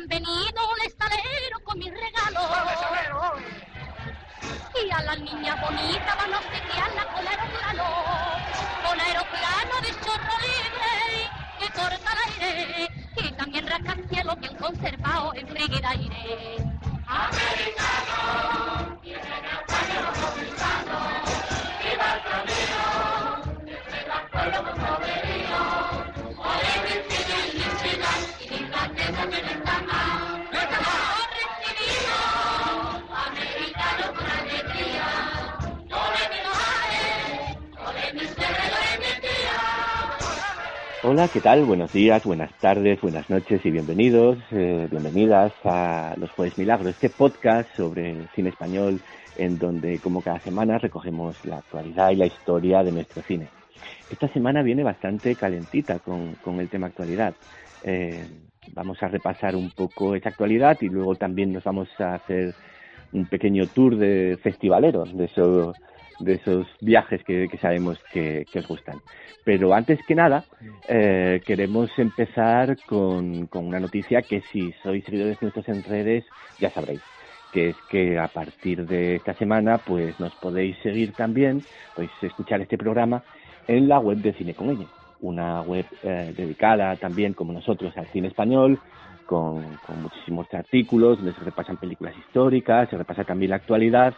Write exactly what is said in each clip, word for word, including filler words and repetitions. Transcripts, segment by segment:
han venido un estalero con mis regalos. Y a las niñas bonitas van a obsequiarla con aeroplano, con aeroplano de chorro libre que corta el aire y también rascacielos bien conservados en Friguedaire. Americano, vienen a España los americanos, viva el camino, desde la pueblo con poderío, oye mi chile y mi chila, y mi grande también está más. Hola, ¿qué tal? Buenos días, buenas tardes, buenas noches y bienvenidos, eh, bienvenidas a Los Jueves Milagro, este podcast sobre cine español en donde, como cada semana, recogemos la actualidad y la historia de nuestro cine. Esta semana viene bastante calentita con, con el tema actualidad. Eh, vamos a repasar un poco esa actualidad y luego también nos vamos a hacer un pequeño tour de festivalero, de esos, de esos viajes que, que sabemos que, que os gustan. Pero antes que nada, eh, queremos empezar con, con una noticia que si sois seguidores nuestros en redes ya sabréis, que es que a partir de esta semana pues nos podéis seguir también, podéis escuchar este programa en la web de Cine con Ñ, una web eh, dedicada también como nosotros al cine español, con, con muchísimos artículos donde se repasan películas históricas, se repasa también la actualidad.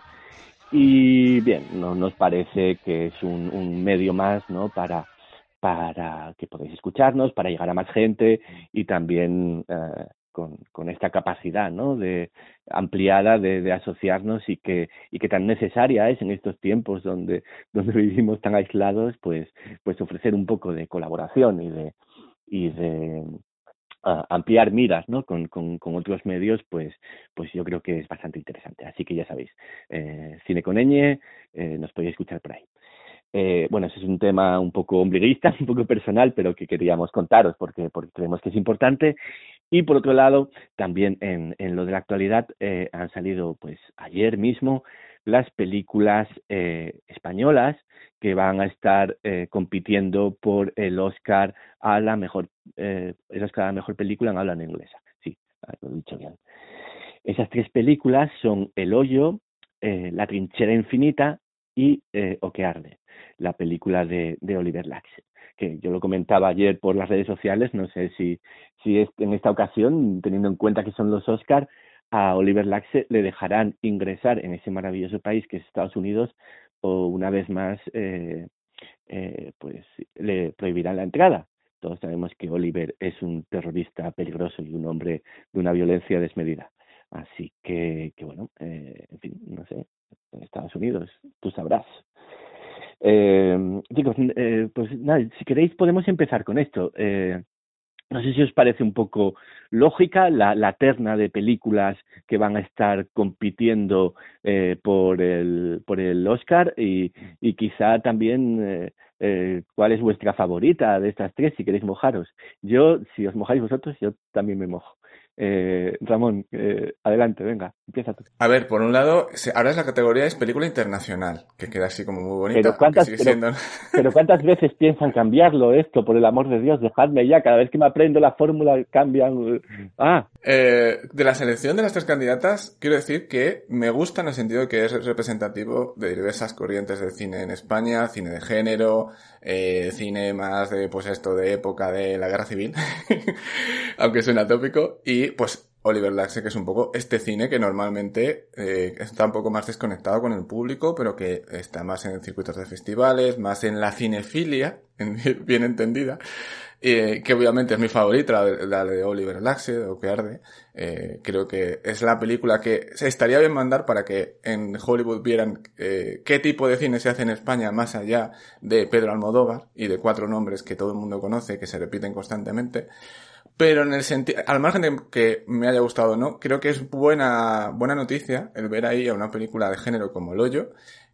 Y bien, no, nos parece que es un, un medio más, ¿no?, para, para que podáis escucharnos, para llegar a más gente y también eh, con, con esta capacidad, ¿no?, de ampliada de, de asociarnos y que y que tan necesaria es en estos tiempos donde donde vivimos tan aislados, pues pues ofrecer un poco de colaboración y de y de Uh, ampliar miras, ¿no?, con, con, con otros medios, pues pues yo creo que es bastante interesante. Así que ya sabéis, eh, Cine con Ñ, eh, nos podéis escuchar por ahí. Eh, bueno, ese es un tema un poco ombliguista, un poco personal, pero que queríamos contaros porque, porque creemos que es importante. Y por otro lado, también en, en lo de la actualidad, eh, han salido pues ayer mismo las películas eh, españolas que van a estar eh, compitiendo por el Oscar a la mejor eh, el Oscar a la mejor película en habla inglesa. Sí, lo he dicho bien. Esas tres películas son El Hoyo, eh, La Trinchera Infinita y eh, O que Arde, la película de, de Oliver Laxe, que yo lo comentaba ayer por las redes sociales. No sé si, si es, en esta ocasión, teniendo en cuenta que son los Oscar, a Oliver Laxe le dejarán ingresar en ese maravilloso país que es Estados Unidos, o una vez más eh, eh, pues le prohibirán la entrada. Todos sabemos que Oliver es un terrorista peligroso y un hombre de una violencia desmedida. Así que, que bueno, eh, en fin, no sé, en Estados Unidos, tú sabrás. Eh, chicos, eh, pues nada, si queréis podemos empezar con esto. Eh, no sé si os parece un poco lógica la, la terna de películas que van a estar compitiendo eh, por el por el Oscar y, y quizá también eh, eh, cuál es vuestra favorita de estas tres, si queréis mojaros. Yo, si os mojáis vosotros, yo también me mojo. Eh, Ramón, eh, adelante, venga, empieza tú. A ver, por un lado, ahora es la categoría es película internacional, que queda así como muy bonita. Pero cuántas, sigue pero, siendo... pero cuántas veces piensan cambiarlo esto, por el amor de Dios, dejadme ya, cada vez que me aprendo la fórmula cambian. Ah. Eh, de la selección de las tres candidatas, quiero decir que me gusta en el sentido de que es representativo de diversas corrientes del cine en España, cine de género, eh, cine más de, pues esto, de época de la Guerra Civil, aunque suena tópico, y pues Oliver Laxe, que es un poco este cine que normalmente eh, está un poco más desconectado con el público, pero que está más en circuitos de festivales, más en la cinefilia, en, bien entendida, eh, que obviamente es mi favorita, la de, la de Oliver Laxe, de O que Arde. Eh, creo que es la película que se estaría bien mandar para que en Hollywood vieran eh, qué tipo de cine se hace en España más allá de Pedro Almodóvar y de cuatro nombres que todo el mundo conoce, que se repiten constantemente. Pero en el sentido, al margen de que me haya gustado o no, creo que es buena buena noticia el ver ahí a una película de género como El Hoyo,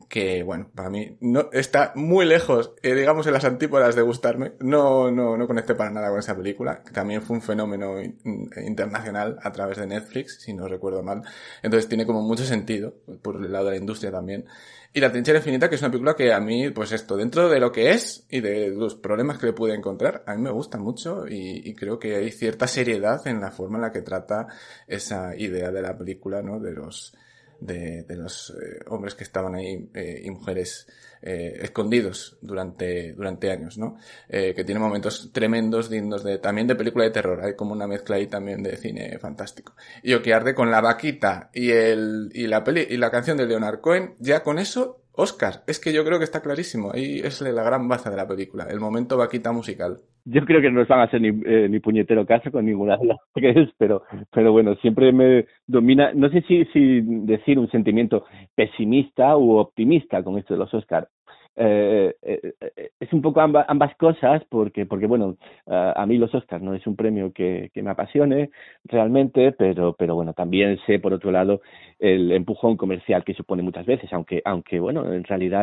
que, bueno, para mí no está muy lejos, eh, digamos, en las antípodas de gustarme. No, no, no conecté para nada con esa película, que también fue un fenómeno in- internacional a través de Netflix, si no recuerdo mal. Entonces tiene como mucho sentido, por el lado de la industria también. Y La trinchera infinita, que es una película que a mí, pues esto, dentro de lo que es y de los problemas que le pude encontrar, a mí me gusta mucho y, y creo que hay cierta seriedad en la forma en la que trata esa idea de la película, ¿no? De los, de, de los eh, hombres que estaban ahí eh, y mujeres eh, escondidos durante, durante años, ¿no? Eh, que tiene momentos tremendos, dignos de, también de película de terror. Hay como una mezcla ahí también de cine fantástico. Y yo que arde con la vaquita y el, y la peli, y la canción de Leonard Cohen, ya con eso, Oscar. Es que yo creo que está clarísimo. Ahí es la gran baza de la película. El momento vaquita musical. Yo creo que no nos van a hacer ni, eh, ni puñetero caso con ninguna de las tres, pero, pero bueno, siempre me domina, no sé si, si decir un sentimiento pesimista u optimista con esto de los Oscar. Eh, eh, eh, es un poco amba, ambas cosas, porque, porque bueno, uh, a mí los Oscars no es un premio que, que me apasione realmente, pero, pero bueno, también sé, por otro lado, el empujón comercial que supone muchas veces, aunque, aunque bueno, en realidad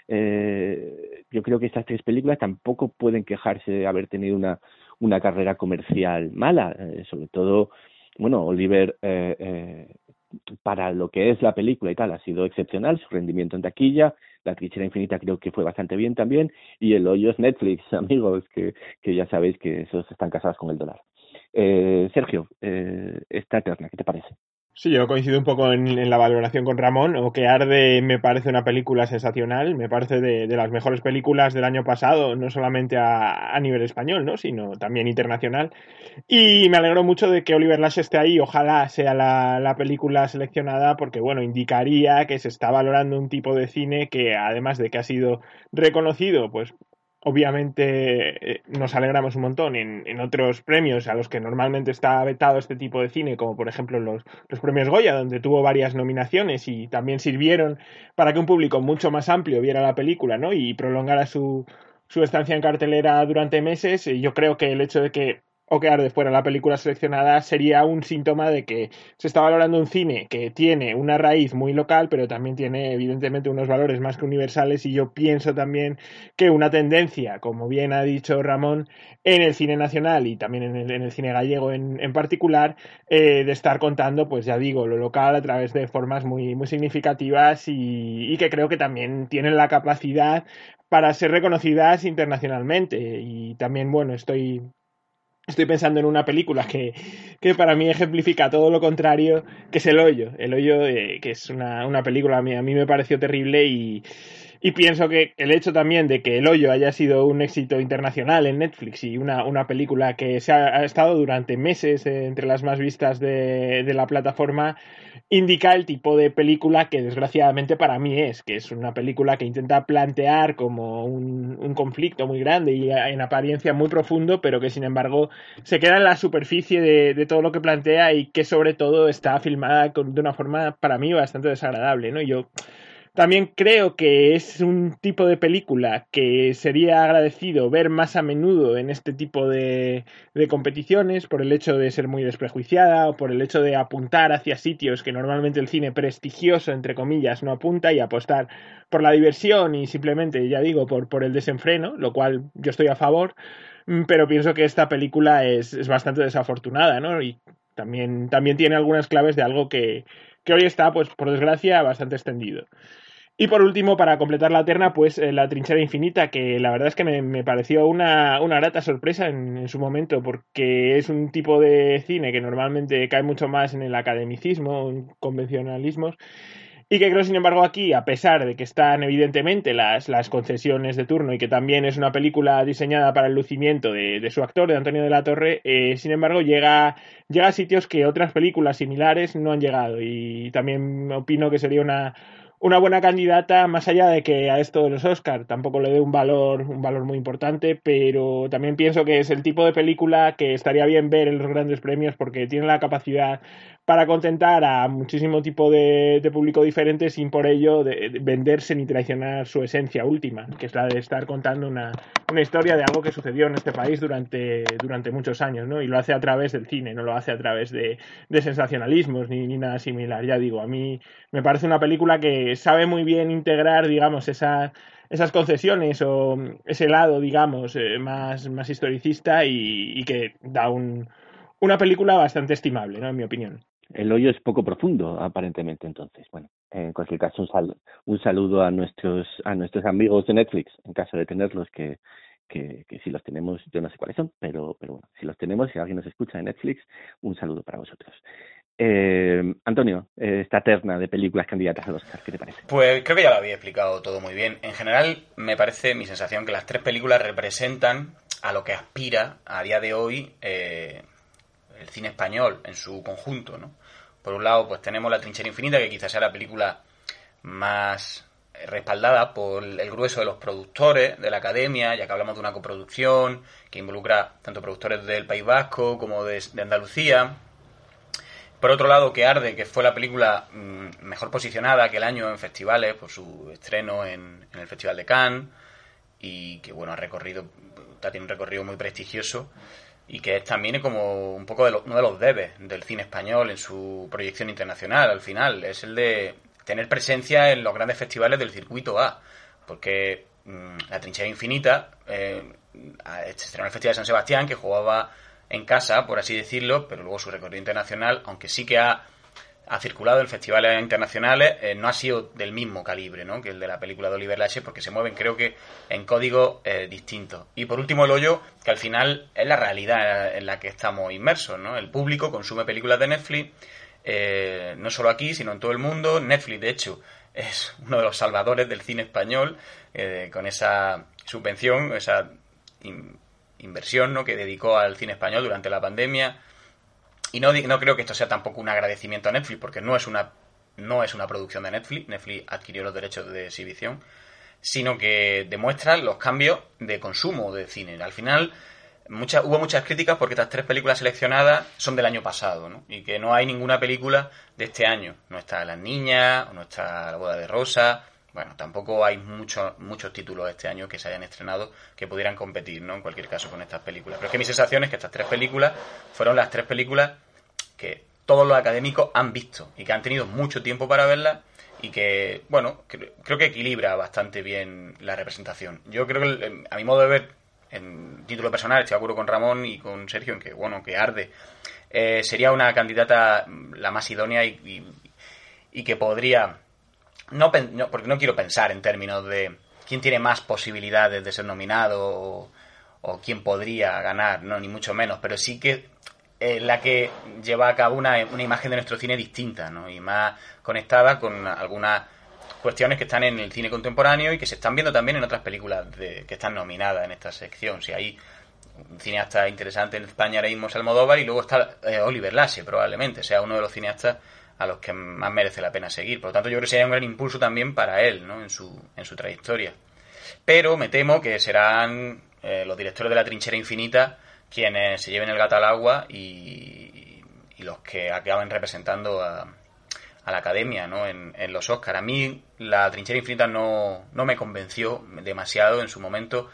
eh, yo creo que estas tres películas tampoco pueden quejarse de haber tenido una, una carrera comercial mala, eh, sobre todo, bueno, Oliver eh, eh, para lo que es la película y tal ha sido excepcional, su rendimiento en taquilla. La trinchera infinita creo que fue bastante bien también, y El hoyo es Netflix, amigos, que, que ya sabéis que esos están casados con el dólar. Eh, Sergio, eh, esta terna, ¿qué te parece? Sí, yo coincido un poco en, en la valoración con Ramón. O que Arde me parece una película sensacional, me parece de, de las mejores películas del año pasado, no solamente a, a nivel español, ¿no? Sino también internacional. Y me alegro mucho de que Oliver Lash esté ahí. Ojalá sea la, la película seleccionada, porque bueno, indicaría que se está valorando un tipo de cine que, además de que ha sido reconocido, pues obviamente eh, nos alegramos un montón en, en otros premios a los que normalmente está vetado este tipo de cine, como por ejemplo los, los premios Goya, donde tuvo varias nominaciones y también sirvieron para que un público mucho más amplio viera la película, ¿no? Y prolongara su, su estancia en cartelera durante meses. Y yo creo que el hecho de que O que Arde fuera la película seleccionada sería un síntoma de que se está valorando un cine que tiene una raíz muy local, pero también tiene evidentemente unos valores más que universales. Y yo pienso también que una tendencia, como bien ha dicho Ramón, en el cine nacional y también en el, en el cine gallego en, en particular, eh, de estar contando, pues ya digo, lo local a través de formas muy, muy significativas y, y que creo que también tienen la capacidad para ser reconocidas internacionalmente. Y también, bueno, estoy... Estoy pensando en una película que, que para mí ejemplifica todo lo contrario, que es El hoyo. El hoyo, eh, que es una, una película, a mí, a mí me pareció terrible y, y pienso que el hecho también de que El hoyo haya sido un éxito internacional en Netflix y una, una película que se ha, ha estado durante meses eh, entre las más vistas de, de la plataforma, indica el tipo de película que desgraciadamente para mí es, que es una película que intenta plantear como un, un conflicto muy grande y en apariencia muy profundo, pero que sin embargo se queda en la superficie de, de todo lo que plantea y que sobre todo está filmada con, de una forma para mí bastante desagradable, ¿no? Yo también creo que es un tipo de película que sería agradecido ver más a menudo en este tipo de, de competiciones, por el hecho de ser muy desprejuiciada o por el hecho de apuntar hacia sitios que normalmente el cine prestigioso, entre comillas, no apunta, y apostar por la diversión y simplemente, ya digo, por, por el desenfreno, lo cual yo estoy a favor, pero pienso que esta película es, es bastante desafortunada, ¿no? Y también, también tiene algunas claves de algo que, que hoy está, pues por desgracia, bastante extendido. Y por último, para completar la terna, pues eh, La trinchera infinita, que la verdad es que me, me pareció una, una grata sorpresa en, en su momento, porque es un tipo de cine que normalmente cae mucho más en el academicismo, en convencionalismos, y que creo, sin embargo, aquí, a pesar de que están evidentemente las, las concesiones de turno y que también es una película diseñada para el lucimiento de, de su actor, de Antonio de la Torre, eh, sin embargo, llega, llega a sitios que otras películas similares no han llegado. Y también opino que sería una una buena candidata, más allá de que a esto de los Oscar tampoco le dé un valor, un valor muy importante, pero también pienso que es el tipo de película que estaría bien ver en los grandes premios, porque tiene la capacidad para contentar a muchísimo tipo de, de público diferente sin por ello de, de venderse ni traicionar su esencia última, que es la de estar contando una, una historia de algo que sucedió en este país durante, durante muchos años, ¿no? Y lo hace a través del cine, no lo hace a través de, de sensacionalismos ni, ni nada similar. Ya digo, a mí me parece una película que que sabe muy bien integrar, digamos, esa, esas concesiones o ese lado, digamos, eh, más, más historicista y, y que da un, una película bastante estimable, ¿no? En mi opinión. El hoyo es poco profundo, aparentemente, entonces. Bueno, en cualquier caso, un, sal, un saludo a nuestros a nuestros amigos de Netflix, en caso de tenerlos, que, que, que si los tenemos, yo no sé cuáles son, pero, pero bueno, si los tenemos, si alguien nos escucha en Netflix, un saludo para vosotros. Eh, Antonio, eh, esta terna de películas candidatas al Oscar, ¿qué te parece? Pues creo que ya lo había explicado todo muy bien. En general, me parece, mi sensación, que las tres películas representan a lo que aspira a día de hoy eh, el cine español en su conjunto, ¿no? Por un lado, pues tenemos La trinchera infinita, que quizás sea la película más respaldada por el grueso de los productores de la academia, ya que hablamos de una coproducción que involucra tanto productores del País Vasco como de, de Andalucía. Por otro lado, Que arde, que fue la película mmm, mejor posicionada aquel año en festivales por su estreno en, en el Festival de Cannes y que, bueno, ha recorrido, tiene un recorrido muy prestigioso y que es también como un poco de lo, uno de los debes del cine español en su proyección internacional. Al final es el de tener presencia en los grandes festivales del circuito A, porque mmm, La trinchera infinita eh, se estrenó en el Festival de San Sebastián, que jugaba en casa, por así decirlo, pero luego su recorrido internacional, aunque sí que ha, ha circulado en festivales internacionales, eh, no ha sido del mismo calibre, ¿no?, que el de la película de Oliver Lache, porque se mueven, creo que, en códigos eh, distintos. Y por último, El hoyo, que al final es la realidad en la que estamos inmersos, ¿no? El público consume películas de Netflix, eh, no solo aquí, sino en todo el mundo. Netflix, de hecho, es uno de los salvadores del cine español, eh, con esa subvención, esa in, inversión, ¿no?, que dedicó al cine español durante la pandemia. Y no, no creo que esto sea tampoco un agradecimiento a Netflix, porque no es una no es una producción de Netflix. Netflix adquirió los derechos de exhibición, sino que demuestra los cambios de consumo de cine. Al final, mucha, hubo muchas críticas porque estas tres películas seleccionadas son del año pasado, ¿no?, y que no hay ninguna película de este año. No está Las niñas, no está La boda de Rosa. Bueno, tampoco hay muchos muchos títulos este año que se hayan estrenado que pudieran competir, ¿no?, en cualquier caso, con estas películas. Pero es que mi sensación es que estas tres películas fueron las tres películas que todos los académicos han visto y que han tenido mucho tiempo para verlas y que, bueno, creo, creo que equilibra bastante bien la representación. Yo creo que, a mi modo de ver, en título personal, estoy de acuerdo con Ramón y con Sergio en que, bueno, Que arde eh, sería una candidata la más idónea y, y, y que podría... No, no, porque no quiero pensar en términos de quién tiene más posibilidades de ser nominado o, o quién podría ganar, no, ni mucho menos, pero sí que es la que lleva a cabo una, una imagen de nuestro cine distinta, ¿no?, y más conectada con algunas cuestiones que están en el cine contemporáneo y que se están viendo también en otras películas de, que están nominadas en esta sección. Si hay un cineasta interesante en España ahora mismo es Almodóvar, y luego está eh, Oliver Lache, probablemente sea uno de los cineastas a los que más merece la pena seguir. Por lo tanto, yo creo que sería un gran impulso también para él, ¿no?, en su, en su trayectoria. Pero me temo que serán eh, los directores de La trinchera infinita quienes se lleven el gato al agua y, y los que acaben representando a, a la academia, ¿no?, en, en los Oscars. A mí La trinchera infinita no, no me convenció demasiado en su momento,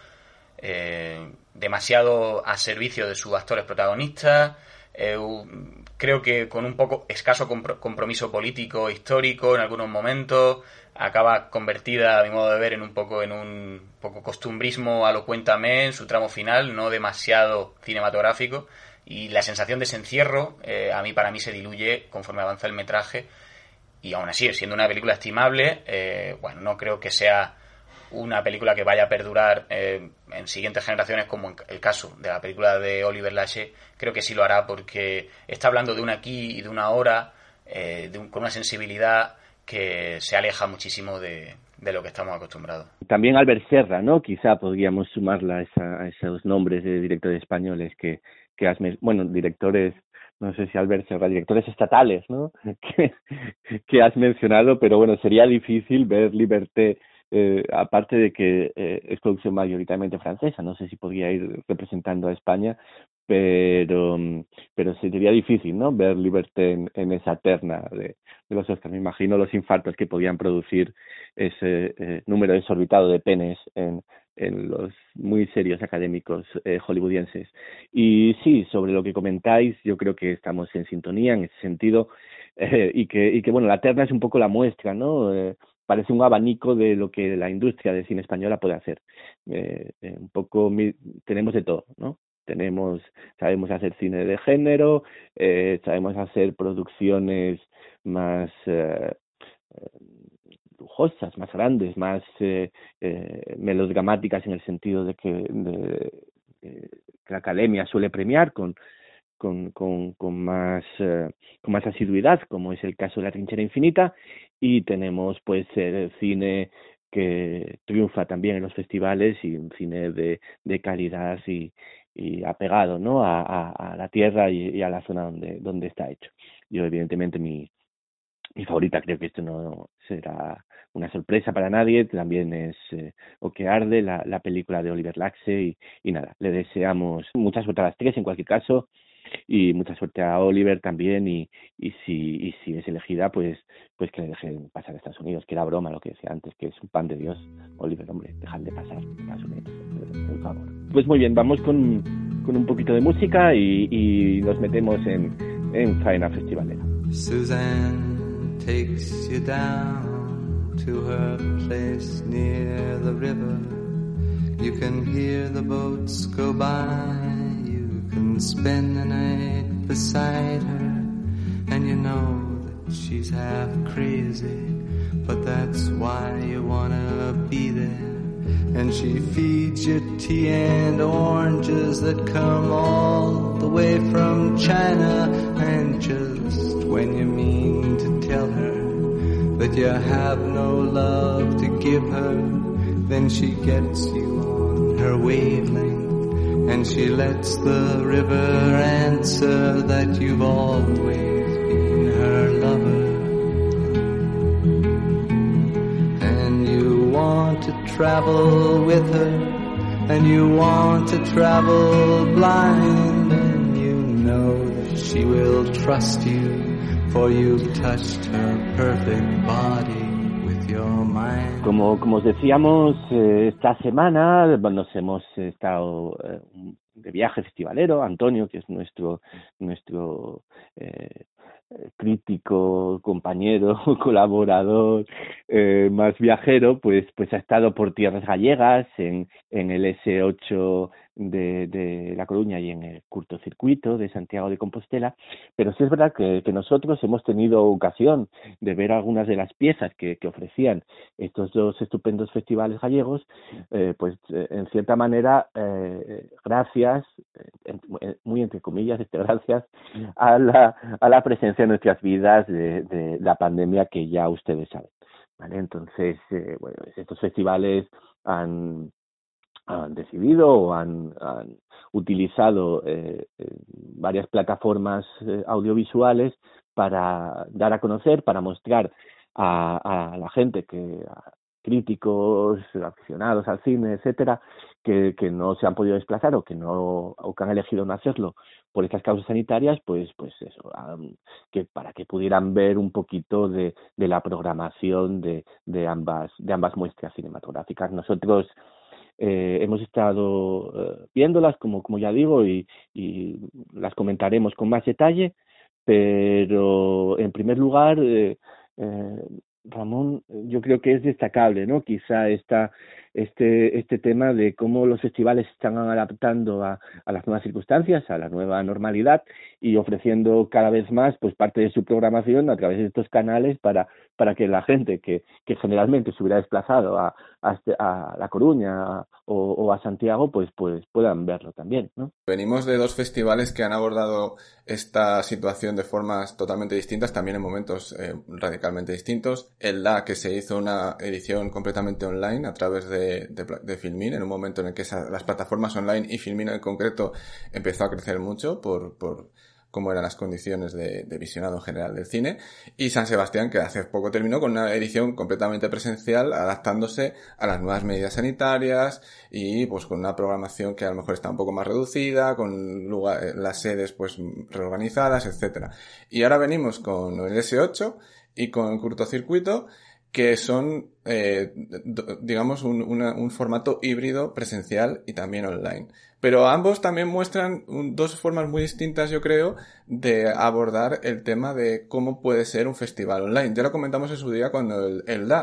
eh, demasiado a servicio de sus actores protagonistas. Eh, creo que con un poco escaso compromiso político histórico en algunos momentos, acaba convertida, a mi modo de ver, en un poco en un poco costumbrismo a lo cuéntame en su tramo final, no demasiado cinematográfico, y la sensación de ese encierro eh, a mí para mí se diluye conforme avanza el metraje, y aún así, siendo una película estimable, eh, bueno, no creo que sea una película que vaya a perdurar eh, en siguientes generaciones, como en el caso de la película de Oliver Lache. Creo que sí lo hará porque está hablando de un aquí y de una ahora, eh, de un, con una sensibilidad que se aleja muchísimo de, de lo que estamos acostumbrados. También Albert Serra, ¿no? Quizá podríamos sumarla a, esa, a esos nombres de directores españoles que, que has... Bueno, directores... No sé si Albert Serra, directores estatales, ¿no? que, que has mencionado, pero bueno, sería difícil ver Liberté. Eh, aparte de que eh, es producción mayoritariamente francesa, no sé si podría ir representando a España, pero pero sería difícil, ¿no?, ver Liberté en, en esa terna de, de los Oscars. Me imagino los infartos que podían producir ese eh, número desorbitado de penes en, en los muy serios académicos eh, hollywoodienses. Y sí, sobre lo que comentáis, yo creo que estamos en sintonía en ese sentido, eh, y que y que bueno, la terna es un poco la muestra, ¿no?, eh, parece un abanico de lo que la industria del cine española puede hacer. Eh, eh, un poco mi, tenemos de todo, ¿no? Tenemos, sabemos hacer cine de género, eh, sabemos hacer producciones más eh, lujosas, más grandes, más eh, eh, melodramáticas en el sentido de que, de, de, que la academia suele premiar con con, con, con más eh, con más asiduidad, como es el caso de La Trinchera Infinita, y tenemos pues el cine que triunfa también en los festivales y un cine de, de calidad y, y apegado, ¿no? a, a, a la tierra y, y a la zona donde, donde está hecho. Yo evidentemente mi Mi favorita, creo que esto no será una sorpresa para nadie, también es eh, O que arde, la, la película de Oliver Laxe, y, y nada, le deseamos mucha suerte a las tres en cualquier caso, y mucha suerte a Oliver también, y, y si y si es elegida, pues pues que le dejen pasar a Estados Unidos, que era broma lo que decía antes, que es un pan de Dios. Oliver, hombre, dejad de pasar a Estados Unidos, por favor. Pues muy bien, vamos con, con un poquito de música y, y nos metemos en, en faena festivalera. Suzanne takes you down to her place near the river. You can hear the boats go by. You can spend the night beside her. And you know that she's half crazy, but that's why you wanna be there. And she feeds you tea and oranges that come all the way from China. And just when you mean to tell her that you have no love to give her, then she gets you on her wavelength, and she lets the river answer that you've always been her lover. And you want to travel with her, and you want to travel blind, and you know that she will trust you, for you've touched her perfect body with your mind. Como, como os decíamos, eh, esta semana nos hemos estado eh, de viaje festivalero. Antonio, que es nuestro nuestro eh, crítico, compañero, colaborador, eh, más viajero, pues pues ha estado por tierras gallegas, en, en el ese ocho de, de La Coruña y en el cortocircuito de Santiago de Compostela, pero sí es verdad que, que nosotros hemos tenido ocasión de ver algunas de las piezas que, que ofrecían estos dos estupendos festivales gallegos, eh, pues eh, en cierta manera, eh, gracias, eh, muy entre comillas, este, gracias a la, a la presencia en nuestras vidas de, de la pandemia, que ya ustedes saben, ¿vale? Entonces, eh, bueno, estos festivales han han decidido o han, han utilizado eh, eh, varias plataformas eh, audiovisuales para dar a conocer, para mostrar a, a la gente, que a críticos, aficionados al cine, etcétera, que, que no se han podido desplazar o que no o que han elegido no hacerlo por estas causas sanitarias, pues pues eso, um, que para que pudieran ver un poquito de, de la programación de, de ambas de ambas muestras cinematográficas. Nosotros Eh, hemos estado eh, viéndolas, como, como ya digo, y, y las comentaremos con más detalle, pero en primer lugar, eh, eh, Ramón, yo creo que es destacable, ¿no? Quizá esta, este, este tema de cómo los festivales están adaptando a, a las nuevas circunstancias, a la nueva normalidad, y ofreciendo cada vez más pues parte de su programación a través de estos canales para, para que la gente que, que generalmente se hubiera desplazado a, a, a La Coruña o, o a Santiago, pues, pues puedan verlo también, ¿no? Venimos de dos festivales que han abordado esta situación de formas totalmente distintas, también en momentos eh, radicalmente distintos. El D A, que se hizo una edición completamente online a través de, de, de Filmin, en un momento en el que esa, las plataformas online y Filmin en concreto empezó a crecer mucho por, por cómo eran las condiciones de, de visionado general del cine, y San Sebastián, que hace poco terminó con una edición completamente presencial, adaptándose a las nuevas medidas sanitarias y pues con una programación que a lo mejor está un poco más reducida, con lugar, las sedes pues reorganizadas, etcétera. Y ahora venimos con el ese ocho y con Cortocircuito, que son, eh, digamos, un, una, un formato híbrido presencial y también online. Pero ambos también muestran un, dos formas muy distintas, yo creo, de abordar el tema de cómo puede ser un festival online. Ya lo comentamos en su día cuando el, el D A,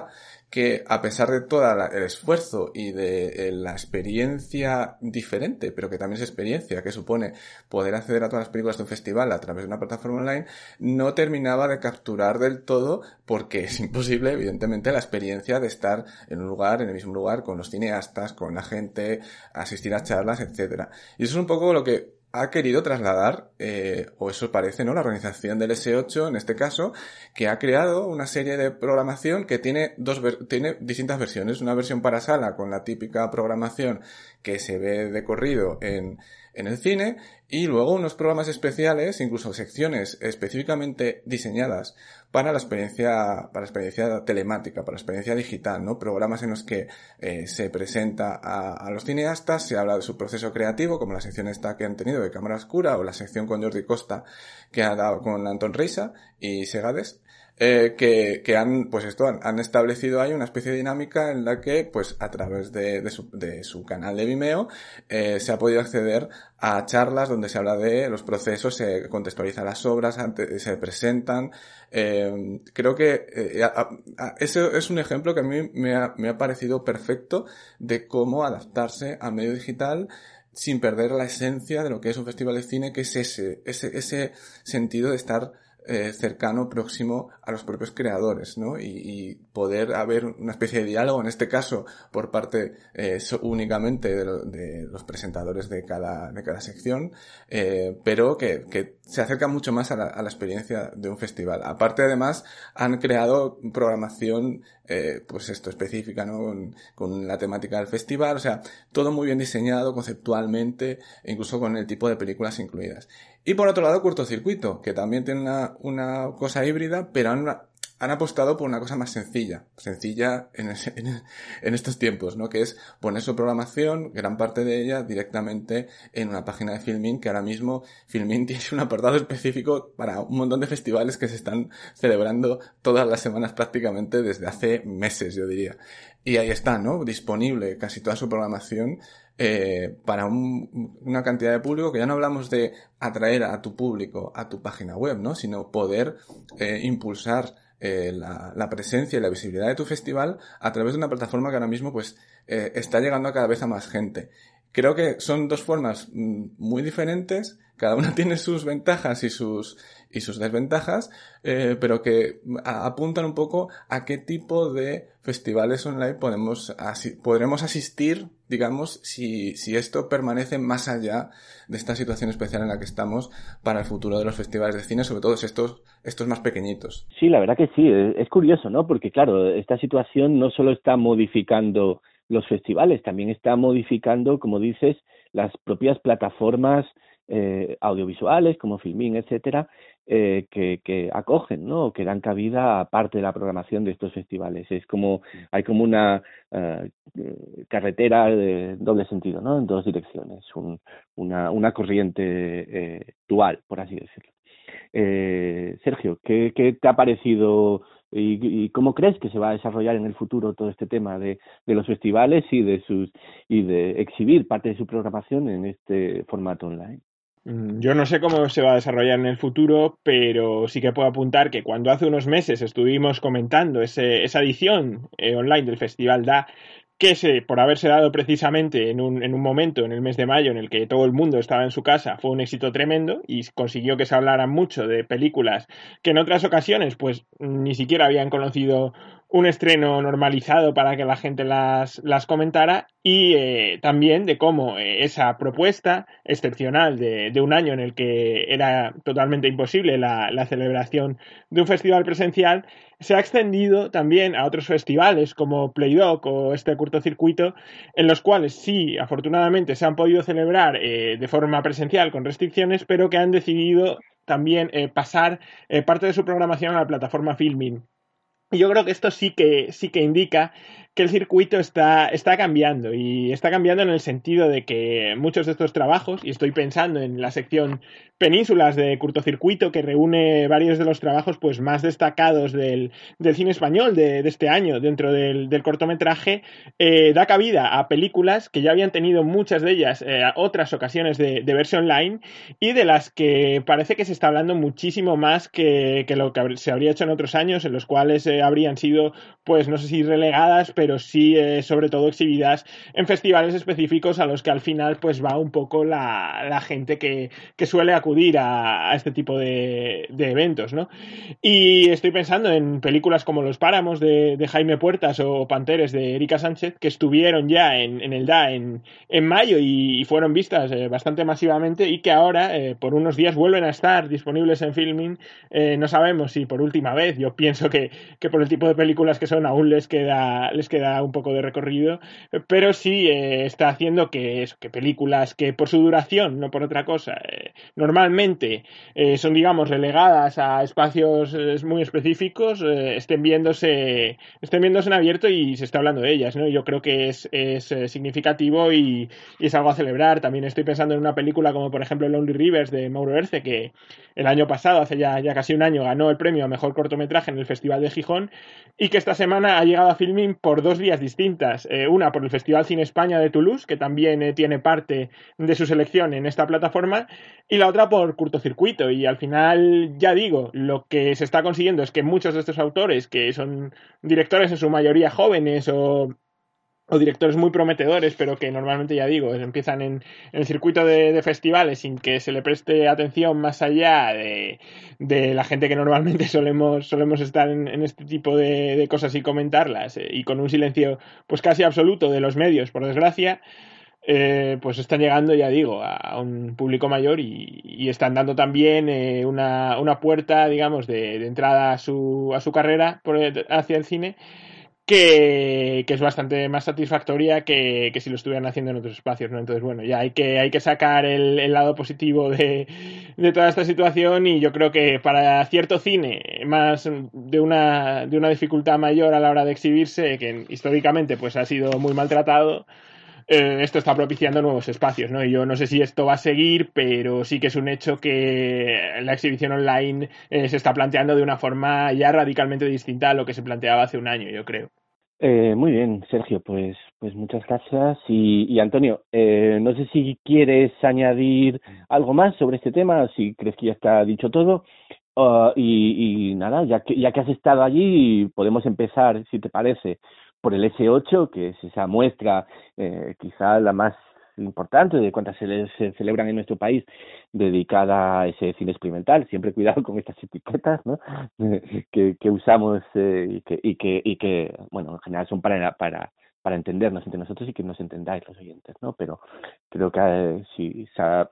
que a pesar de todo el esfuerzo y de la experiencia diferente, pero que también es experiencia que supone poder acceder a todas las películas de un festival a través de una plataforma online, no terminaba de capturar del todo, porque es imposible, evidentemente, la experiencia de estar en un lugar, en el mismo lugar, con los cineastas, con la gente, asistir a charlas, etcétera. Y eso es un poco lo que ha querido trasladar, eh, o eso parece, ¿no?, la organización del ese ocho, en este caso, que ha creado una serie de programación que tiene dos ver- tiene distintas versiones. Una versión para sala, con la típica programación que se ve de corrido en, en el cine, y luego unos programas especiales, incluso secciones específicamente diseñadas para la experiencia, para la experiencia telemática, para la experiencia digital, ¿no? Programas en los que eh, se presenta a, a los cineastas, se habla de su proceso creativo, como la sección esta que han tenido de Cámara Oscura, o la sección con Jordi Costa que ha dado con Antón Reisa y Segades. Eh, que, que han, pues esto, han, han establecido ahí una especie de dinámica en la que, pues, a través de, de, su, de su canal de Vimeo, eh, se ha podido acceder a charlas donde se habla de los procesos, se contextualiza las obras, se presentan. Eh, creo que eh, a, a, ese es un ejemplo que a mí me ha, me ha parecido perfecto de cómo adaptarse al medio digital sin perder la esencia de lo que es un festival de cine, que es ese, ese, ese sentido de estar Eh, cercano, próximo a los propios creadores, ¿no? Y, y poder haber una especie de diálogo, en este caso, por parte eh, so, únicamente de, lo, de los presentadores de cada, de cada sección, eh, pero que, que se acerca mucho más a la, a la experiencia de un festival. Aparte, además, han creado programación, eh, pues esto, específica, ¿no? Con, con la temática del festival, o sea, todo muy bien diseñado conceptualmente, e incluso con el tipo de películas incluidas. Y por otro lado, Cortocircuito, que también tiene una, una cosa híbrida, pero han, han apostado por una cosa más sencilla, sencilla en, en, en estos tiempos, ¿no? Que es poner su programación, gran parte de ella, directamente en una página de Filmin, que ahora mismo Filmin tiene un apartado específico para un montón de festivales que se están celebrando todas las semanas prácticamente desde hace meses, yo diría. Y ahí está, ¿no? Disponible casi toda su programación eh, para un, una cantidad de público, que ya no hablamos de atraer a tu público a tu página web, ¿no? Sino poder eh, impulsar eh, la, la presencia y la visibilidad de tu festival a través de una plataforma que ahora mismo pues eh, está llegando a cada vez a más gente. Creo que son dos formas muy diferentes, cada una tiene sus ventajas y sus y sus desventajas, eh, pero que a, apuntan un poco a qué tipo de festivales online podemos asi- podremos asistir, digamos, si, si esto permanece más allá de esta situación especial en la que estamos para el futuro de los festivales de cine, sobre todo estos, estos más pequeñitos. Sí, la verdad que sí, es curioso, ¿no? Porque claro, esta situación no solo está modificando los festivales, también está modificando, como dices, las propias plataformas eh, audiovisuales como Filmin, etcétera, eh, que, que acogen, ¿no? Que dan cabida a parte de la programación de estos festivales. Es como, hay como una uh, carretera de doble sentido, ¿no? En dos direcciones, un, una, una corriente eh, dual, por así decirlo. Eh, Sergio, ¿qué, qué te ha parecido y, y cómo crees que se va a desarrollar en el futuro todo este tema de, de los festivales y de sus y de exhibir parte de su programación en este formato online? Yo no sé cómo se va a desarrollar en el futuro, pero sí que puedo apuntar que cuando hace unos meses estuvimos comentando ese, esa edición eh, online del Festival D A, que se, por haberse dado precisamente en un, en un momento, en el mes de mayo, en el que todo el mundo estaba en su casa, fue un éxito tremendo y consiguió que se hablara mucho de películas que en otras ocasiones pues ni siquiera habían conocido un estreno normalizado para que la gente las, las comentara, y eh, también de cómo eh, esa propuesta excepcional de, de un año en el que era totalmente imposible la, la celebración de un festival presencial se ha extendido también a otros festivales como Playdoc o este Cortocircuito, en los cuales sí, afortunadamente, se han podido celebrar eh, de forma presencial con restricciones, pero que han decidido también eh, pasar eh, parte de su programación a la plataforma Filmin. Y yo creo que esto sí que, sí que indica que el circuito está, está cambiando, y está cambiando en el sentido de que muchos de estos trabajos, y estoy pensando en la sección Penínsulas de Curtocircuito, que reúne varios de los trabajos pues más destacados del, del cine español de, de este año dentro del, del cortometraje, eh, da cabida a películas que ya habían tenido muchas de ellas eh, otras ocasiones de, de verse online, y de las que parece que se está hablando muchísimo más que, que lo que se habría hecho en otros años, en los cuales eh, habrían sido, pues no sé si relegadas, pero sí eh, sobre todo exhibidas en festivales específicos a los que al final pues va un poco la, la gente que, que suele acudir a, a este tipo de, de eventos, ¿no? Y estoy pensando en películas como Los Páramos de, de Jaime Puertas o Panteres de Erika Sánchez, que estuvieron ya en, en el D A en, en mayo y, y fueron vistas eh, bastante masivamente, y que ahora eh, por unos días vuelven a estar disponibles en Filmin. Eh, no sabemos si por última vez. Yo pienso que, que por el tipo de películas que son aún les queda, les queda un poco de recorrido, pero sí eh, está haciendo que, eso, que películas que por su duración, no por otra cosa, eh, normalmente eh, son, digamos, relegadas a espacios eh, muy específicos, eh, estén viéndose estén viéndose en abierto y se está hablando de ellas, ¿no? Yo creo que es, es eh, significativo y, y es algo a celebrar. También estoy pensando en una película como por ejemplo Lonely Rivers de Mauro Herce, que el año pasado, hace ya, ya casi un año, ganó el premio a Mejor Cortometraje en el Festival de Gijón, y que esta semana ha llegado a Filmin por dos vías distintas. Eh, una por el Festival Cine España de Toulouse, que también eh, tiene parte de su selección en esta plataforma, y la otra por Curtocircuito. Y al final, ya digo, lo que se está consiguiendo es que muchos de estos autores, que son directores en su mayoría jóvenes o o directores muy prometedores, pero que normalmente, ya digo, empiezan en, en el circuito de, de festivales sin que se le preste atención más allá de, de la gente que normalmente solemos, solemos estar en, en este tipo de, de cosas y comentarlas, eh, y con un silencio pues casi absoluto de los medios, por desgracia. Eh, pues están llegando, ya digo, a un público mayor, y, y están dando también eh, una, una puerta, digamos, de, de entrada a su, a su carrera por, hacia el cine, Que, que es bastante más satisfactoria que, que si lo estuvieran haciendo en otros espacios, ¿no? Entonces, bueno, ya hay que, hay que sacar el, el lado positivo de, de toda esta situación, y yo creo que para cierto cine más de una, de una dificultad mayor a la hora de exhibirse, que históricamente pues ha sido muy maltratado, eh, esto está propiciando nuevos espacios, ¿no? Y yo no sé si esto va a seguir, pero sí que es un hecho que la exhibición online eh, se está planteando de una forma ya radicalmente distinta a lo que se planteaba hace un año, yo creo. Eh, muy bien, Sergio, pues, pues muchas gracias. Y, y Antonio, eh, no sé si quieres añadir algo más sobre este tema, si crees que ya está dicho todo. Uh, y, y nada, ya que, ya que has estado allí, podemos empezar, si te parece, por el ese ocho, que es esa muestra eh, quizá la más importante de cuantas se, les, se celebran en nuestro país, dedicada a ese cine experimental. Siempre cuidado con estas etiquetas, ¿no? que, que usamos eh, y, que, y, que, y que, bueno, en general son para, para, para entendernos entre nosotros y que nos entendáis los oyentes, ¿no? Pero creo que eh, si,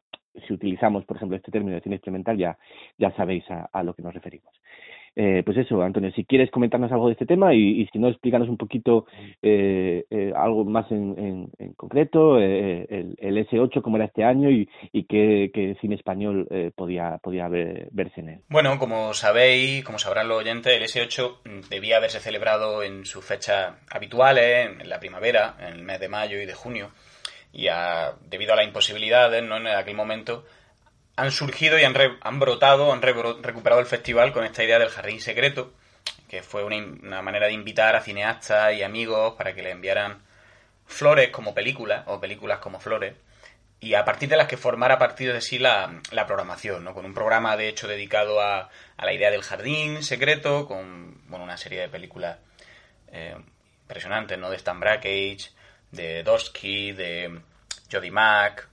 si utilizamos, por ejemplo, este término de cine experimental, ya, ya sabéis a, a lo que nos referimos. Eh, pues eso, Antonio, si quieres comentarnos algo de este tema, y, y si no, explícanos un poquito eh, eh, algo más en, en, en concreto, eh, el, el ese ocho, cómo era este año y, y qué, qué cine español eh, podía, podía ver, verse en él. Bueno, como sabéis, como sabrán los oyentes, el ese ocho debía haberse celebrado en sus fechas habituales, en la primavera, en el mes de mayo y de junio, y a, debido a las imposibilidades, ¿no?, en aquel momento, han surgido y han, re, han brotado, han re, recuperado el festival con esta idea del Jardín Secreto, que fue una, una manera de invitar a cineastas y amigos para que le enviaran flores como películas, o películas como flores, y a partir de las que formara a partir de sí la, la programación, ¿no? Con un programa de hecho dedicado a, a la idea del Jardín Secreto, con bueno, una serie de películas eh, impresionantes, ¿no? De Stan Brakhage, de Dosky, de Jody Mack,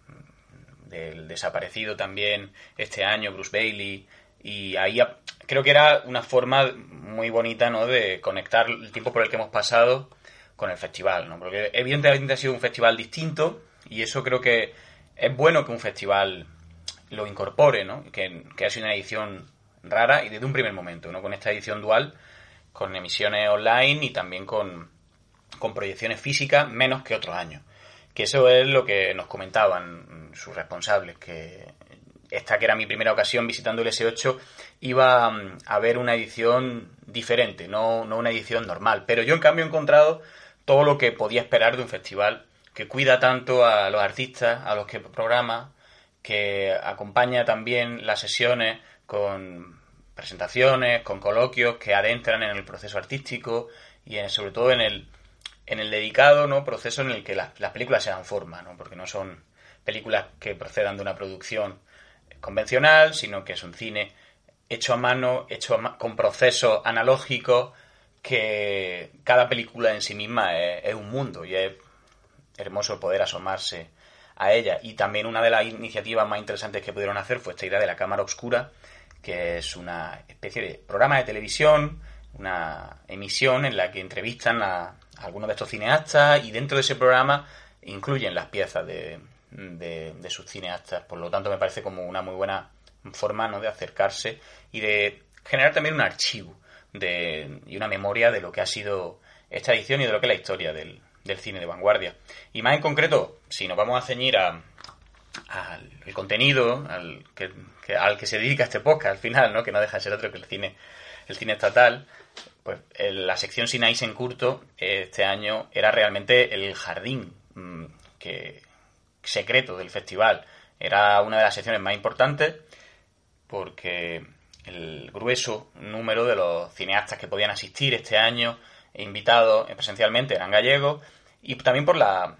del desaparecido también este año, Bruce Bailey, y ahí creo que era una forma muy bonita, ¿no?, de conectar el tiempo por el que hemos pasado con el festival, ¿no? Porque evidentemente ha sido un festival distinto, y eso creo que es bueno que un festival lo incorpore, ¿no? Que, que ha sido una edición rara y desde un primer momento, ¿no? Con esta edición dual, con emisiones online y también con, con proyecciones físicas, menos que otros años. Que eso es lo que nos comentaban sus responsables, que esta que era mi primera ocasión visitando el ese ocho, iba a ver una edición diferente, no, no una edición normal. Pero yo en cambio he encontrado todo lo que podía esperar de un festival que cuida tanto a los artistas, a los que programa, que acompaña también las sesiones con presentaciones, con coloquios que adentran en el proceso artístico y en, sobre todo en el, en el dedicado, ¿no?, proceso en el que las, las películas se dan forma, ¿no?, porque no son películas que procedan de una producción convencional, sino que es un cine hecho a mano, hecho a ma- con procesos analógicos, que cada película en sí misma es, es un mundo y es hermoso poder asomarse a ella. Y también una de las iniciativas más interesantes que pudieron hacer fue esta idea de la cámara obscura, que es una especie de programa de televisión, una emisión en la que entrevistan a, a algunos de estos cineastas, y dentro de ese programa incluyen las piezas de, de, de sus cineastas. Por lo tanto, me parece como una muy buena forma, ¿no?, de acercarse y de generar también un archivo de, y una memoria de lo que ha sido esta edición y de lo que es la historia del, del cine de vanguardia. Y más en concreto, si nos vamos a ceñir a al el contenido al que, que al que se dedica este podcast al final, ¿no?, que no deja de ser otro que el cine el cine estatal, pues el, la sección Sinaís en Curto este año era realmente el jardín mmm, que secreto del festival. Era una de las secciones más importantes porque el grueso número de los cineastas que podían asistir este año, invitados presencialmente, eran gallegos, y también por la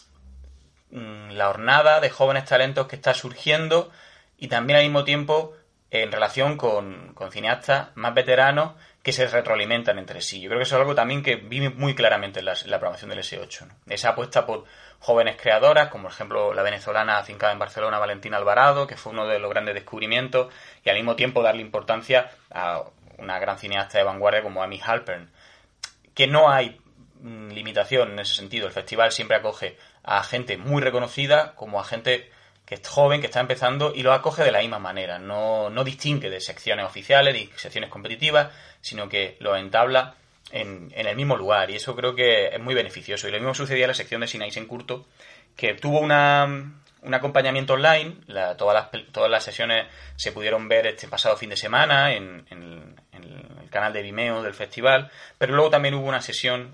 la hornada de jóvenes talentos que está surgiendo, y también al mismo tiempo en relación con, con cineastas más veteranos que se retroalimentan entre sí. Yo creo que eso es algo también que vive muy claramente en la, en la programación del ese ocho, ¿no? Esa apuesta por jóvenes creadoras, como por ejemplo la venezolana afincada en Barcelona, Valentina Alvarado, que fue uno de los grandes descubrimientos, y al mismo tiempo darle importancia a una gran cineasta de vanguardia como Amy Halpern. Que no hay mmm, limitación en ese sentido. El festival siempre acoge a gente muy reconocida como a gente que es joven, que está empezando, y lo acoge de la misma manera. No, no distingue de secciones oficiales ni secciones competitivas, sino que lo entabla en, en el mismo lugar, y eso creo que es muy beneficioso. Y lo mismo sucedía en la sección de Sinaís en Curto, que tuvo una, un acompañamiento online. La, todas, las, todas las sesiones se pudieron ver este pasado fin de semana en, en, en el canal de Vimeo del festival, pero luego también hubo una sesión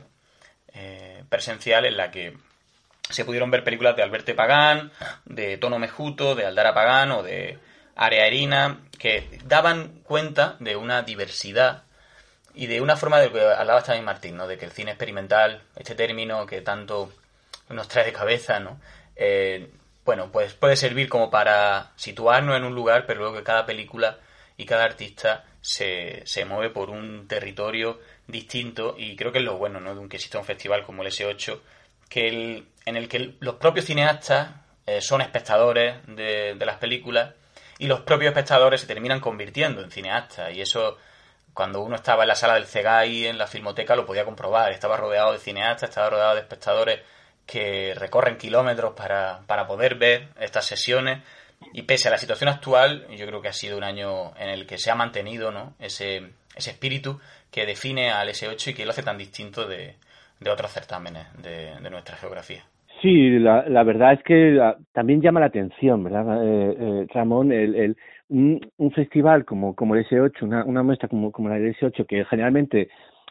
eh, presencial en la que se pudieron ver películas de Alberto Pagán, de Tono Mejuto, de Aldara Pagán o de Area Erina, que daban cuenta de una diversidad y de una forma de lo que hablaba también Martín, ¿no?, de que el cine experimental, este término que tanto nos trae de cabeza, ¿no?, eh, bueno, pues puede servir como para situarnos en un lugar, pero luego que cada película y cada artista se, se mueve por un territorio distinto, y creo que es lo bueno, ¿no?, de un que exista un festival como el ese ocho, que el, en el que los propios cineastas eh, son espectadores de, de las películas, y los propios espectadores se terminan convirtiendo en cineastas, y eso, cuando uno estaba en la sala del CEGAI, en la Filmoteca, lo podía comprobar. Estaba rodeado de cineastas, estaba rodeado de espectadores que recorren kilómetros para, para poder ver estas sesiones, y pese a la situación actual, yo creo que ha sido un año en el que se ha mantenido, ¿no?, ese, ese espíritu que define al ese ocho y que lo hace tan distinto de de otros certámenes de, de nuestra geografía. Sí, la, la verdad es que la, también llama la atención, ¿verdad, eh, eh, Ramón? El, el, un, un festival como, como el ese ocho, una, una muestra como, como la del ese ocho, que generalmente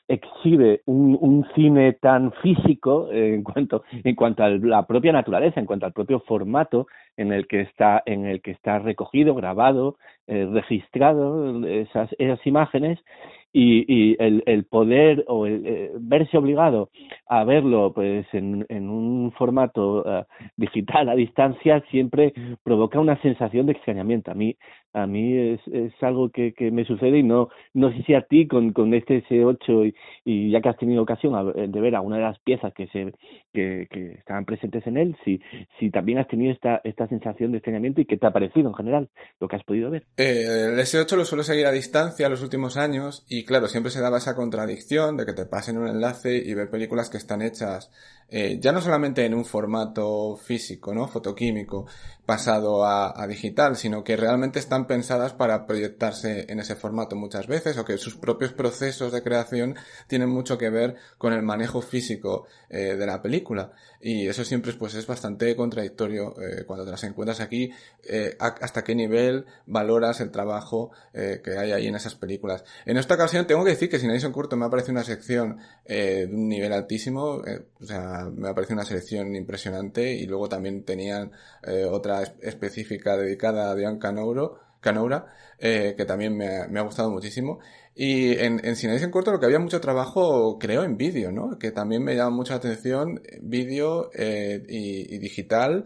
exhibe un, un cine tan físico eh, en cuanto en cuanto a la propia naturaleza, en cuanto al propio formato en el que está en el que está recogido, grabado, eh, registrado esas esas imágenes, y, y el, el poder o el eh, verse obligado a verlo pues en, en un formato uh, digital a distancia siempre provoca una sensación de extrañamiento. A mí a mí es, es algo que, que me sucede, y no no sé si a ti con, con este ese ocho y, y ya que has tenido ocasión de ver alguna de las piezas que se que, que estaban presentes en él, si si también has tenido esta esta sensación de extrañamiento, y qué te ha parecido en general lo que has podido ver. Eh, el ese ocho lo suelo seguir a distancia los últimos años, y claro, siempre se daba esa contradicción de que te pasen un enlace y ver películas que están hechas eh, ya no solamente en un formato físico, ¿no? Fotoquímico, pasado a, a digital, sino que realmente están pensadas para proyectarse en ese formato muchas veces, o que sus propios procesos de creación tienen mucho que ver con el manejo físico eh, de la película. Y eso siempre pues es bastante contradictorio eh, cuando te las encuentras aquí, eh, a, hasta qué nivel valoras el trabajo eh, que hay ahí en esas películas. En esta ocasión tengo que decir que Sin Addison Curto me ha parecido una sección eh, de un nivel altísimo, eh, o sea, me ha parecido una selección impresionante, y luego también tenían eh, otra específica dedicada a Diane Canouro, Canoura, eh, que también me ha, me ha gustado muchísimo. Y en, en Sin Addison Curto lo que había mucho trabajo, creo, en vídeo, ¿no? Que también me llama mucho la atención, vídeo eh, y, y digital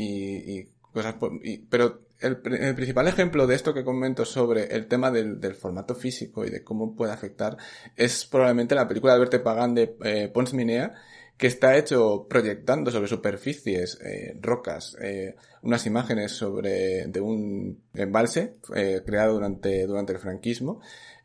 y, y cosas por, y, pero el, el principal ejemplo de esto que comento sobre el tema del, del formato físico y de cómo puede afectar es probablemente la película de Albert Pagan de eh, Pons Minea, que está hecho proyectando sobre superficies, eh, rocas, eh, unas imágenes sobre de un embalse eh, creado durante durante el franquismo,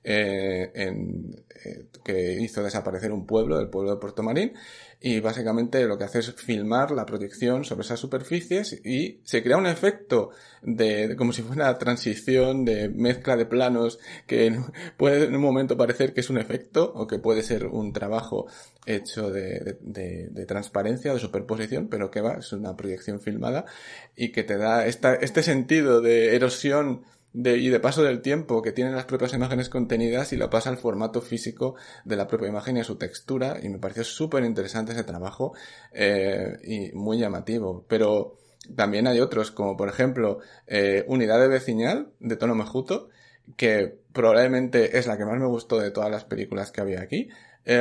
eh, en, eh, que hizo desaparecer un pueblo, el pueblo de Puerto Marín, y básicamente lo que hace es filmar la proyección sobre esas superficies y se crea un efecto de, de como si fuera una transición de mezcla de planos que puede en un momento parecer que es un efecto o que puede ser un trabajo hecho de, de, de, de transparencia, de superposición, pero que va, es una proyección filmada y que te da esta, este sentido de erosión de, y de paso del tiempo que tienen las propias imágenes contenidas, y lo pasa al formato físico de la propia imagen y a su textura, y me pareció súper interesante ese trabajo eh, y muy llamativo. Pero también hay otros, como por ejemplo eh, Unidad de Vecinal de Tono Mejuto, que probablemente es la que más me gustó de todas las películas que había aquí,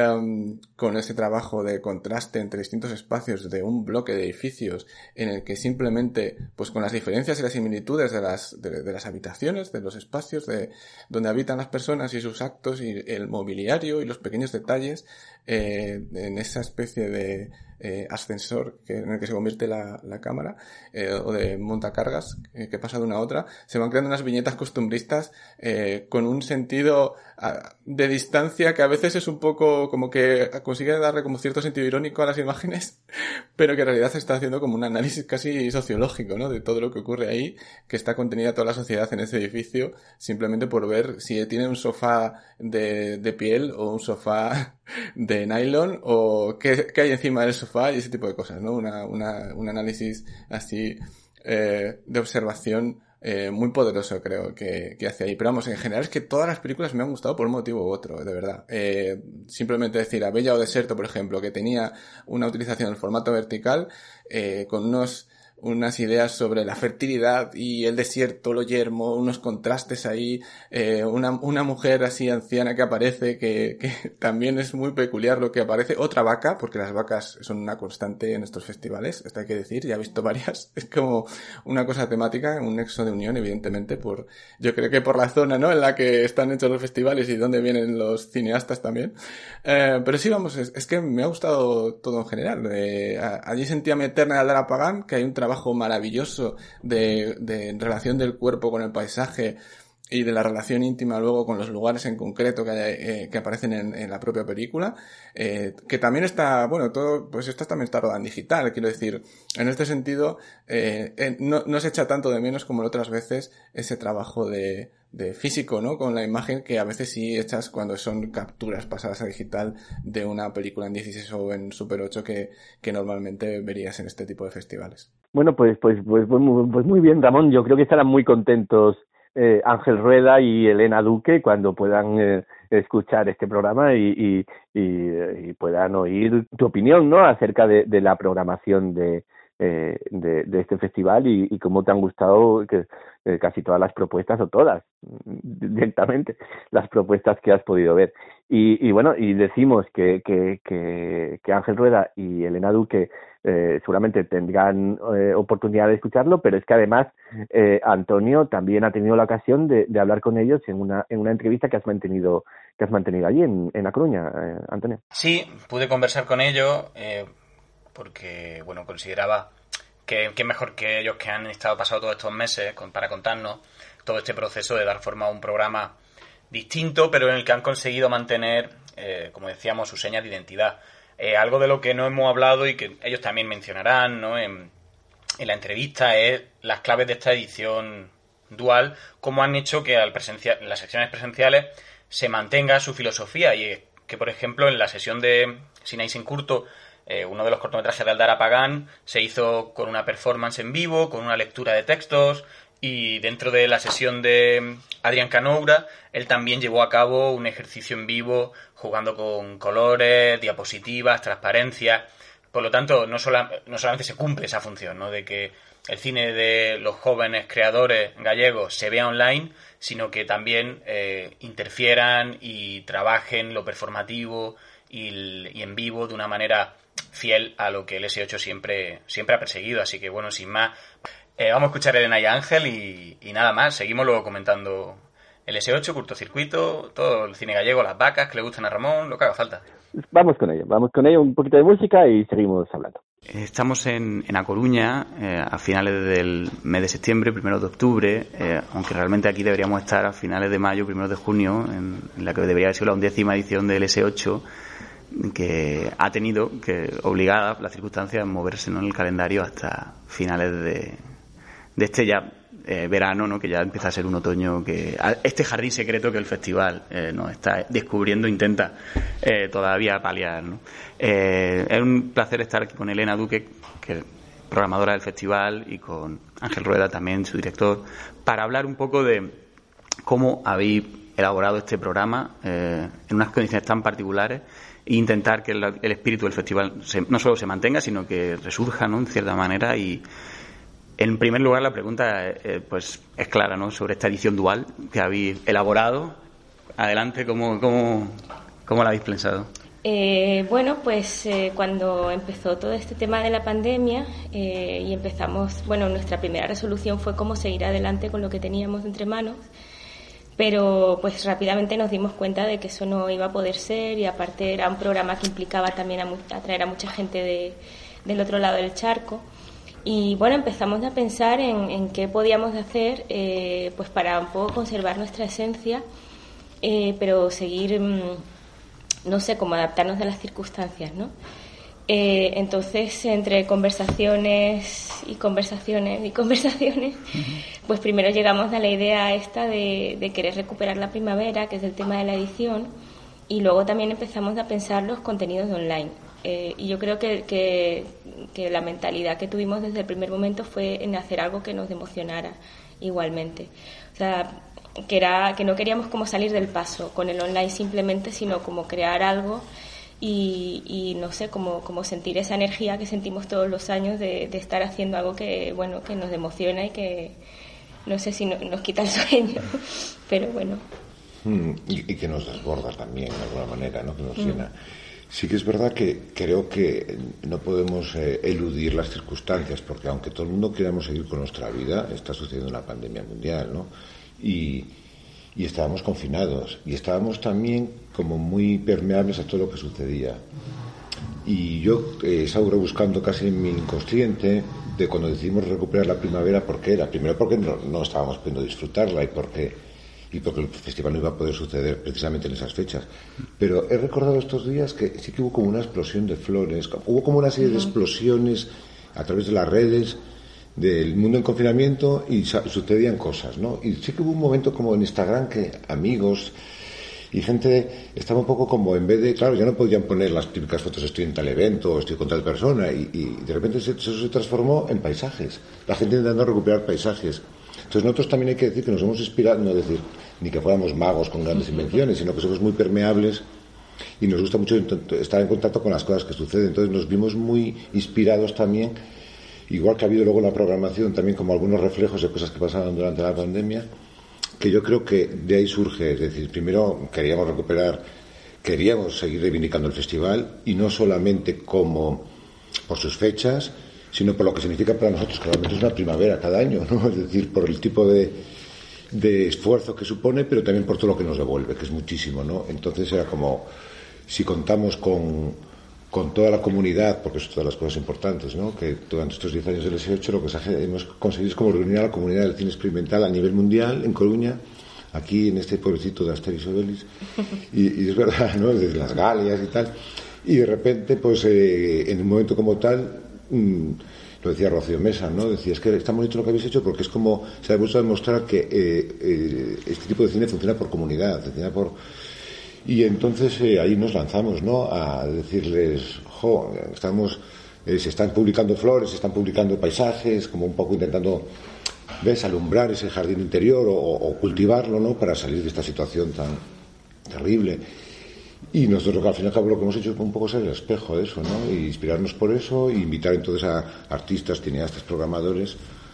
eh, con ese trabajo de contraste entre distintos espacios de un bloque de edificios en el que simplemente, pues con las diferencias y las similitudes de las de, de las habitaciones, de los espacios de donde habitan las personas y sus actos y el mobiliario y los pequeños detalles, eh, en esa especie de eh, ascensor que, en el que se convierte la, la cámara, eh, o de montacargas eh, que pasa de una a otra, se van creando unas viñetas costumbristas eh, con un sentido a, de distancia que a veces es un poco como que consigue darle como cierto sentido irónico a las imágenes, pero que en realidad se está haciendo como un análisis casi sociológico, ¿no? De todo lo que ocurre ahí, que está contenida toda la sociedad en ese edificio, simplemente por ver si tiene un sofá de, de piel o un sofá de nylon, o qué, qué hay encima del sofá y ese tipo de cosas, ¿no? Una, una, un análisis así eh, de observación eh, muy poderoso, creo, que, que hace ahí. Pero vamos, en general es que todas las películas me han gustado por un motivo u otro, de verdad. Eh, simplemente decir, a Bella o Deserto, por ejemplo, que tenía una utilización del formato vertical, eh, con unos unas ideas sobre la fertilidad y el desierto, lo yermo, unos contrastes ahí, eh, una, una mujer así anciana que aparece, que, que también es muy peculiar lo que aparece, otra vaca, porque las vacas son una constante en estos festivales, esto hay que decir, ya he visto varias, es como una cosa temática, un nexo de unión, evidentemente, por, yo creo que por la zona, ¿no?, en la que están hechos los festivales y donde vienen los cineastas también, eh, pero sí, vamos, es, es que me ha gustado todo en general, eh, allí sentía mi eterna Aldara Pagán, que hay un trabajo trabajo maravilloso de, de relación del cuerpo con el paisaje y de la relación íntima luego con los lugares en concreto que, hay, eh, que aparecen en, en la propia película, eh, que también está, bueno, todo, pues esto también está rodado en digital, quiero decir, en este sentido, eh, eh, no, no se echa tanto de menos como en otras veces ese trabajo de, de físico, ¿no?, con la imagen, que a veces sí echas cuando son capturas pasadas a digital de una película en dieciséis o en Super ocho que, que normalmente verías en este tipo de festivales. Bueno, pues, pues, pues, pues, muy, pues muy bien, Ramón, yo creo que estarán muy contentos Eh, Ángel Rueda y Elena Duque cuando puedan eh, escuchar este programa y, y, y, y puedan oír tu opinión, ¿no?, acerca de, de la programación de, eh, de, de este festival y, y cómo te han gustado que, eh, casi todas las propuestas, o todas directamente las propuestas que has podido ver. Y, y bueno, y decimos que, que, que, que Ángel Rueda y Elena Duque Eh, seguramente tendrán eh, oportunidad de escucharlo, pero es que además eh, Antonio también ha tenido la ocasión de, de hablar con ellos en una en una entrevista que has mantenido que has mantenido allí en, en A Coruña, eh, Antonio. Sí, pude conversar con ellos eh, porque, bueno, consideraba que, que mejor que ellos, que han estado pasado todos estos meses con, para contarnos todo este proceso de dar forma a un programa distinto, pero en el que han conseguido mantener, eh, como decíamos, sus señas de identidad. Eh, algo de lo que no hemos hablado y que ellos también mencionarán, ¿no?, en, en la entrevista es las claves de esta edición dual, cómo han hecho que al presencia, en las secciones presenciales se mantenga su filosofía, y es que, por ejemplo, en la sesión de Sinai sin Curto, eh, uno de los cortometrajes de Aldara Pagán se hizo con una performance en vivo, con una lectura de textos, y dentro de la sesión de Adrián Canoura, él también llevó a cabo un ejercicio en vivo jugando con colores, diapositivas, transparencias. Por lo tanto, no, sola, no solamente se cumple esa función, ¿no?, de que el cine de los jóvenes creadores gallegos se vea online, sino que también eh, interfieran y trabajen lo performativo y, y en vivo de una manera fiel a lo que el ese ocho siempre, siempre ha perseguido. Así que, bueno, sin más, eh, vamos a escuchar a Elena y a Ángel y, y nada más. Seguimos luego comentando el ese ocho, Curtocircuito, todo el cine gallego, las vacas que le gustan a Ramón, lo que haga falta. Vamos con ello, vamos con ello, un poquito de música y seguimos hablando. Estamos en, en A Coruña eh, a finales del mes de septiembre, primero de octubre, eh, aunque realmente aquí deberíamos estar a finales de mayo, primero de junio, en, en la que debería haber sido la undécima edición del ese ocho, que ha tenido que obligada las circunstancias a moverse, ¿no?, en el calendario hasta finales de, de este ya eh, verano, ¿no?, que ya empieza a ser un otoño, que este jardín secreto que el festival eh, nos está descubriendo intenta eh, todavía paliar, ¿no? Eh, es un placer estar aquí con Elena Duque, que es programadora del festival, y con Ángel Rueda, también su director, para hablar un poco de cómo habéis elaborado este programa eh, en unas condiciones tan particulares e intentar que el, el espíritu del festival se, no solo se mantenga, sino que resurja, ¿no?, en cierta manera. Y en primer lugar la pregunta eh, pues es clara, ¿no?, sobre esta edición dual que habéis elaborado. Adelante, ¿cómo, cómo, cómo la habéis pensado? Eh, bueno, pues eh, cuando empezó todo este tema de la pandemia eh, y empezamos, bueno, nuestra primera resolución fue cómo seguir adelante con lo que teníamos entre manos, pero pues rápidamente nos dimos cuenta de que eso no iba a poder ser, y aparte era un programa que implicaba también a atraer a mucha gente de, del otro lado del charco. Y bueno, empezamos a pensar en, en qué podíamos hacer eh, pues para un poco conservar nuestra esencia, eh, pero seguir, no sé, como adaptarnos a las circunstancias, ¿no? Eh, entonces, entre conversaciones y conversaciones y conversaciones, uh-huh. pues primero llegamos a la idea esta de, de querer recuperar la primavera, que es el tema de la edición, y luego también empezamos a pensar los contenidos online. Eh, y yo creo que, que, que la mentalidad que tuvimos desde el primer momento fue en hacer algo que nos emocionara igualmente. O sea, que, era, que no queríamos como salir del paso con el online simplemente, sino como crear algo y, y no sé, como, como sentir esa energía que sentimos todos los años de, de estar haciendo algo que, bueno, que nos emociona y que no sé si no, nos quita el sueño, pero bueno. Mm, y, y que nos desborda también de alguna manera, ¿no?, que nos llena. Mm. Sí que es verdad que creo que no podemos eh, eludir las circunstancias, porque aunque todo el mundo queramos seguir con nuestra vida, está sucediendo una pandemia mundial, ¿no? Y, y estábamos confinados, y estábamos también como muy permeables a todo lo que sucedía. Y yo eh, estaba rebuscando casi en mi inconsciente de cuando decidimos recuperar la primavera, ¿por qué era? Primero porque no, no estábamos pudiendo disfrutarla y porque... y porque el festival no iba a poder suceder precisamente en esas fechas. Pero he recordado estos días que sí que hubo como una explosión de flores, hubo como una serie de explosiones a través de las redes del mundo en confinamiento y sucedían cosas, ¿no? Y sí que hubo un momento como en Instagram que amigos y gente estaba un poco como, en vez de, claro, ya no podían poner las típicas fotos, estoy en tal evento o estoy con tal persona, y, y de repente eso se, se transformó en paisajes, la gente intentando recuperar paisajes. Entonces nosotros también hay que decir que nos hemos inspirado, no decir ni que fuéramos magos con grandes invenciones, sino que somos muy permeables y nos gusta mucho estar en contacto con las cosas que suceden. Entonces nos vimos muy inspirados también, igual que ha habido luego en la programación también como algunos reflejos de cosas que pasaban durante la pandemia, que yo creo que de ahí surge. Es decir, primero queríamos recuperar, queríamos seguir reivindicando el festival, y no solamente como por sus fechas, sino por lo que significa para nosotros, que realmente es una primavera cada año, ¿no? Es decir, por el tipo de, de esfuerzo que supone, pero también por todo lo que nos devuelve, que es muchísimo, ¿no? Entonces era como, si contamos con, con toda la comunidad, porque es todas las cosas importantes, ¿no?, que durante estos diez años del ese ocho lo que hemos conseguido es como reunir a la comunidad del cine experimental a nivel mundial, en Coruña, aquí en este pueblecito de Asteris y Obelix, y, y es verdad, ¿no?, desde las Galias y tal. Y de repente, pues eh, en un momento como tal, mmm, lo decía Rocío Mesa, ¿no? Decía, es que está bonito lo que habéis hecho porque es como se ha vuelto a demostrar que eh, eh, este tipo de cine funciona por comunidad, funciona por... Y entonces eh, ahí nos lanzamos, ¿no? A decirles, jo, estamos, eh, se están publicando flores, se están publicando paisajes, como un poco intentando, ¿ves?, alumbrar ese jardín interior o, o cultivarlo, ¿no?, para salir de esta situación tan terrible. Y nosotros al fin y al cabo lo que hemos hecho es un poco ser el espejo de eso, ¿no? Y inspirarnos por eso, e invitar entonces a artistas, cineastas, programadores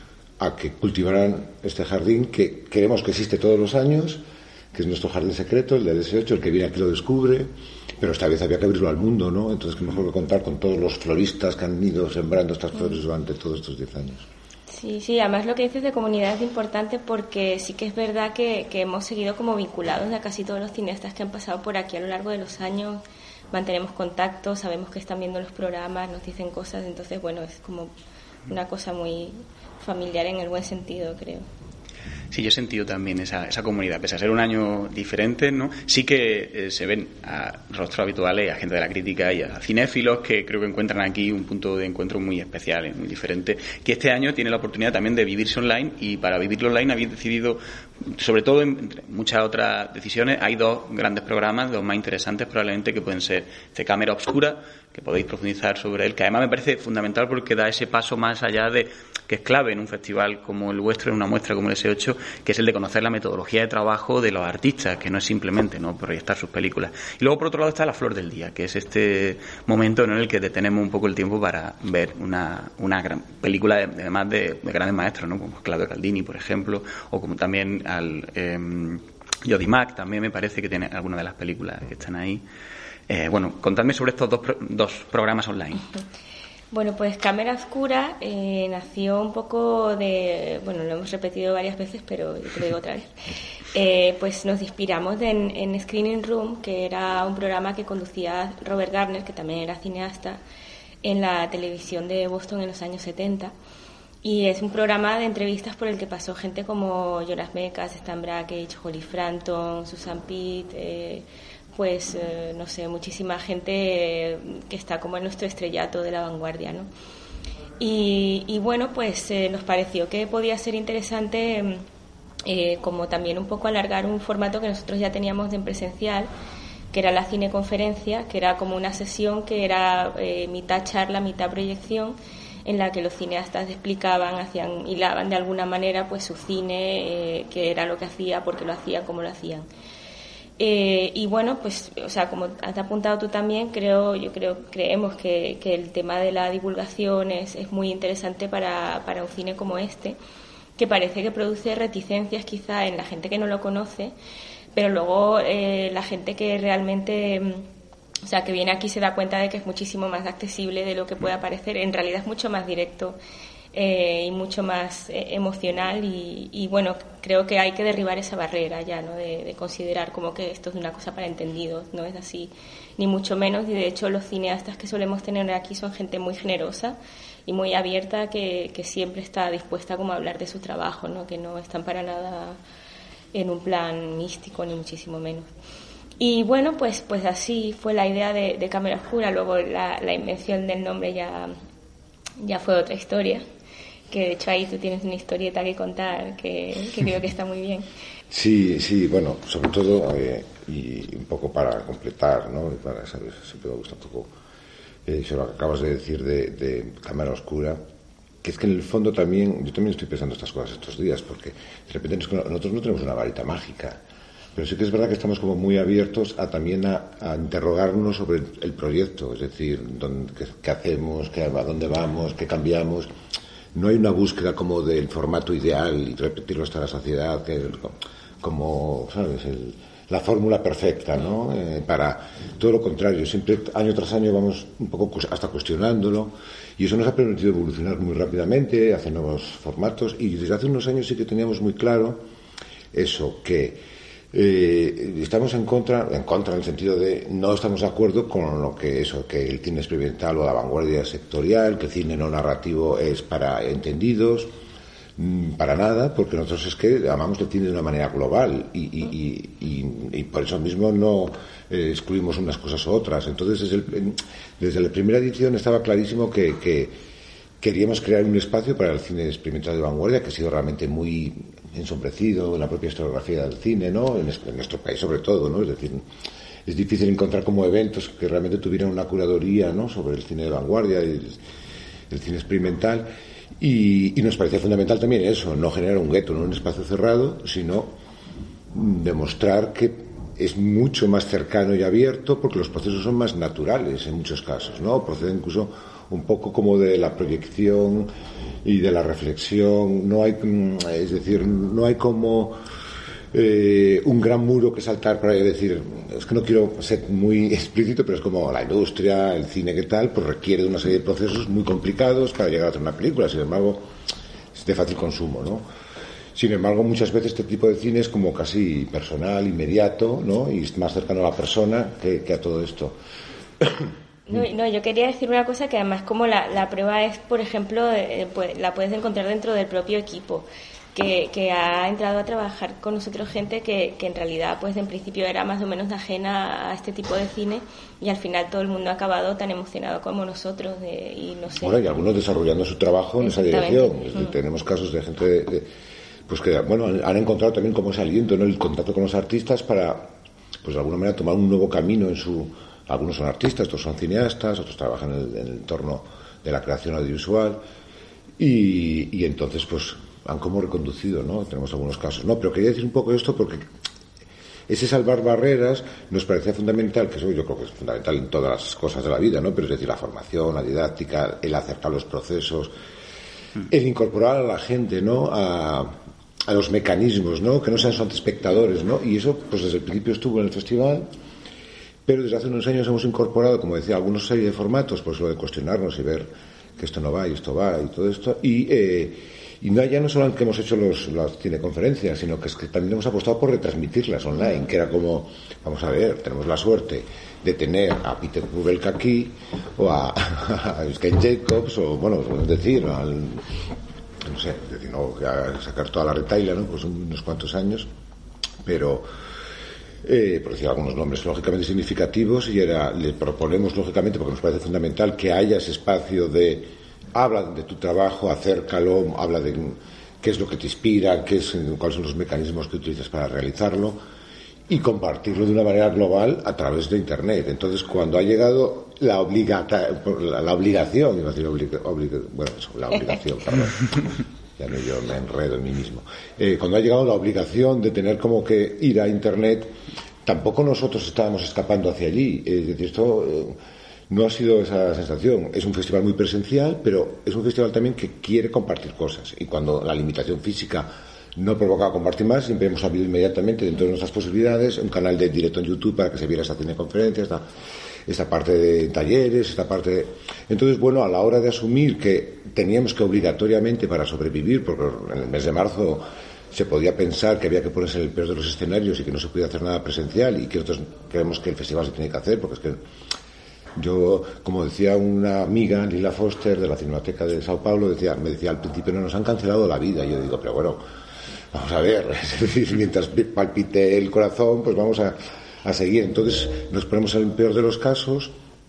a que cultivaran este jardín que queremos que existe todos los años, que es nuestro jardín secreto, el del S ocho, el que viene aquí lo descubre, pero esta vez había que abrirlo al mundo, ¿no? Entonces qué mejor que contar con todos los floristas que han ido sembrando estas flores durante todos estos diez años. Sí, sí, además lo que dices de comunidad es importante porque sí que es verdad que, que hemos seguido como vinculados a casi todos los cineastas que han pasado por aquí a lo largo de los años, mantenemos contacto, sabemos que están viendo los programas, nos dicen cosas, entonces bueno, es como una cosa muy familiar en el buen sentido, creo. Sí, yo he sentido también esa, esa comunidad, pese a ser un año diferente, ¿no? Sí que eh, se ven a rostros habituales, a gente de la crítica y a cinéfilos que creo que encuentran aquí un punto de encuentro muy especial, muy diferente, que este año tiene la oportunidad también de vivirse online, y para vivirlo online habéis decidido, sobre todo entre muchas otras decisiones, hay dos grandes programas, dos más interesantes probablemente, que pueden ser este Cámara Oscura, que podéis profundizar sobre él, que además me parece fundamental porque da ese paso más allá de, que es clave en un festival como el vuestro, en una muestra como el S ocho, que es el de conocer la metodología de trabajo de los artistas, que no es simplemente no proyectar sus películas. Y luego por otro lado está La Flor del Día, que es este momento, ¿no?, en el que detenemos un poco el tiempo para ver una, una gran película, de, además de, de grandes maestros, ¿no?, como Claudio Caldini, por ejemplo, o como también al eh, Jody Mack, también me parece que tiene algunas de las películas que están ahí. Eh, bueno, contadme sobre estos dos, pro, dos programas online. Bueno, pues Cámara Oscura eh, nació un poco de... Bueno, lo hemos repetido varias veces, pero yo te lo digo otra vez. Eh, pues nos inspiramos en, en Screening Room, que era un programa que conducía Robert Garner, que también era cineasta, en la televisión de Boston en los años setenta. Y es un programa de entrevistas por el que pasó gente como Jonas Mekas, Stan Brakhage, Holly Frampton, Susan Pitt... Eh, pues, eh, no sé, muchísima gente eh, que está como en nuestro estrellato de la vanguardia, ¿no? Y, y bueno, pues eh, nos pareció que podía ser interesante eh, como también un poco alargar un formato que nosotros ya teníamos en presencial, que era la cineconferencia, que era como una sesión que era eh, mitad charla, mitad proyección, en la que los cineastas explicaban, hacían, hilaban de alguna manera pues su cine, eh, qué era lo que hacía, por qué lo hacían, cómo lo hacían. Eh, y bueno, pues, o sea, como has apuntado tú también, creo, yo creo, creemos que, que el tema de la divulgación es, es muy interesante para, para un cine como este, que parece que produce reticencias quizá en la gente que no lo conoce, pero luego eh, la gente que realmente, o sea, que viene aquí se da cuenta de que es muchísimo más accesible de lo que pueda parecer, en realidad es mucho más directo. Eh, y mucho más eh, emocional y, y bueno, creo que hay que derribar esa barrera ya, ¿no?, de, de considerar como que esto es una cosa para entendidos, no es así, ni mucho menos, y de hecho los cineastas que solemos tener aquí son gente muy generosa y muy abierta que, que siempre está dispuesta como a hablar de su trabajo, ¿no?, que no están para nada en un plan místico ni muchísimo menos. Y bueno, pues, pues así fue la idea de, de Cámara Oscura, luego la, la invención del nombre ya, ya fue otra historia, que de hecho ahí tú tienes una historieta que contar que, que creo que está muy bien. Sí, sí, bueno, sobre todo, eh, y un poco para completar, ¿no?, para, ¿sabes?, siempre me gusta un poco eh, eso lo que acabas de decir de, de Cámara Oscura, que es que en el fondo también, yo también estoy pensando estas cosas estos días, porque de repente nosotros no tenemos una varita mágica, pero sí que es verdad que estamos como muy abiertos a también a, a interrogarnos sobre el, el proyecto, es decir, dónde, qué, qué hacemos, qué, a dónde vamos, qué cambiamos. No hay una búsqueda como del formato ideal y repetirlo hasta la saciedad, que como, ¿sabes?, el, la fórmula perfecta, ¿no? Eh, para todo lo contrario, siempre año tras año vamos un poco hasta cuestionándolo, y eso nos ha permitido evolucionar muy rápidamente, hacer nuevos formatos, y desde hace unos años sí que teníamos muy claro eso, que Eh, estamos en contra, en contra en el sentido de no estamos de acuerdo con lo que eso, que el cine experimental o la vanguardia sectorial, que el cine no narrativo es para entendidos, Para nada, porque nosotros es que amamos el cine de una manera global y, y, y, y, y por eso mismo no eh, excluimos unas cosas u otras. Entonces, desde, el, desde la primera edición estaba clarísimo que, que queríamos crear un espacio para el cine experimental de vanguardia, que ha sido realmente muy ensombrecido en la propia historiografía del cine, ¿no? En, en nuestro país sobre todo, ¿no? Es decir, es difícil encontrar como eventos que realmente tuvieran una curaduría, ¿no?, sobre el cine de vanguardia y el, el cine experimental. Y, y nos parecía fundamental también eso, no generar un gueto, no un espacio cerrado, sino demostrar que es mucho más cercano y abierto porque los procesos son más naturales en muchos casos, ¿no? Proceden incluso un poco como de la proyección y de la reflexión. No hay, es decir, no hay como eh, un gran muro que saltar para decir, es que no quiero ser muy explícito, pero es como la industria, el cine, que tal, pues requiere de una serie de procesos muy complicados para llegar a hacer una película. Sin embargo, es de fácil consumo, ¿no? Sin embargo, muchas veces este tipo de cine es como casi personal, inmediato, ¿no? Y es más cercano a la persona que, que a todo esto. No, no, yo quería decir una cosa que además como la, la prueba es, por ejemplo, eh, pues, la puedes encontrar dentro del propio equipo, que, que ha entrado a trabajar con nosotros gente que, que en realidad, pues en principio era más o menos ajena a este tipo de cine y al final todo el mundo ha acabado tan emocionado como nosotros de, y no sé. Bueno, y algunos desarrollando su trabajo en esa dirección. Es decir, mm. tenemos casos de gente de, de, pues que, bueno, han encontrado también como ese aliento, ¿no?, el contacto con los artistas para, pues de alguna manera, tomar un nuevo camino en su... Algunos son artistas, otros son cineastas, otros trabajan en el, en el entorno de la creación audiovisual y, y entonces pues han como reconducido, ¿no? Tenemos algunos casos. No, pero quería decir un poco esto porque ese salvar barreras nos parecía fundamental, que eso yo creo que es fundamental en todas las cosas de la vida, ¿no? Pero es decir, la formación, la didáctica, el acercar los procesos, el incorporar a la gente, ¿no?, a, a los mecanismos, ¿no?, que no sean solamente espectadores, ¿no? Y eso pues desde el principio estuvo en el festival. Pero desde hace unos años hemos incorporado, como decía, algunos serie de formatos, pues lo de cuestionarnos y ver que esto no va y esto va y todo esto. Y, eh, y no, ya no solo que hemos hecho los, las cineconferencias, sino que es que también hemos apostado por retransmitirlas online, que era como, vamos a ver, tenemos la suerte de tener a Peter Kubelka aquí, o a, a Ken Jacobs, o bueno, es decir, al, no sé, es decir, no, a sacar toda la retaila, ¿no?, pues unos cuantos años, pero... Eh, por decir algunos nombres lógicamente significativos, y era, le proponemos lógicamente, porque nos parece fundamental, que haya ese espacio de habla de tu trabajo, acércalo, habla de qué es lo que te inspira, qué es, cuáles son los mecanismos que utilizas para realizarlo, y compartirlo de una manera global a través de Internet. Entonces, cuando ha llegado la obligata, la, la obligación, iba a decir obliga, obliga, bueno, eso, la obligación, perdón. Ya no, yo me enredo en mí mismo. Eh, cuando ha llegado la obligación de tener como que ir a Internet, tampoco nosotros estábamos escapando hacia allí. Es decir, esto eh, no ha sido esa sensación. Es un festival muy presencial, pero es un festival también que quiere compartir cosas. Y cuando la limitación física no provocaba compartir más, siempre hemos sabido inmediatamente, dentro de nuestras posibilidades, un canal de directo en YouTube para que se viera esta cineconferencia, esta, esta parte de talleres, esta parte de... Entonces, bueno, a la hora de asumir que teníamos que obligatoriamente, para sobrevivir, porque en el mes de marzo se podía pensar que había que ponerse en el peor de los escenarios y que no se podía hacer nada presencial, y que nosotros creemos que el festival se tiene que hacer, porque es que yo, como decía una amiga, Lila Foster, de la Cinemateca de Sao Paulo, decía, me decía al principio, no, nos han cancelado la vida. Y yo digo, pero bueno, vamos a ver, es decir, mientras palpite el corazón, pues vamos a, a seguir. Entonces nos ponemos en el peor de los casos,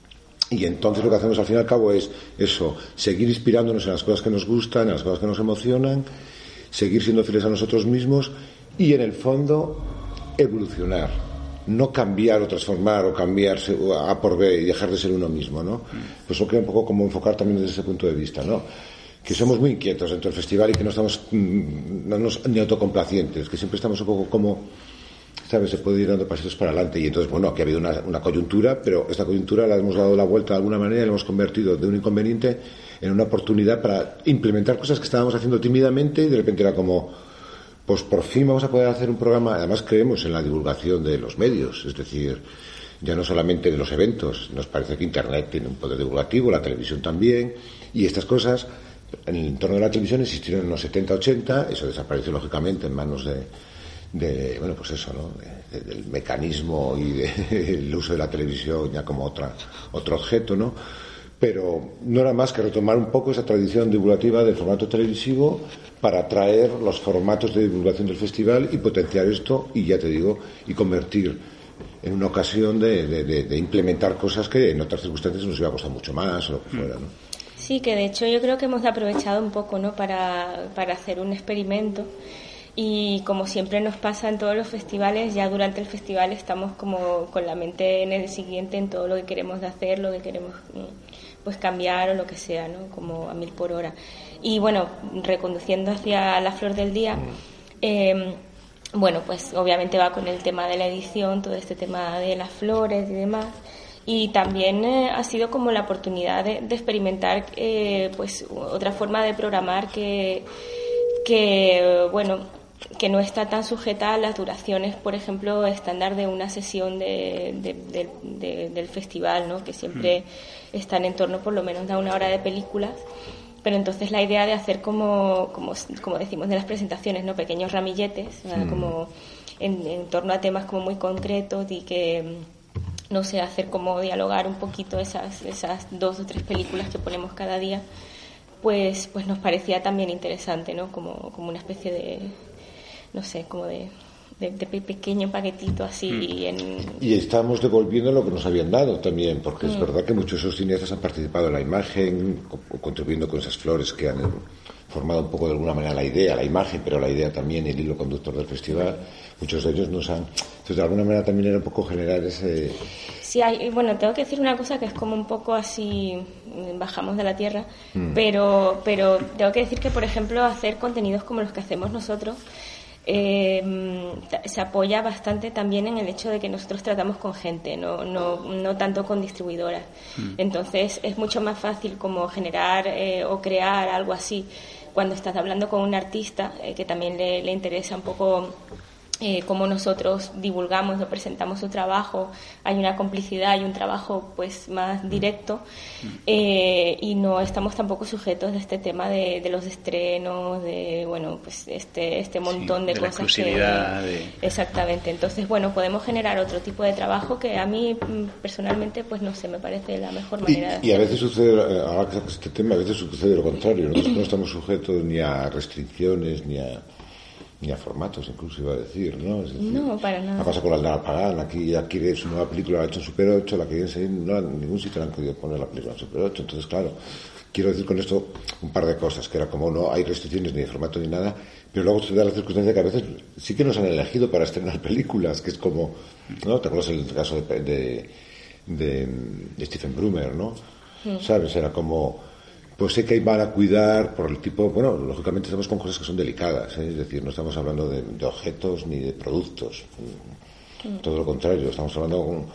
y entonces lo que hacemos al fin y al cabo es eso, seguir inspirándonos en las cosas que nos gustan, en las cosas que nos emocionan, seguir siendo fieles a nosotros mismos y, en el fondo, evolucionar. No cambiar o transformar o cambiarse A por B y dejar de ser uno mismo, ¿no? Pues eso queda un poco como enfocar también desde ese punto de vista, ¿no? Que somos muy inquietos dentro del festival y que no estamos no nos, ni autocomplacientes, que siempre estamos un poco como, ¿sabes?, se puede ir dando pasitos para adelante. Y entonces, bueno, aquí ha habido una, una coyuntura, pero esta coyuntura la hemos dado la vuelta de alguna manera y la hemos convertido de un inconveniente en una oportunidad para implementar cosas que estábamos haciendo tímidamente, y de repente era como, pues por fin vamos a poder hacer un programa. Además, creemos en la divulgación de los medios, es decir, ya no solamente de los eventos. Nos parece que Internet tiene un poder divulgativo, la televisión también, y estas cosas en el entorno de la televisión existieron en los setenta ochenta, eso desapareció lógicamente en manos de, de bueno, pues eso, ¿no?, de, de, del mecanismo y del de, uso de la televisión ya como otra, otro objeto, ¿no? pero no era más que retomar un poco esa tradición divulgativa del formato televisivo para traer los formatos de divulgación del festival y potenciar esto, y ya te digo, y convertir en una ocasión de, de, de, de implementar cosas que en otras circunstancias nos iba a costar mucho más o lo que fuera, ¿no? Sí, que de hecho yo creo que hemos aprovechado un poco, ¿no?, para, para hacer un experimento. Y como siempre nos pasa en todos los festivales, ya durante el festival estamos como con la mente en el siguiente, en todo lo que queremos hacer, lo que queremos pues cambiar o lo que sea, ¿no?, como a mil por hora. Y bueno, reconduciendo hacia la flor del día, eh, bueno, pues obviamente va con el tema de la edición, todo este tema de las flores y demás. Y también eh, ha sido como la oportunidad de, de experimentar eh, pues otra forma de programar que, que bueno, que no está tan sujeta a las duraciones, por ejemplo, estándar de una sesión de, de, de, de, del festival, ¿no?, que siempre mm. están en torno por lo menos a una hora de películas. Pero entonces la idea de hacer como, como, como decimos de las presentaciones, ¿no?, pequeños ramilletes, mm. ¿verdad?, como en, en torno a temas como muy concretos y que, no sé, hacer como dialogar un poquito esas, esas dos o tres películas que ponemos cada día, pues, pues nos parecía también interesante, ¿no?, como, como una especie de, no sé, como de, de, de pequeño paquetito así. Mm. En... Y estamos devolviendo lo que nos habían dado también, porque mm. es verdad que muchos de esos cineastas han participado en la imagen, co- contribuyendo con esas flores que han formado un poco de alguna manera la idea, la imagen, pero la idea también, el hilo conductor del festival. Muchos de ellos nos han... Entonces, de alguna manera también era un poco generar ese... Sí, hay, bueno, tengo que decir una cosa que es como un poco así, bajamos de la tierra, mm. pero, pero tengo que decir que, por ejemplo, hacer contenidos como los que hacemos nosotros, Eh, se apoya bastante también en el hecho de que nosotros tratamos con gente, no, no, no tanto con distribuidoras. Mm. Entonces es mucho más fácil como generar eh, o crear algo así cuando estás hablando con un artista eh, que también le, le interesa un poco eh, cómo nosotros divulgamos o presentamos su trabajo. Hay una complicidad, hay un trabajo pues más directo eh, y no estamos tampoco sujetos a este tema de, de los estrenos, de bueno pues este este montón sí, de, de cosas la exclusividad que de... exactamente. Entonces bueno, podemos generar otro tipo de trabajo que a mí personalmente pues no sé, me parece la mejor manera. Y, y a veces sucede, ahora que este tema, a veces sucede lo contrario. Nosotros no estamos sujetos ni a restricciones ni a ni a formatos, incluso iba a decir, ¿no? Es decir, no, para nada. Ha pasado con la Aldana Pagán, aquí, aquí su nueva película la ha hecho en Super ocho, la querían seguir, no, en ningún sitio le han podido poner la película en Super ocho, entonces claro, quiero decir con esto un par de cosas, que era como no hay restricciones ni de formato ni nada, pero luego se da la circunstancia que a veces sí que nos han elegido para estrenar películas, que es como, ¿no? ¿Te acuerdas el caso de, de, de, de Stephen Brumer, ¿no? Sí. ¿Sabes? Era como... Pues sé que van a cuidar por el tipo... Bueno, lógicamente estamos con cosas que son delicadas, ¿eh? Es decir, no estamos hablando de, de objetos ni de productos. Mm. Todo lo contrario, estamos hablando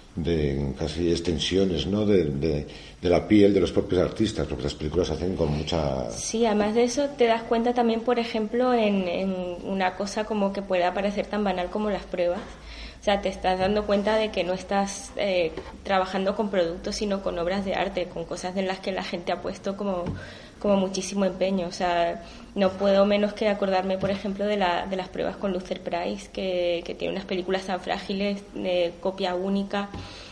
de casi extensiones, ¿no? De, de, de la piel de los propios artistas, porque las películas se hacen con mucha... Sí, además de eso te das cuenta también, por ejemplo, en, en una cosa como que pueda parecer tan banal como las pruebas. O sea, te estás dando cuenta de que no estás eh, trabajando con productos, sino con obras de arte, con cosas en las que la gente ha puesto como, como muchísimo empeño. O sea, no puedo menos que acordarme, por ejemplo, de, la, de las pruebas con Luther Price, que, que tiene unas películas tan frágiles, de copia única.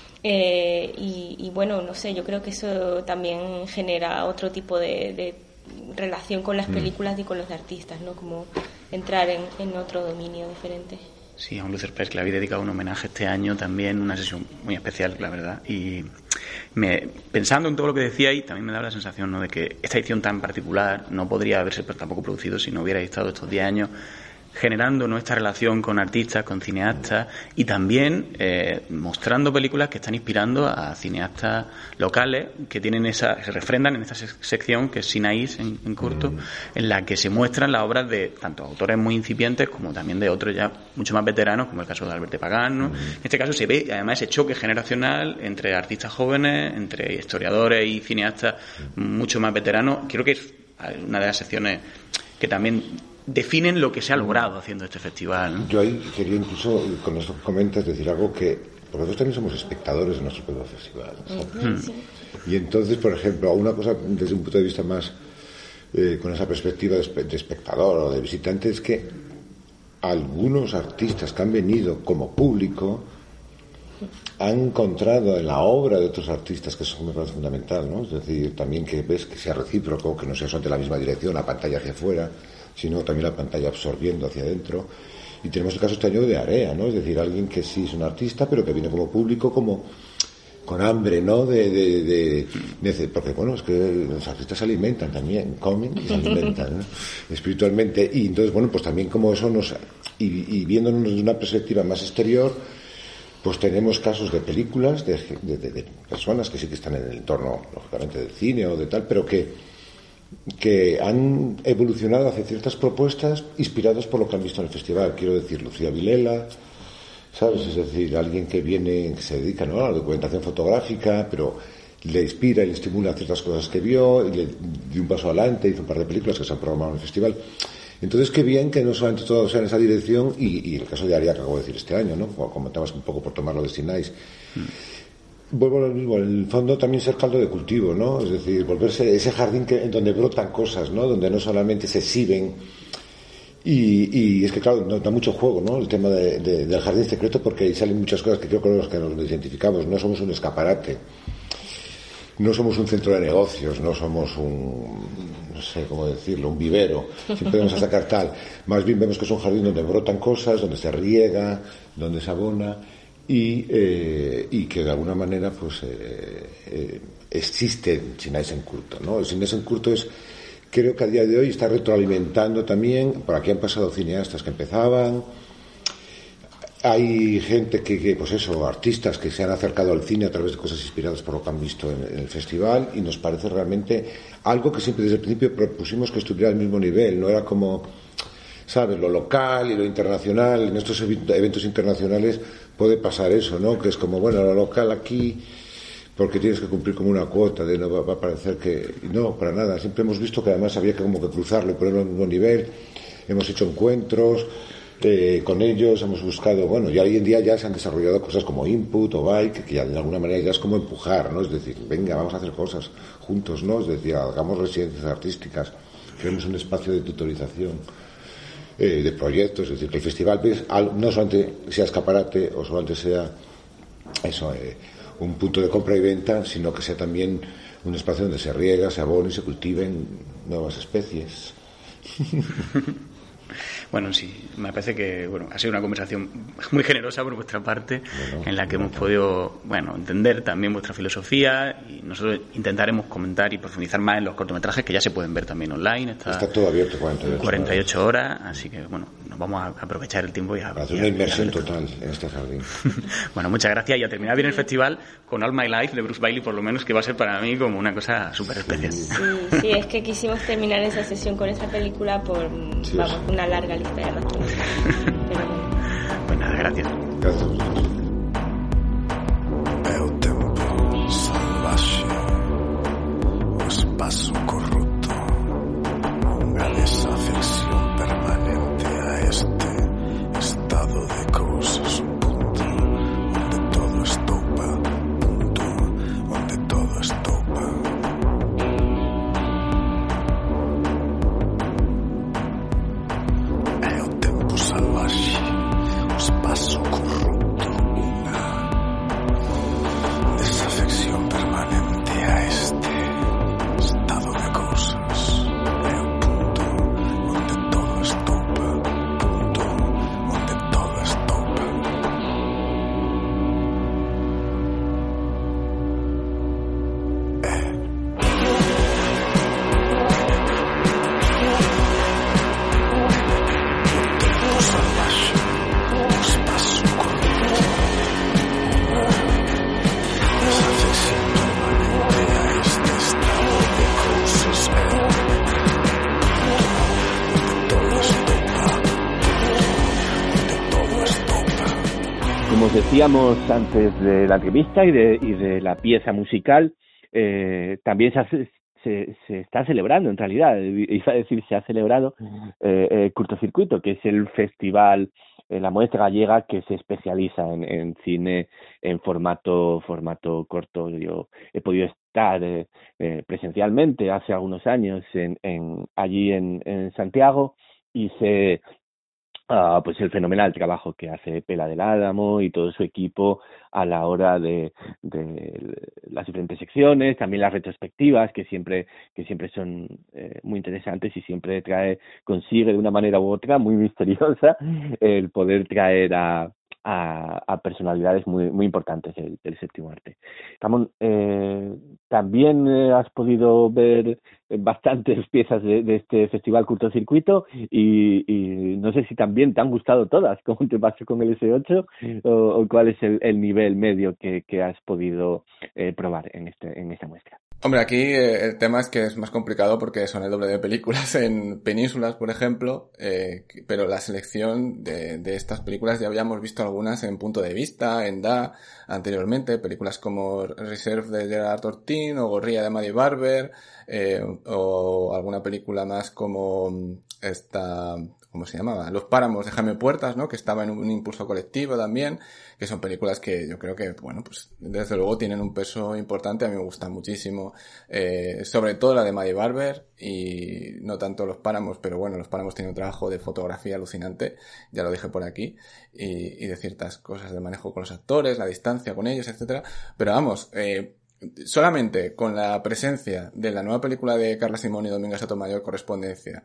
Eh, y, y bueno, no sé, yo creo que eso también genera otro tipo de, de relación con las películas y con los artistas, ¿no? Como entrar en, en otro dominio diferente. Sí, a un Luther Price que le había dedicado un homenaje este año también, una sesión muy especial, la verdad. Y me, pensando en todo lo que decíais, también me daba la sensación, ¿no?, de que esta edición tan particular no podría haberse tampoco producido si no hubiera estado estos diez años generando nuestra relación con artistas, con cineastas y también eh, mostrando películas que están inspirando a cineastas locales que tienen esa, se refrendan en esta sección que es Sinaís en, en corto, en la que se muestran las obras de tanto autores muy incipientes como también de otros ya mucho más veteranos, como el caso de Albert de Pagán, ¿no? En este caso se ve además ese choque generacional entre artistas jóvenes, entre historiadores y cineastas mucho más veteranos. Creo que es una de las secciones que también definen lo que se ha logrado haciendo este festival, ¿no? Yo ahí quería incluso, con esto que comentas, decir algo que nosotros también somos espectadores de nuestro propio festival, ¿sabes? Uh-huh. Sí. Y entonces, por ejemplo, una cosa desde un punto de vista más eh, con esa perspectiva de, de espectador o de visitante es que algunos artistas que han venido como público han encontrado en la obra de otros artistas, que eso me parece fundamental, ¿no? Es decir, también que ves que sea recíproco, que no sea solamente la misma dirección, la pantalla hacia afuera, sino también la pantalla absorbiendo hacia adentro. Y tenemos el caso este año de Area, ¿no? Es decir, alguien que sí es un artista, pero que viene como público, como con hambre, ¿no? De, de, de, de porque bueno, es que los artistas se alimentan también, comen y se alimentan, ¿no? Espiritualmente. Y entonces, bueno, pues también como eso nos, y, y viéndonos desde una perspectiva más exterior, pues tenemos casos de películas, de, de, de, de personas que sí que están en el entorno, lógicamente, del cine o de tal, pero que, que han evolucionado hacia ciertas propuestas inspiradas por lo que han visto en el festival. Quiero decir, Lucía Vilela, ¿sabes? Es decir, alguien que viene, que se dedica, ¿no?, a la documentación fotográfica, pero le inspira y le estimula ciertas cosas que vio y le dio un paso adelante, hizo un par de películas que se han programado en el festival. Entonces, qué bien que no solamente todo sea en esa dirección, y, y el caso de Aria que acabo de decir este año, ¿no? Como comentabas un poco por tomarlo de Sinais. Mm. Vuelvo a lo mismo, en el fondo también ser caldo de cultivo, ¿no? Es decir, volverse ese jardín que, en donde brotan cosas, ¿no? Donde no solamente se exhiben. Y, y es que, claro, nos da mucho juego, ¿no? El tema de, de, del jardín secreto, porque ahí salen muchas cosas que creo que con las que nos identificamos. No somos un escaparate. No somos un centro de negocios, no somos un, no sé cómo decirlo, un vivero, siempre vamos a sacar tal. Más bien vemos que es un jardín donde brotan cosas, donde se riega, donde se abona y, eh, y que de alguna manera pues eh, eh, existe Sinais en Curto, ¿no? El Sinais en Curto es, creo que a día de hoy está retroalimentando también, por aquí han pasado cineastas que empezaban. Hay gente que, que, pues eso, artistas que se han acercado al cine a través de cosas inspiradas por lo que han visto en, en el festival, y nos parece realmente algo que siempre desde el principio propusimos que estuviera al mismo nivel. No era como, ¿sabes?, lo local y lo internacional. En estos eventos internacionales puede pasar eso, ¿no? Que es como, bueno, lo local aquí, porque tienes que cumplir como una cuota, de no va, va a parecer que... No, para nada. Siempre hemos visto que además había que como que cruzarlo y ponerlo al mismo nivel. Hemos hecho encuentros Eh, con ellos, hemos buscado, bueno, ya hoy en día ya se han desarrollado cosas como Input o Bike, que ya de alguna manera ya es como empujar, ¿no? Es decir, venga, vamos a hacer cosas juntos, ¿no? Es decir, hagamos residencias artísticas, creemos un espacio de tutorización eh, de proyectos, es decir, que el festival pues, no solamente sea escaparate o solamente sea eso, eh, un punto de compra y venta, sino que sea también un espacio donde se riega, se abona y se cultiven nuevas especies. Bueno, sí, me parece que bueno ha sido una conversación muy generosa por vuestra parte, bueno, en la que hemos podido bueno entender también vuestra filosofía, y nosotros intentaremos comentar y profundizar más en los cortometrajes que ya se pueden ver también online. Está, está todo abierto cuarenta y ocho horas, así que bueno, nos vamos a aprovechar el tiempo y a hacer una inversión total en este jardín. Bueno, muchas gracias, y a terminar bien el festival con All My Life de Bruce Bailey, por lo menos, que va a ser para mí como una cosa súper especial. Sí, sí, es que quisimos terminar esa sesión con esa película por sí, vamos, una larga lista de razones. Pero bueno. Pues nada, gracias. Gracias. È un tempo salvaje, un espacio corrupto, una desafección permanente a este estado de cosas, un punto donde todo estopa, un punto donde todo estopa. È un tempo salvaje, un espacio corrupto, una desafección permanente a este estado de cosas. Es un punto donde todo estopa, un punto donde todo estopa. Eh. Un tempo salvaje, un espacio corrupto, desafección permanente a este estado de cosas. Donde todo estopa, donde todo estopa. Como os decíamos antes de la entrevista y de, y de la pieza musical, eh, también se, hace, se, se está celebrando, en realidad, iba a decir se ha celebrado eh, eh, Curtocircuito, que es el festival, eh, la muestra gallega que se especializa en, en cine en formato formato corto. Yo he podido estar eh, eh, presencialmente hace algunos años en, en allí en, en Santiago, y sé Uh, pues el fenomenal trabajo que hace Pela del Álamo y todo su equipo a la hora de, de las diferentes secciones, también las retrospectivas que siempre que siempre son eh, muy interesantes y siempre trae consigue de una manera u otra muy misteriosa el poder traer a A, a personalidades muy muy importantes del, del séptimo arte. Ramón, eh, también eh, has podido ver bastantes piezas de, de este festival Curtocircuito y, y no sé si también te han gustado todas, como te pasó con el ese ocho o, o cuál es el, el nivel medio que, que has podido eh, probar en este en esta muestra. Hombre, aquí eh, el tema es que es más complicado porque son el doble de películas en Penínsulas, por ejemplo, eh, pero la selección de, de estas películas ya habíamos visto algunas en Punto de Vista, en D A, anteriormente, películas como Reserve de Gerard Ortín o Gorrilla de Maddie Barber, eh, o alguna película más como esta... ¿cómo se llamaba? Los Páramos de Jaime Puertas, ¿no? Que estaba en un impulso colectivo también, que son películas que yo creo que, bueno, pues desde luego tienen un peso importante, a mí me gustan muchísimo, eh, sobre todo la de Maddie Barber y no tanto Los Páramos, pero bueno, Los Páramos tiene un trabajo de fotografía alucinante, ya lo dije por aquí, y, y de ciertas cosas de manejo con los actores, la distancia con ellos, etcétera, pero vamos, eh, solamente con la presencia de la nueva película de Carla Simón y Domingo Sotomayor, Correspondencia,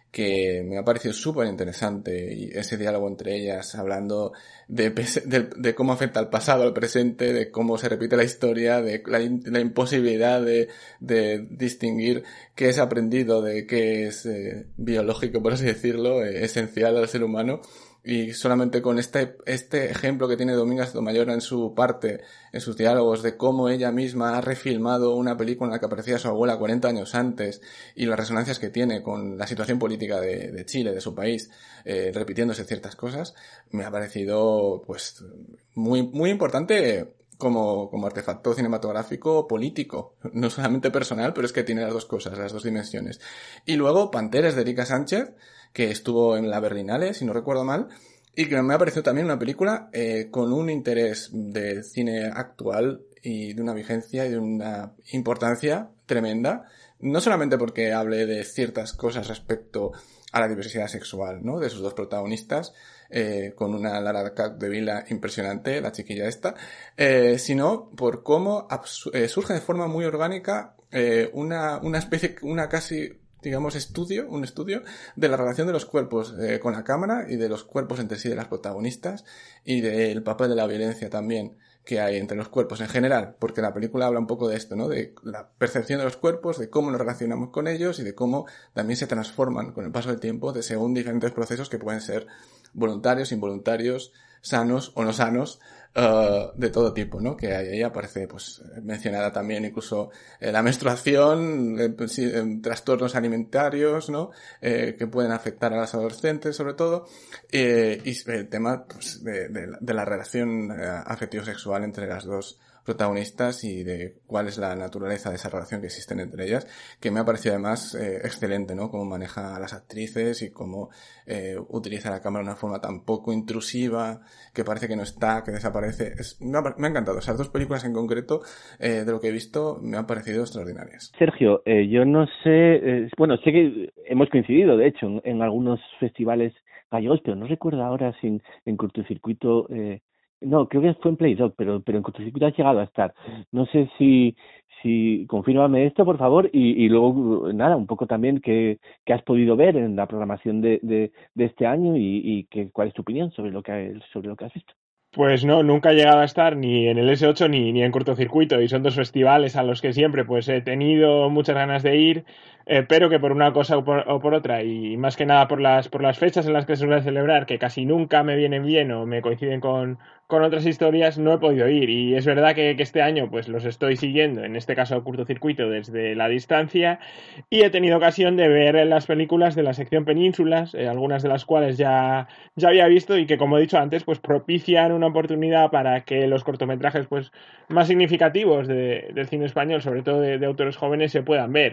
que me ha parecido súper interesante, y ese diálogo entre ellas hablando de, de, de cómo afecta al pasado, al presente, de cómo se repite la historia, de la, la imposibilidad de, de distinguir qué es aprendido de qué es eh, biológico, por así decirlo, eh, esencial al ser humano. Y solamente con este, este ejemplo que tiene Dominga Sotomayor en su parte, en sus diálogos, de cómo ella misma ha refilmado una película en la que aparecía su abuela cuarenta años antes y las resonancias que tiene con la situación política de, de Chile, de su país, eh, repitiéndose ciertas cosas, me ha parecido, pues, muy, muy importante como, como artefacto cinematográfico político, no solamente personal, pero es que tiene las dos cosas, las dos dimensiones. Y luego Panteres de Erika Sánchez, que estuvo en la Berlinale, si no recuerdo mal, y que me ha parecido también una película eh, con un interés de cine actual y de una vigencia y de una importancia tremenda, no solamente porque hable de ciertas cosas respecto a la diversidad sexual, ¿no?, de sus dos protagonistas, eh, con una Lara Capdevila impresionante, la chiquilla esta, eh, sino por cómo abs- eh, surge de forma muy orgánica eh, una, una especie, una casi... digamos, estudio, un estudio de la relación de los cuerpos eh, con la cámara y de los cuerpos entre sí de las protagonistas y del papel de la violencia también que hay entre los cuerpos en general, porque la película habla un poco de esto, ¿no?, de la percepción de los cuerpos, de cómo nos relacionamos con ellos y de cómo también se transforman con el paso del tiempo de según diferentes procesos que pueden ser voluntarios, involuntarios, sanos o no sanos, Uh, de todo tipo, ¿no? Que ahí aparece, pues, mencionada también incluso eh, la menstruación, eh, pues, sí, eh, trastornos alimentarios, ¿no? Eh, que pueden afectar a las adolescentes, sobre todo, eh, y el tema, pues, de, de, de la relación eh, afectivo-sexual entre las dos protagonistas y de cuál es la naturaleza de esa relación que existen entre ellas, que me ha parecido además eh, excelente, ¿no? Cómo maneja a las actrices y cómo eh, utiliza la cámara de una forma tan poco intrusiva, que parece que no está, que desaparece. Es, me, ha, me ha encantado. Esas dos películas en concreto, eh, de lo que he visto, me han parecido extraordinarias. Sergio, eh, yo no sé, eh, bueno, sé que hemos coincidido, de hecho, en, en algunos festivales gallegos, pero no recuerdo ahora si en, en cortocircuito... Eh, No, creo que fue en Playdog, pero pero en cortocircuito has llegado a estar. No sé si si confírmame esto, por favor, y, y luego, nada, un poco también qué, qué has podido ver en la programación de, de, de este año y, y que, cuál es tu opinión sobre lo que sobre lo que has visto. Pues no, nunca he llegado a estar ni en el ese ocho ni, ni en cortocircuito, y son dos festivales a los que siempre pues he tenido muchas ganas de ir, eh, pero que por una cosa o por, o por otra, y más que nada por las por las fechas en las que se suele celebrar, que casi nunca me vienen bien o me coinciden con, con otras historias, no he podido ir. Y es verdad que, que este año pues los estoy siguiendo, en este caso cortocircuito, desde la distancia, y he tenido ocasión de ver las películas de la sección Penínsulas, eh, algunas de las cuales ya, ya había visto y que, como he dicho antes, pues propician una oportunidad para que los cortometrajes pues más significativos de, del cine español, sobre todo de, de autores jóvenes, se puedan ver.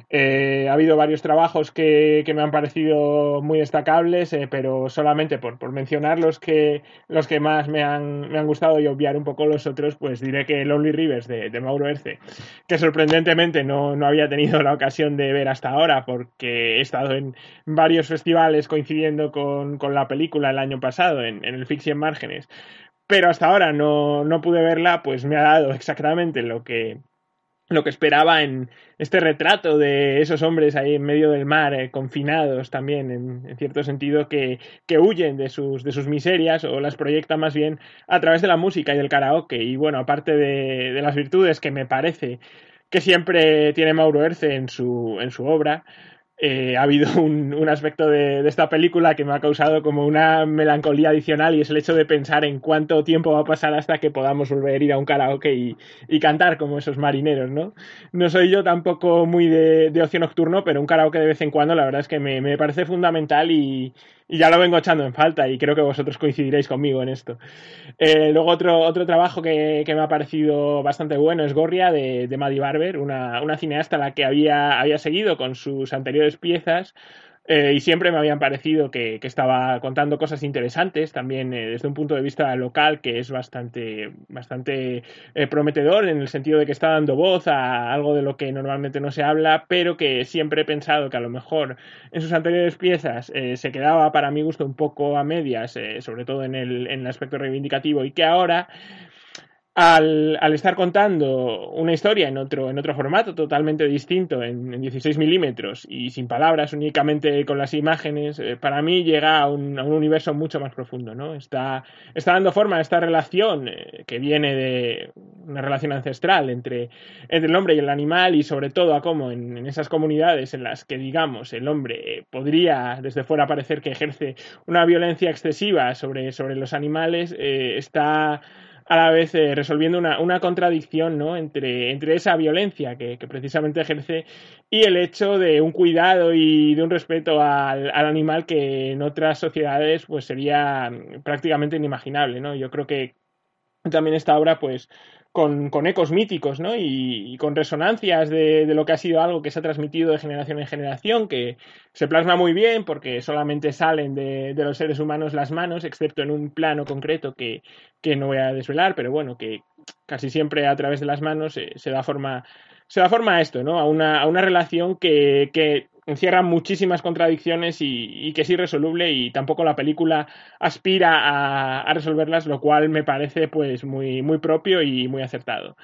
Eh, ha habido varios trabajos que, que me han parecido muy destacables, eh, pero solamente por, por mencionar los que, los que más me han han, me han gustado y obviar un poco los otros, pues diré que Lonely Rivers de, de Mauro Herce, que sorprendentemente no, no había tenido la ocasión de ver hasta ahora porque he estado en varios festivales coincidiendo con, con la película el año pasado en, en el Fix y en Márgenes, pero hasta ahora no, no pude verla, pues me ha dado exactamente lo que lo que esperaba en este retrato de esos hombres ahí en medio del mar, eh, confinados también, en, en cierto sentido, que, que huyen de sus, de sus miserias o las proyectan más bien a través de la música y del karaoke. Y bueno, aparte de, de las virtudes que me parece que siempre tiene Mauro Herce en su, en su obra, Eh, ha habido un, un aspecto de, de esta película que me ha causado como una melancolía adicional, y es el hecho de pensar en cuánto tiempo va a pasar hasta que podamos volver a ir a un karaoke y, y cantar como esos marineros, ¿no? No soy yo tampoco muy de, de ocio nocturno, pero un karaoke de vez en cuando la verdad es que me, me parece fundamental y, y ya lo vengo echando en falta, y creo que vosotros coincidiréis conmigo en esto. Eh, luego otro, otro trabajo que, que me ha parecido bastante bueno es Gorria de, de Maddie Barber, una, una cineasta a la que había, había seguido con sus anteriores piezas, eh, y siempre me habían parecido que, que estaba contando cosas interesantes también, eh, desde un punto de vista local, que es bastante, bastante eh, prometedor, en el sentido de que está dando voz a algo de lo que normalmente no se habla, pero que siempre he pensado que a lo mejor en sus anteriores piezas eh, se quedaba para mi gusto un poco a medias, eh, sobre todo en el, en el aspecto reivindicativo, y que ahora Al, al estar contando una historia en otro, en otro formato totalmente distinto, en, en dieciséis milímetros y sin palabras, únicamente con las imágenes, eh, para mí llega a un, a un universo mucho más profundo, ¿no? Está, está dando forma a esta relación eh, que viene de una relación ancestral entre, entre el hombre y el animal, y sobre todo a cómo en, en esas comunidades en las que, digamos, el hombre eh, podría desde fuera parecer que ejerce una violencia excesiva sobre, sobre los animales, eh, está a la vez eh, resolviendo una, una contradicción, ¿no? entre, entre esa violencia que, que precisamente ejerce y el hecho de un cuidado y de un respeto al, al animal que en otras sociedades pues sería prácticamente inimaginable, ¿no? Yo creo que también esta obra pues con, con ecos míticos, ¿no? Y, y con resonancias de, de lo que ha sido algo que se ha transmitido de generación en generación, que se plasma muy bien porque solamente salen de, de los seres humanos las manos, excepto en un plano concreto que, que no voy a desvelar, pero bueno, que casi siempre a través de las manos eh, se da forma se da forma a esto, ¿no? A una, a una relación que, que encierra muchísimas contradicciones y, y que es irresoluble, y tampoco la película aspira a, a resolverlas, lo cual me parece pues muy, muy propio y muy acertado.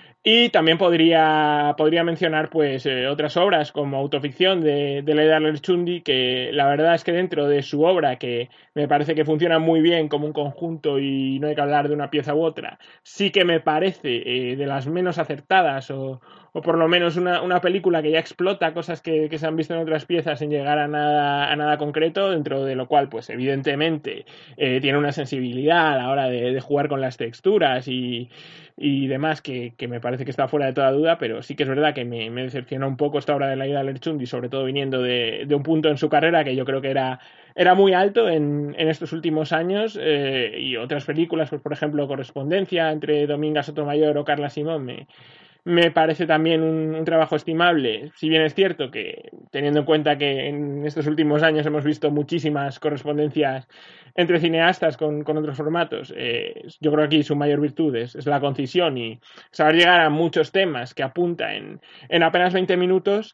Y también podría, podría mencionar pues eh, otras obras como Autoficción de, de Leila Lerchundi, que la verdad es que dentro de su obra, que me parece que funciona muy bien como un conjunto y no hay que hablar de una pieza u otra, sí que me parece eh, de las menos acertadas, o, o por lo menos una, una película que ya explota cosas que, que se han visto en otras piezas sin llegar a nada, a nada concreto, dentro de lo cual pues evidentemente eh, tiene una sensibilidad a la hora de, de jugar con las texturas y y demás que, que me parece que está fuera de toda duda, pero sí que es verdad que me, me decepciona un poco esta obra de Leila Lerchundi, sobre todo viniendo de, de un punto en su carrera que yo creo que era, era muy alto en, en estos últimos años, eh, y otras películas, pues por ejemplo Correspondencia entre Dominga Sotomayor o Carla Simón, me, me parece también un, un trabajo estimable, si bien es cierto que, teniendo en cuenta que en estos últimos años hemos visto muchísimas correspondencias entre cineastas con, con otros formatos, eh, yo creo que aquí su mayor virtud es, es la concisión y saber llegar a muchos temas que apunta en, en apenas veinte minutos.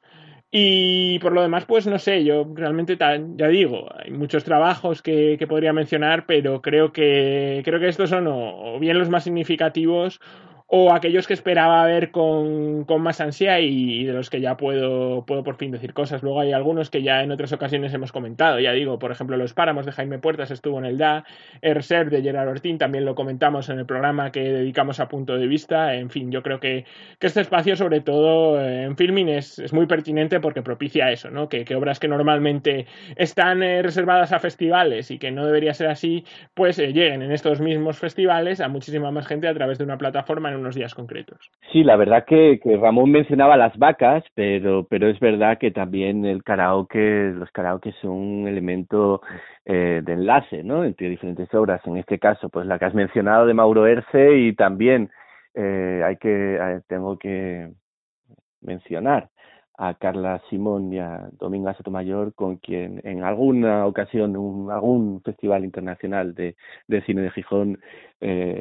Y por lo demás, pues no sé, yo realmente, ya digo, hay muchos trabajos que, que podría mencionar, pero creo que, creo que estos son o, o bien los más significativos o aquellos que esperaba ver con, con más ansia y de los que ya puedo, puedo por fin decir cosas. Luego hay algunos que ya en otras ocasiones hemos comentado, ya digo, por ejemplo Los Páramos de Jaime Puertas estuvo en el D A, Erser de Gerard Ortín también lo comentamos en el programa que dedicamos a Punto de Vista. En fin, yo creo que, que este espacio, sobre todo en Filmin, es, es muy pertinente porque propicia eso, ¿no? Que, que obras que normalmente están eh, reservadas a festivales y que no debería ser así, pues eh, lleguen en estos mismos festivales a muchísima más gente a través de una plataforma en unos días concretos. Sí, la verdad que, que Ramón mencionaba las vacas, pero pero es verdad que también el karaoke, los karaoke son un elemento eh, de enlace, ¿no? Entre diferentes obras. En este caso, pues la que has mencionado de Mauro Herce, y también eh, hay que eh, tengo que mencionar a Carla Simón y a Dominga Sotomayor, con quien en alguna ocasión, un, algún festival internacional de, de cine de Gijón, eh,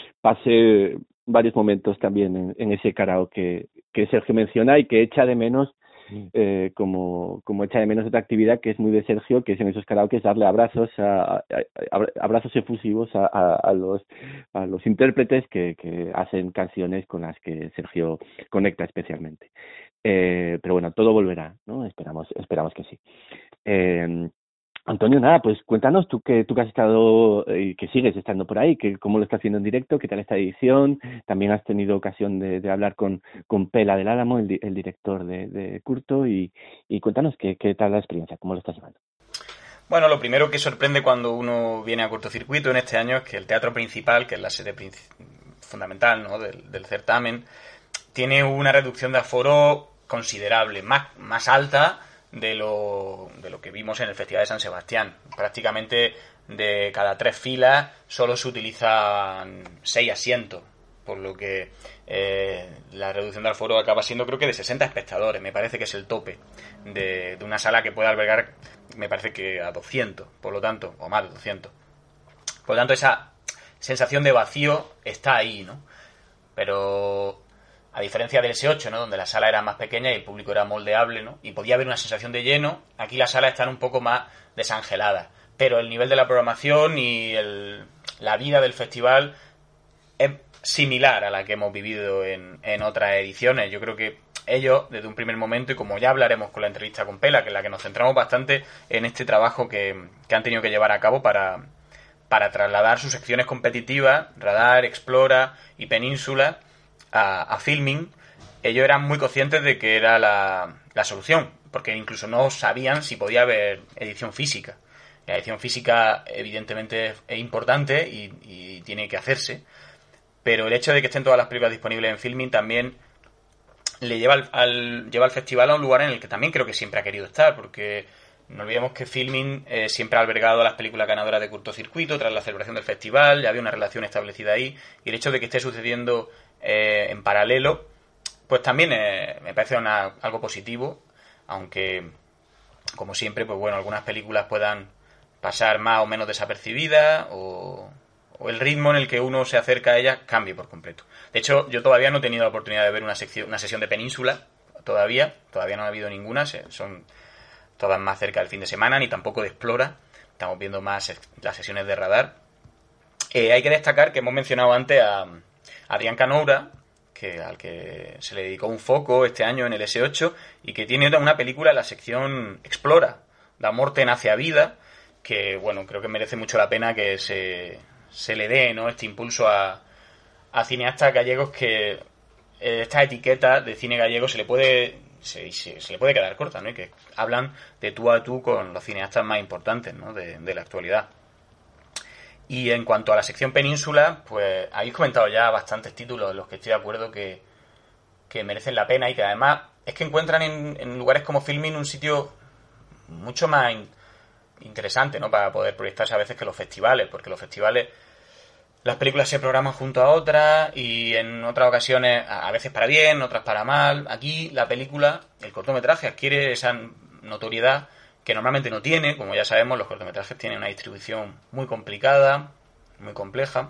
pasé varios momentos también en, en ese karaoke que Sergio menciona y que echa de menos, eh, como, como echa de menos otra actividad que es muy de Sergio, que es en esos karaokes darle abrazos a, a, a abrazos efusivos a, a, a los a los intérpretes que, que hacen canciones con las que Sergio conecta especialmente. Eh, pero bueno, todo volverá, ¿no? Esperamos, esperamos que sí. Eh, Antonio, nada, pues cuéntanos tú que tú que has estado y eh, que sigues estando por ahí, que cómo lo estás haciendo en directo, qué tal esta edición. También has tenido ocasión de, de hablar con, con Pela del Álamo, el, el director de, de Curto, y, y cuéntanos qué, qué tal la experiencia, cómo lo estás llevando. Bueno, lo primero que sorprende cuando uno viene a Cortocircuito en este año es que el teatro principal, que es la sede princip- fundamental, ¿no?, del, del certamen, tiene una reducción de aforo considerable, más, más alta de lo, de lo que vimos en el Festival de San Sebastián. Prácticamente de cada tres filas solo se utilizan seis asientos, por lo que eh, la reducción de aforo acaba siendo, creo que de sesenta espectadores, me parece que es el tope de, de una sala que puede albergar, me parece que a doscientos, por lo tanto, o más de doscientos. Por lo tanto, esa sensación de vacío está ahí, ¿no? Pero a diferencia del ese ocho, ¿no?, donde la sala era más pequeña y el público era moldeable, ¿no?, y podía haber una sensación de lleno, aquí las salas están un poco más desangeladas. Pero el nivel de la programación y el, la vida del festival es similar a la que hemos vivido en, en otras ediciones. Yo creo que ellos, desde un primer momento, y como ya hablaremos con la entrevista con Pela, que es la que nos centramos bastante en este trabajo que, que han tenido que llevar a cabo para, para trasladar sus secciones competitivas, Radar, Explora y Península, A, a Filmin, ellos eran muy conscientes de que era la, la solución, porque incluso no sabían si podía haber edición física. La edición física evidentemente es importante y, y tiene que hacerse, pero el hecho de que estén todas las películas disponibles en Filmin también le lleva al, al, lleva al festival a un lugar en el que también creo que siempre ha querido estar, porque no olvidemos que Filmin eh, siempre ha albergado a las películas ganadoras de Cortocircuito tras la celebración del festival, ya había una relación establecida ahí, y el hecho de que esté sucediendo Eh, en paralelo, pues también eh, me parece una, algo positivo, aunque como siempre, pues bueno, algunas películas puedan pasar más o menos desapercibidas, o, o el ritmo en el que uno se acerca a ellas cambie por completo. De hecho, yo todavía no he tenido la oportunidad de ver una sección, una sesión de Península, todavía, todavía no ha habido ninguna, son todas más cerca del fin de semana, ni tampoco de Explora, estamos viendo más las sesiones de Radar. Eh, hay que destacar que hemos mencionado antes a Adrián Canoura, que al que se le dedicó un foco este año en el ese ocho, y que tiene una película en la sección Explora, La Morte nace a vida, que bueno, creo que merece mucho la pena que se, se le dé, ¿no?, este impulso a, a cineastas gallegos, que eh, esta etiqueta de cine gallego se le puede se, se, se le puede quedar corta, ¿no?, y que hablan de tú a tú con los cineastas más importantes, ¿no?, de, de la actualidad. Y en cuanto a la sección Península, pues habéis comentado ya bastantes títulos en los que estoy de acuerdo que, que merecen la pena, y que además es que encuentran en, en lugares como Filmin un sitio mucho más in, interesante, ¿no?, para poder proyectarse a veces que los festivales, porque los festivales, las películas se programan junto a otras, y en otras ocasiones a veces para bien, otras para mal. Aquí la película, el cortometraje, adquiere esa notoriedad que normalmente no tiene. Como ya sabemos, los cortometrajes tienen una distribución muy complicada, muy compleja,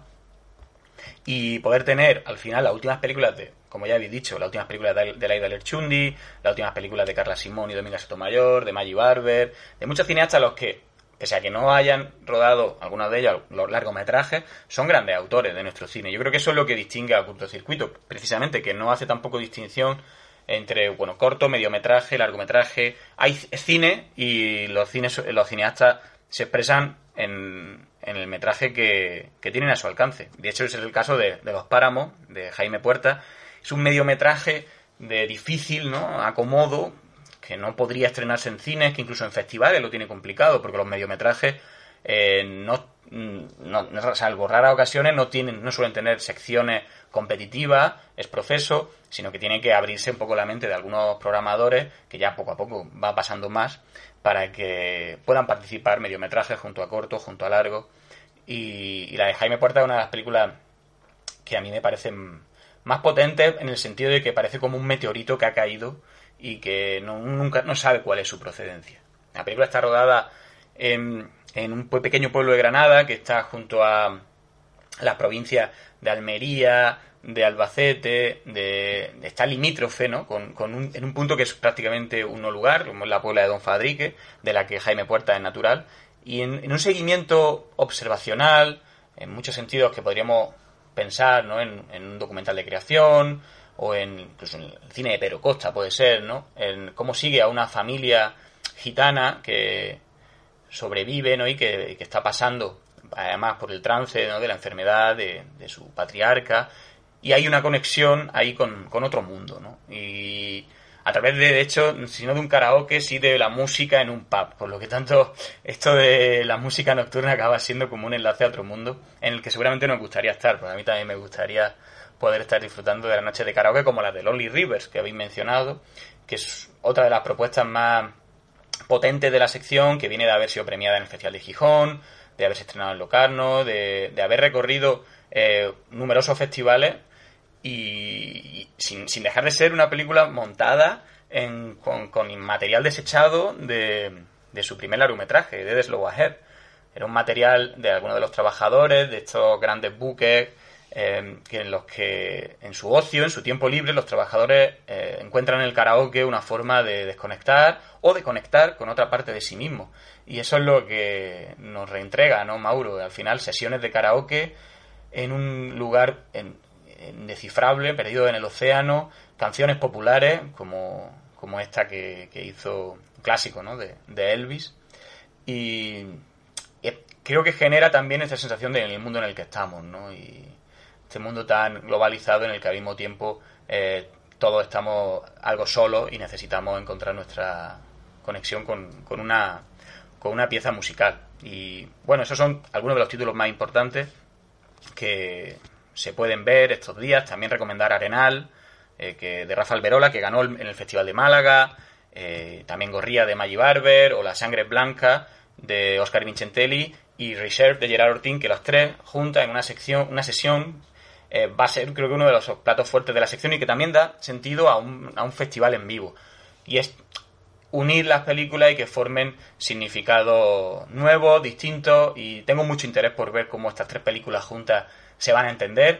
y poder tener al final las últimas películas de, como ya habéis dicho, las últimas películas de, de Laida Lerchundi, las últimas películas de Carla Simón y Dominga Sotomayor, de Maggie Barber, de muchos cineastas los que, pese a que no hayan rodado algunos de ellos los largometrajes, son grandes autores de nuestro cine. Yo creo que eso es lo que distingue a Cortocircuito, precisamente, que no hace tampoco distinción entre, bueno, corto, mediometraje, largometraje. Hay cine, y los cines, los cineastas se expresan en, en el metraje que, que tienen a su alcance. De hecho, ese es el caso de, de Los Páramos, de Jaime Puerta. Es un mediometraje de difícil, ¿no?, acomodo, que no podría estrenarse en cines, que incluso en festivales lo tiene complicado, porque los mediometrajes eh, no, no, salvo raras ocasiones, no tienen, no suelen tener secciones competitivas, es proceso, sino que tiene que abrirse un poco la mente de algunos programadores, que ya poco a poco va pasando más, para que puedan participar mediometrajes junto a corto, junto a largo. Y, y la de Jaime Puerta es una de las películas que a mí me parecen más potentes, en el sentido de que parece como un meteorito que ha caído y que no, nunca no sabe cuál es su procedencia. La película está rodada en, en un pequeño pueblo de Granada que está junto a las provincias de Almería, de Albacete, de, de está limítrofe, ¿no? Con, con un, en un punto que es prácticamente un no lugar, como es la Puebla de Don Fadrique, de la que Jaime Puerta es natural, y en, en un seguimiento observacional, en muchos sentidos que podríamos pensar, ¿no? En, en un documental de creación, o en incluso en el cine de Pedro Costa, puede ser, ¿no? En cómo sigue a una familia gitana que sobrevive, ¿no? Y que, que está pasando, además, por el trance, ¿no? De la enfermedad de, de su patriarca, y hay una conexión ahí con, con otro mundo, ¿no? Y a través de, de hecho, si no de un karaoke, sí de la música en un pub, por lo que tanto esto de la música nocturna acaba siendo como un enlace a otro mundo en el que seguramente nos gustaría estar, porque a mí también me gustaría poder estar disfrutando de las noches de karaoke como las de Lonely Rivers, que habéis mencionado, que es otra de las propuestas más potentes de la sección, que viene de haber sido premiada en el Festival de Gijón, de haberse estrenado en Locarno, de, de haber recorrido eh, numerosos festivales, y sin, sin dejar de ser una película montada en, con, con material desechado de, de su primer largometraje, de The Slow Ahead. Era un material de algunos de los trabajadores de estos grandes buques eh, que en los que en su ocio, en su tiempo libre, los trabajadores eh, encuentran en el karaoke una forma de desconectar o de conectar con otra parte de sí mismo. Y eso es lo que nos reentrega, ¿no, Mauro? Al final, sesiones de karaoke en un lugar en, indescifrable, perdido en el océano, canciones populares como, como esta que, que hizo un clásico, ¿no? de, de Elvis, y, y creo que genera también esta sensación de en el mundo en el que estamos, ¿no? Y este mundo tan globalizado en el que al mismo tiempo eh, todos estamos algo solos y necesitamos encontrar nuestra conexión con, con una con una pieza musical. Y bueno, esos son algunos de los títulos más importantes que se pueden ver estos días. También recomendar Arenal, eh, que de Rafa Alberola, que ganó en el Festival de Málaga, eh, también Gorría de Maggi Barber, o La Sangre Blanca de Oscar Vincentelli, y Reserve de Gerard Ortín, que los tres juntas en una sección, una sesión eh, va a ser, creo que uno de los platos fuertes de la sección, y que también da sentido a un, a un festival en vivo. Y es unir las películas y que formen significados nuevos, distintos, y tengo mucho interés por ver cómo estas tres películas juntas se van a entender,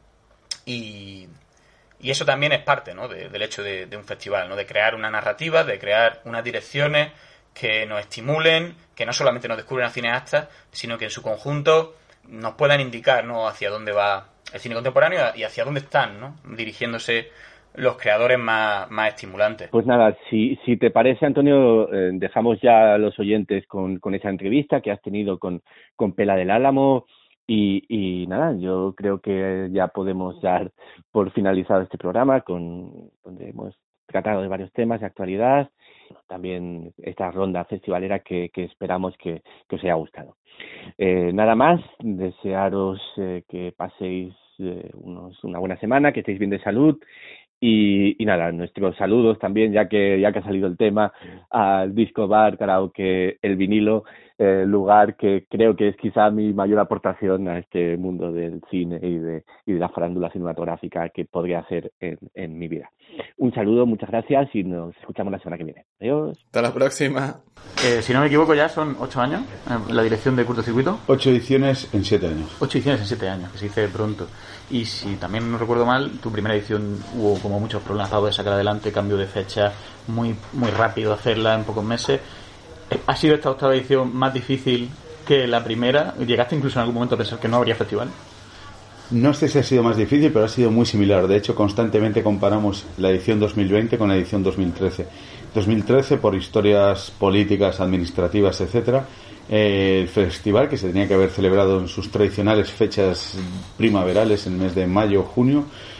y, y eso también es parte, ¿no? de, del hecho de, de un festival, ¿no? De crear una narrativa, de crear unas direcciones que nos estimulen, que no solamente nos descubren a cineastas, sino que en su conjunto nos puedan indicar, ¿no? Hacia dónde va el cine contemporáneo y hacia dónde están, ¿no? Dirigiéndose los creadores más, más estimulantes. Pues nada, si, si te parece, Antonio, eh, dejamos ya a los oyentes con, con esa entrevista que has tenido con, con Pela del Álamo, y, y nada, yo creo que ya podemos dar por finalizado este programa, con donde hemos tratado de varios temas de actualidad, también esta ronda festivalera que, que esperamos que, que os haya gustado. Eh, nada más, desearos eh, que paséis eh, unos, una buena semana, que estéis bien de salud. Y, y nada, nuestros saludos también, ya que ya que ha salido el tema, al Disco Bar Karaoke El Vinilo, eh, lugar que creo que es quizá mi mayor aportación a este mundo del cine y de, y de la farándula cinematográfica que podría hacer en, en mi vida. Un saludo, muchas gracias, y nos escuchamos la semana que viene. Adiós. Hasta la próxima. Eh, si no me equivoco, ya son ocho años eh, la dirección de Curtocircuito. Ocho ediciones en siete años. Ocho ediciones en siete años, que se dice pronto. Y si también no recuerdo mal, tu primera edición hubo como muchos problemas para poder sacar adelante, cambio de fecha, muy muy rápido hacerla en pocos meses. ¿Ha sido esta octava edición más difícil que la primera? ¿Llegaste incluso en algún momento a pensar que no habría festival? No sé si ha sido más difícil, pero ha sido muy similar. De hecho, constantemente comparamos la edición dos mil veinte con la edición dos mil trece. dos mil trece, por historias políticas, administrativas, etcétera, eh, el festival, que se tenía que haber celebrado en sus tradicionales fechas primaverales, en el mes de mayo o junio,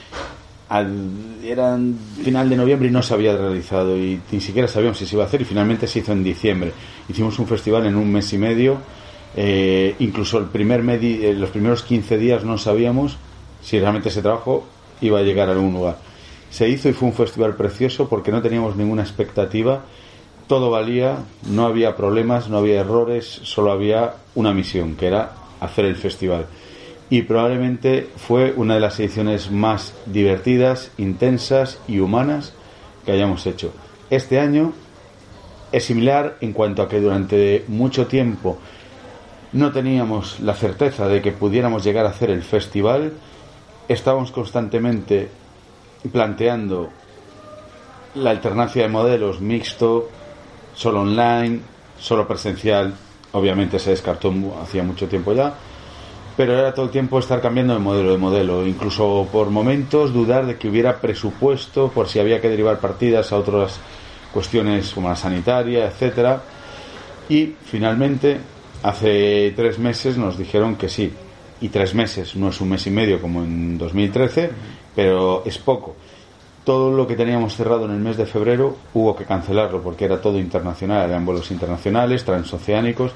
al, era final de noviembre y no se había realizado, y ni siquiera sabíamos si se iba a hacer, y finalmente se hizo en diciembre. Hicimos un festival en un mes y medio. Eh, incluso el primer medi- eh, los primeros quince días no sabíamos si realmente ese trabajo iba a llegar a algún lugar. Se hizo y fue un festival precioso porque no teníamos ninguna expectativa, todo valía, no había problemas, no había errores, solo había una misión, que era hacer el festival. Y probablemente fue una de las ediciones más divertidas, intensas y humanas que hayamos hecho. Este año es similar en cuanto a que durante mucho tiempo no teníamos la certeza de que pudiéramos llegar a hacer el festival. Estábamos constantemente planteando la alternancia de modelos, mixto, solo online, solo presencial. Obviamente se descartó hacía mucho tiempo ya, pero era todo el tiempo estar cambiando de modelo de modelo, incluso por momentos dudar de que hubiera presupuesto por si había que derivar partidas a otras cuestiones como la sanitaria, etcétera. Y finalmente hace tres meses nos dijeron que sí, y tres meses no es un mes y medio como en dos mil trece, pero es poco. Todo lo que teníamos cerrado en el mes de febrero hubo que cancelarlo porque era todo internacional, eran vuelos internacionales, transoceánicos,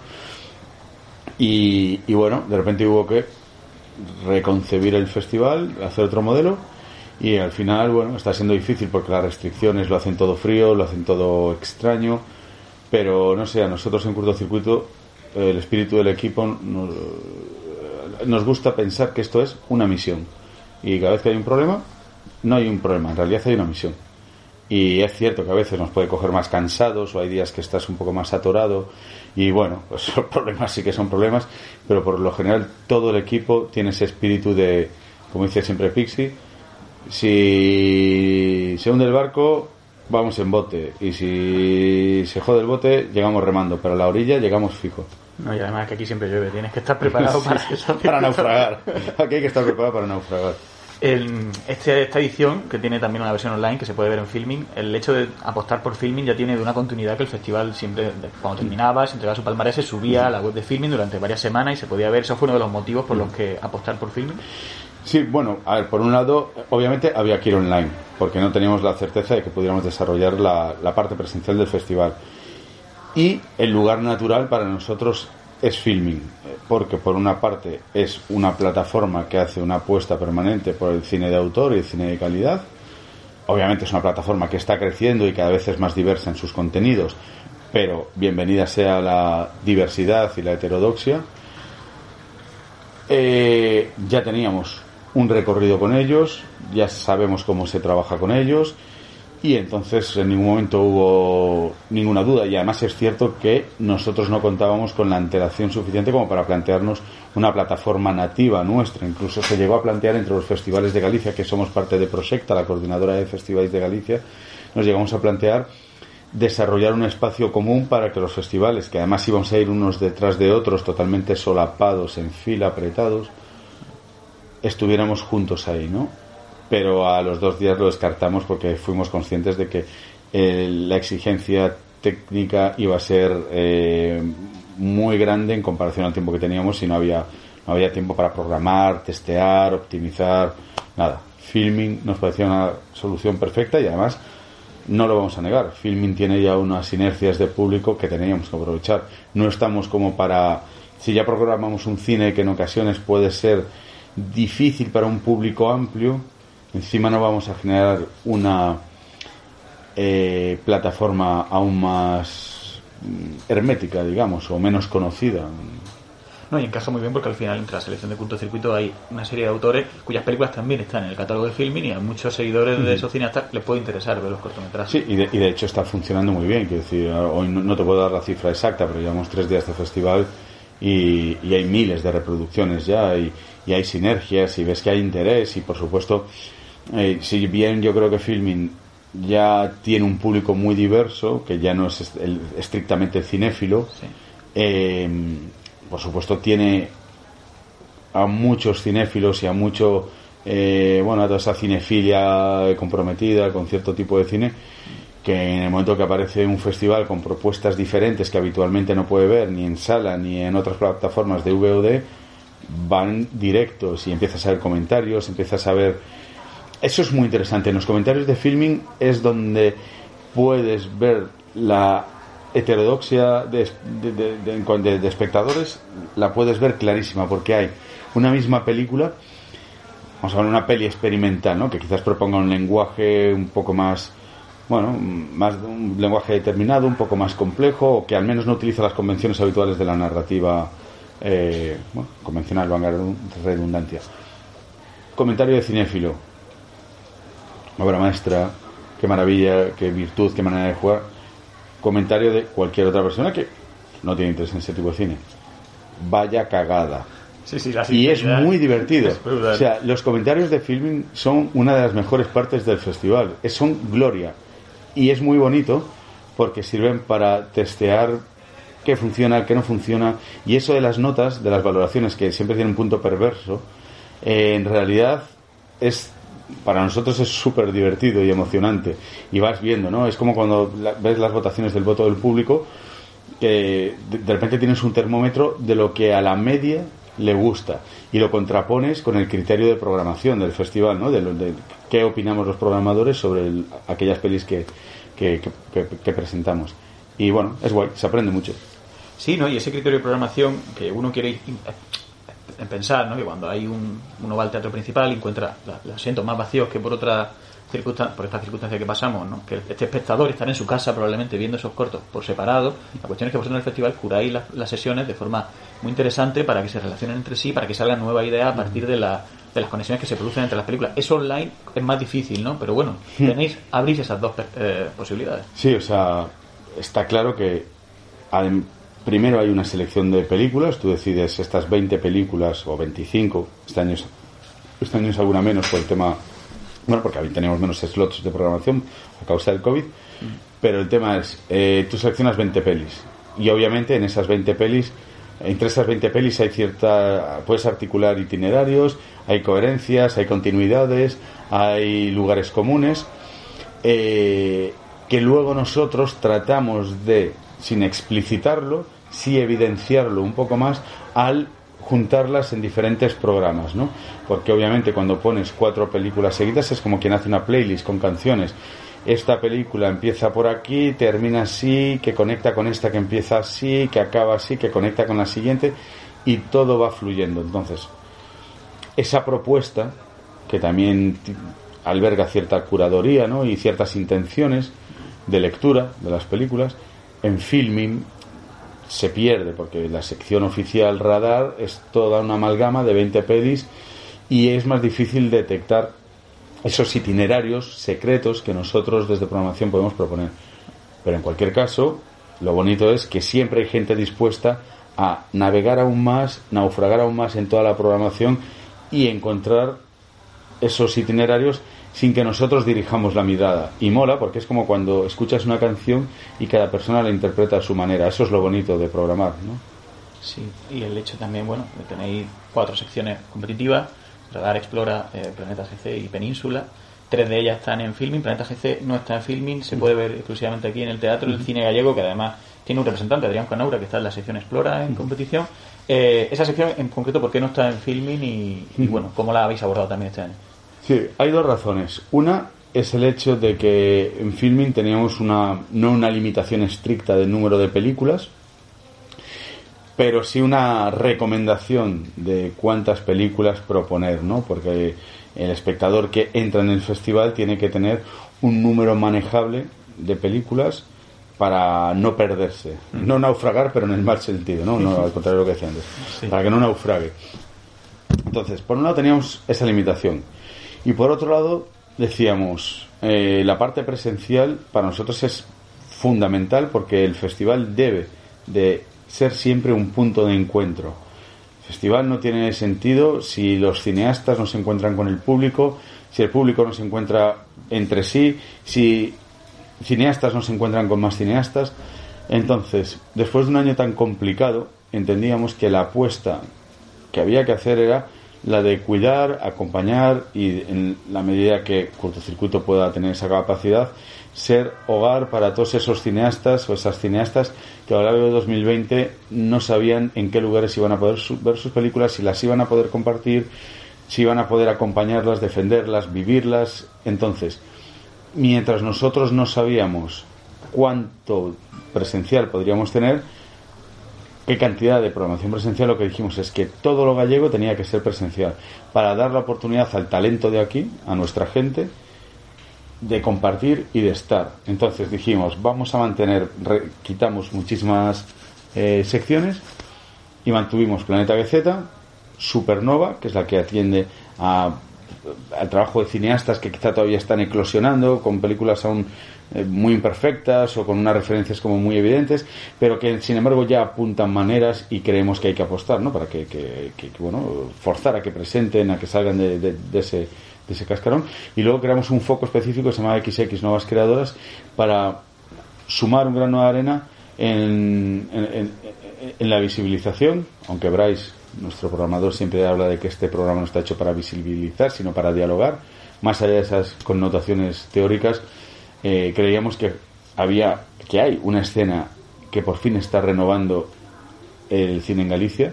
y, y bueno, de repente hubo que reconcebir el festival, hacer otro modelo, y al final, bueno, está siendo difícil porque las restricciones lo hacen todo frío, lo hacen todo extraño, pero no sé, a nosotros en Cortocircuito el espíritu del equipo nos, nos gusta pensar que esto es una misión, y cada vez que hay un problema, no hay un problema, en realidad hay una misión. Y es cierto que a veces nos puede coger más cansados, o hay días que estás un poco más atorado, y bueno, pues los problemas sí que son problemas, pero por lo general todo el equipo tiene ese espíritu de, como dice siempre Pixie, si se hunde el barco, vamos en bote, y si se jode el bote, llegamos remando, pero a la orilla llegamos fijo. No, y además que aquí siempre llueve, tienes que estar preparado para eso. Para naufragar. Aquí hay que estar preparado para naufragar. El, este, esta edición, que tiene también una versión online que se puede ver en Filmin, el hecho de apostar por Filmin ya tiene de una continuidad que el festival siempre, cuando terminaba, se entregaba su palmarés, se subía a la web de Filmin durante varias semanas y se podía ver. Eso fue uno de los motivos por los que apostar por Filmin. Sí, bueno, a ver, por un lado, obviamente había que ir online, porque no teníamos la certeza de que pudiéramos desarrollar la, la parte presencial del festival. Y el lugar natural para nosotros es Filmin, porque por una parte es una plataforma que hace una apuesta permanente por el cine de autor y el cine de calidad. Obviamente es una plataforma que está creciendo y cada vez es más diversa en sus contenidos, pero bienvenida sea la diversidad y la heterodoxia. Eh, ya teníamos un recorrido con ellos, ya sabemos cómo se trabaja con ellos, y entonces en ningún momento hubo ninguna duda. Y además es cierto que nosotros no contábamos con la antelación suficiente como para plantearnos una plataforma nativa nuestra. Incluso se llegó a plantear entre los festivales de Galicia, que somos parte de Proxecta, la coordinadora de festivales de Galicia, nos llegamos a plantear desarrollar un espacio común para que los festivales, que además íbamos a ir unos detrás de otros totalmente solapados, en fila, apretados, estuviéramos juntos ahí, ¿no? Pero a los dos días lo descartamos porque fuimos conscientes de que eh, la exigencia técnica iba a ser eh, muy grande en comparación al tiempo que teníamos, y no había no había tiempo para programar, testear, optimizar, nada. Filmin nos parecía una solución perfecta, y además no lo vamos a negar, Filmin tiene ya unas inercias de público que teníamos que aprovechar. No estamos como para, si ya programamos un cine que en ocasiones puede ser difícil para un público amplio, encima no vamos a generar una eh, plataforma aún más hermética, digamos, o menos conocida. No, y encaja muy bien porque al final entre la selección de Cortocircuito hay una serie de autores cuyas películas también están en el catálogo de Filmin, y a muchos seguidores de esos cineastas les puede interesar ver los cortometrajes. Sí, y de, y de hecho está funcionando muy bien. Quiero decir, hoy no, no te puedo dar la cifra exacta, pero llevamos tres días de festival y, y hay miles de reproducciones ya, y, y hay sinergias, y ves que hay interés, y por supuesto, eh, si bien yo creo que Filmin ya tiene un público muy diverso, que ya no es el, estrictamente cinéfilo, sí. eh, por supuesto tiene a muchos cinéfilos y a mucho eh, bueno, a toda esa cinefilia comprometida con cierto tipo de cine, que en el momento que aparece un festival con propuestas diferentes que habitualmente no puede ver ni en sala ni en otras plataformas de V O D, van directos y empiezas a ver comentarios, empiezas a ver... Eso es muy interesante. En los comentarios de Filmin es donde puedes ver la heterodoxia de, de, de, de, de, de espectadores, la puedes ver clarísima, porque hay una misma película, vamos a ver, una peli experimental, ¿no?, que quizás proponga un lenguaje un poco más, bueno, más un lenguaje determinado, un poco más complejo, o que al menos no utiliza las convenciones habituales de la narrativa eh, bueno, convencional, valga la redundancia. Comentario de cinéfilo, obra maestra, qué maravilla, qué virtud, qué manera de jugar. Comentario de cualquier otra persona que no tiene interés en ese tipo de cine. Vaya cagada. Sí, sí, la y es muy divertido. Es o sea, los comentarios de Filmin son una de las mejores partes del festival. Es, son gloria. Y es muy bonito porque sirven para testear qué funciona, qué no funciona. Y eso de las notas, de las valoraciones, que siempre tienen un punto perverso, eh, en realidad es, para nosotros es súper divertido y emocionante. Y vas viendo, ¿no? Es como cuando la, ves las votaciones del voto del público, que de, de repente tienes un termómetro de lo que a la media le gusta y lo contrapones con el criterio de programación del festival, ¿no? De, de qué opinamos los programadores sobre el, aquellas pelis que, que, que, que presentamos. Y bueno, es guay, se aprende mucho. Sí, ¿no? Y ese criterio de programación que uno quiere en pensar, ¿no? Que cuando hay un, uno va al teatro principal y encuentra los asientos más vacíos que por otra circunstancia, por esta circunstancia que pasamos, ¿no? Que este espectador estará en su casa probablemente viendo esos cortos por separado. La cuestión es que vosotros en el festival curáis las, las sesiones de forma muy interesante para que se relacionen entre sí, para que salgan nuevas ideas a partir de, la, de las conexiones que se producen entre las películas. Eso online es más difícil, ¿no? Pero bueno, tenéis, abrís esas dos eh, posibilidades. Sí, o sea, está claro que al, primero hay una selección de películas, tú decides estas veinte películas o veinticinco, este año, este año es alguna menos por el tema, bueno, porque tenemos menos slots de programación a causa del COVID, pero el tema es, eh, tú seleccionas veinte pelis y obviamente en esas veinte pelis, entre esas veinte pelis hay cierta, puedes articular itinerarios, hay coherencias, hay continuidades, hay lugares comunes, eh, que luego nosotros tratamos de, sin explicitarlo, sí evidenciarlo un poco más al juntarlas en diferentes programas, ¿no? Porque obviamente cuando pones cuatro películas seguidas es como quien hace una playlist con canciones. Esta película empieza por aquí, termina así, que conecta con esta que empieza así, que acaba así, que conecta con la siguiente, y todo va fluyendo. Entonces, esa propuesta, que también alberga cierta curaduría, ¿no? Y ciertas intenciones de lectura de las películas, en Filmin se pierde, porque la sección oficial Radar es toda una amalgama de veinte pelis y es más difícil detectar esos itinerarios secretos que nosotros desde programación podemos proponer. Pero en cualquier caso, lo bonito es que siempre hay gente dispuesta a navegar aún más, naufragar aún más en toda la programación y encontrar esos itinerarios sin que nosotros dirijamos la mirada. Y mola porque es como cuando escuchas una canción y cada persona la interpreta a su manera. Eso es lo bonito de programar, ¿no? Sí, y el hecho también, bueno, de tenéis cuatro secciones competitivas: Radar, Explora, eh, Planeta G C y Península. Tres de ellas están en Filmin. Planeta G C no está en Filmin, se puede ver exclusivamente aquí en el Teatro del Cine Gallego, que además tiene un representante, Adrián Canaura, que está en la sección Explora en competición. Eh, esa sección en concreto, ¿por qué no está en Filmin? Y, y bueno, ¿cómo la habéis abordado también este año? Sí, hay dos razones. Una es el hecho de que en Filmin teníamos una, no una limitación estricta del número de películas, pero sí una recomendación de cuántas películas proponer, ¿no? Porque el espectador que entra en el festival tiene que tener un número manejable de películas para no perderse, no naufragar, pero en el mal sentido, no, no al contrario de lo que decía antes, sí. Para que no naufrague. Entonces, por un lado teníamos esa limitación y por otro lado decíamos, eh, la parte presencial para nosotros es fundamental porque el festival debe de ser siempre un punto de encuentro. El festival no tiene sentido si los cineastas no se encuentran con el público, si el público no se encuentra entre sí, si cineastas no se encuentran con más cineastas. Entonces, después de un año tan complicado, entendíamos que la apuesta que había que hacer era la de cuidar, acompañar y, en la medida que Cortocircuito pueda tener esa capacidad, ser hogar para todos esos cineastas o esas cineastas que a lo largo de dos mil veinte no sabían en qué lugares iban a poder ver sus películas, si las iban a poder compartir, si iban a poder acompañarlas, defenderlas, vivirlas. Entonces, mientras nosotros no sabíamos cuánto presencial podríamos tener, qué cantidad de programación presencial, lo que dijimos es que todo lo gallego tenía que ser presencial para dar la oportunidad al talento de aquí, a nuestra gente, de compartir y de estar. Entonces dijimos, vamos a mantener, re, quitamos muchísimas eh, secciones y mantuvimos Planeta B Z, Supernova, que es la que atiende a al trabajo de cineastas que quizá todavía están eclosionando, con películas aún eh, muy imperfectas o con unas referencias como muy evidentes, pero que sin embargo ya apuntan maneras y creemos que hay que apostar, ¿no? Para que, que, que, que bueno, forzar a que presenten, a que salgan de, de, de ese de ese cascarón. Y luego creamos un foco específico que se llama equis equis Nuevas Creadoras para sumar un grano de arena en, en, en, en la visibilización, aunque Bryce, nuestro programador, siempre habla de que este programa no está hecho para visibilizar, sino para dialogar. Más allá de esas connotaciones teóricas, eh, creíamos que había, que hay una escena que por fin está renovando el cine en Galicia,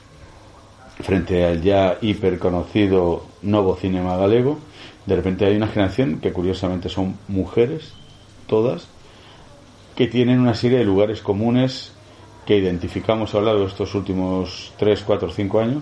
frente al ya hiperconocido Novo Cinema Galego. De repente hay una generación que curiosamente son mujeres, todas, que tienen una serie de lugares comunes que identificamos a lo largo de estos últimos tres, cuatro, cinco años,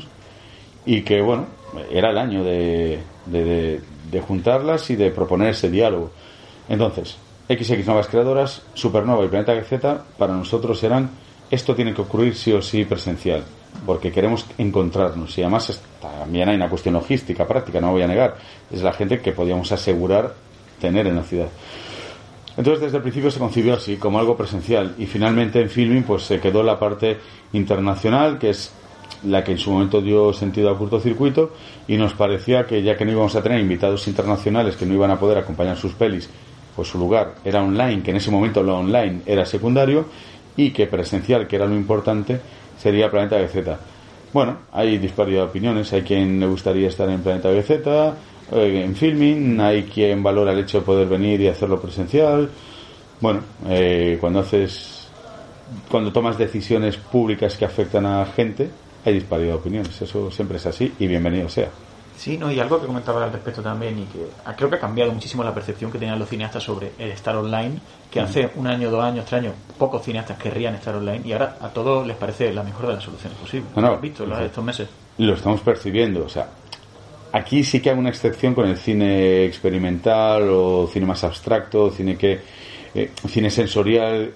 y que, bueno, era el año de, de, de, de juntarlas y de proponer ese diálogo. Entonces, equis equis Nuevas Creadoras, Supernova y Planeta Gaceta, para nosotros serán, esto tiene que ocurrir sí o sí presencial, porque queremos encontrarnos, y además es, también hay una cuestión logística, práctica, no voy a negar, es la gente que podíamos asegurar tener en la ciudad. Entonces desde el principio se concibió así, como algo presencial, y finalmente en Filmin pues se quedó la parte internacional, que es la que en su momento dio sentido al cortocircuito, y nos parecía que ya que no íbamos a tener invitados internacionales que no iban a poder acompañar sus pelis, pues su lugar era online, que en ese momento lo online era secundario, y que presencial, que era lo importante, sería Planeta Gaceta. Bueno, hay disparidad de opiniones, hay quien le gustaría estar en Planeta Gaceta, eh, en Filmin, hay quien valora el hecho de poder venir y hacerlo presencial. Bueno, eh, cuando haces, cuando tomas decisiones públicas que afectan a gente, hay disparidad de opiniones, eso siempre es así y bienvenido sea. Sí, no, y algo que comentaba al respecto también, y que creo que ha cambiado muchísimo la percepción que tenían los cineastas sobre el estar online, que hace un año, dos años, tres años, pocos cineastas querrían estar online, y ahora a todos les parece la mejor de las soluciones posibles. No, no, ¿Lo has visto en estos meses? Lo estamos percibiendo, o sea, aquí sí que hay una excepción con el cine experimental o cine más abstracto, cine que eh, cine sensorial,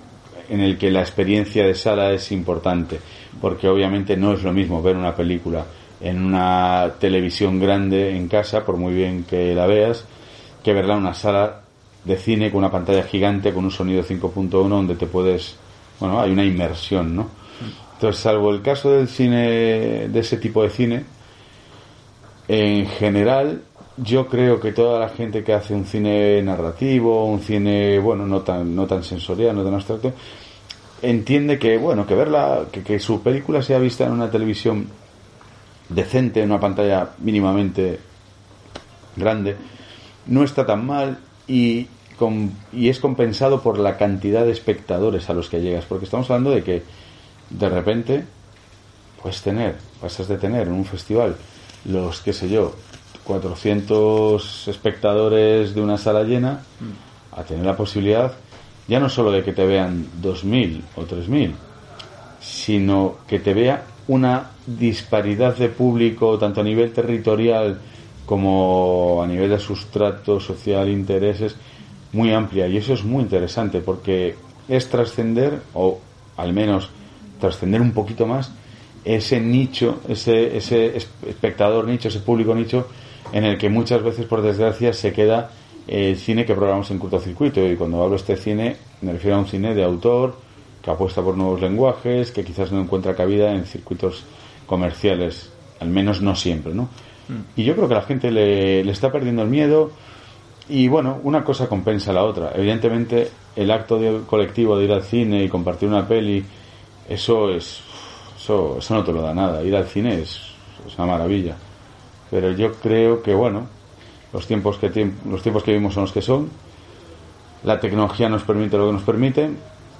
en el que la experiencia de sala es importante, porque obviamente no es lo mismo ver una película en una televisión grande en casa, por muy bien que la veas, que verla en una sala de cine con una pantalla gigante, con un sonido cinco punto uno, donde te puedes, bueno, hay una inmersión, ¿no? Entonces, salvo el caso del cine, de ese tipo de cine, en general, yo creo que toda la gente que hace un cine narrativo, un cine, bueno, no tan, no tan sensorial, no tan abstracto, entiende que, bueno, que verla, que, que su película sea vista en una televisión decente, en una pantalla mínimamente grande, no está tan mal, y, con, y es compensado por la cantidad de espectadores a los que llegas, porque estamos hablando de que de repente puedes tener, pasas de tener en un festival los, qué sé yo, cuatrocientos espectadores de una sala llena, a tener la posibilidad ya no solo de que te vean dos mil o tres mil, sino que te vea una disparidad de público tanto a nivel territorial como a nivel de sustrato social, intereses, muy amplia, y eso es muy interesante porque es trascender, o al menos trascender un poquito más ese nicho, ese, ese espectador nicho, ese público nicho en el que muchas veces, por desgracia, se queda el cine que programamos en cortocircuito. Y cuando hablo de este cine me refiero a un cine de autor que apuesta por nuevos lenguajes, que quizás no encuentra cabida en circuitos comerciales, al menos no siempre, ¿no? Mm. Y yo creo que la gente le, le está perdiendo el miedo, y bueno, una cosa compensa a la otra. Evidentemente el acto de, colectivo de ir al cine y compartir una peli, eso es eso, eso no te lo da nada. Ir al cine es, es una maravilla, pero yo creo que bueno, los tiempos que los tiempos que vivimos son los que son, la tecnología nos permite lo que nos permite,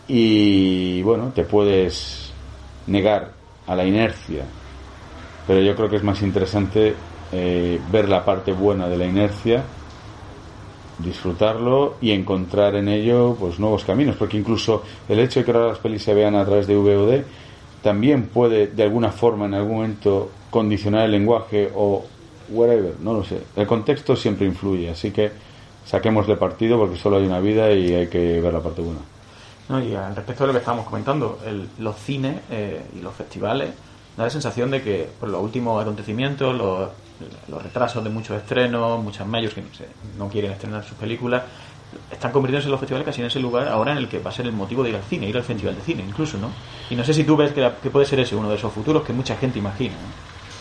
y bueno, te puedes negar a la inercia, pero yo creo que es más interesante eh, ver la parte buena de la inercia, disfrutarlo y encontrar en ello pues nuevos caminos, porque incluso el hecho de que ahora las pelis se vean a través de V O D también puede de alguna forma en algún momento condicionar el lenguaje o whatever, no lo sé, el contexto siempre influye, así que saquémosle partido porque solo hay una vida y hay que ver la parte buena. No, y al respecto de lo que estábamos comentando, el, los cines eh, y los festivales, da la sensación de que por los últimos acontecimientos, los los retrasos de muchos estrenos, muchas mayors que no, sé, no quieren estrenar sus películas, están convirtiéndose en los festivales casi en ese lugar ahora en el que va a ser el motivo de ir al cine, ir al festival de cine incluso, ¿no? Y no sé si tú ves que, que puede ser ese uno de esos futuros que mucha gente imagina, ¿no?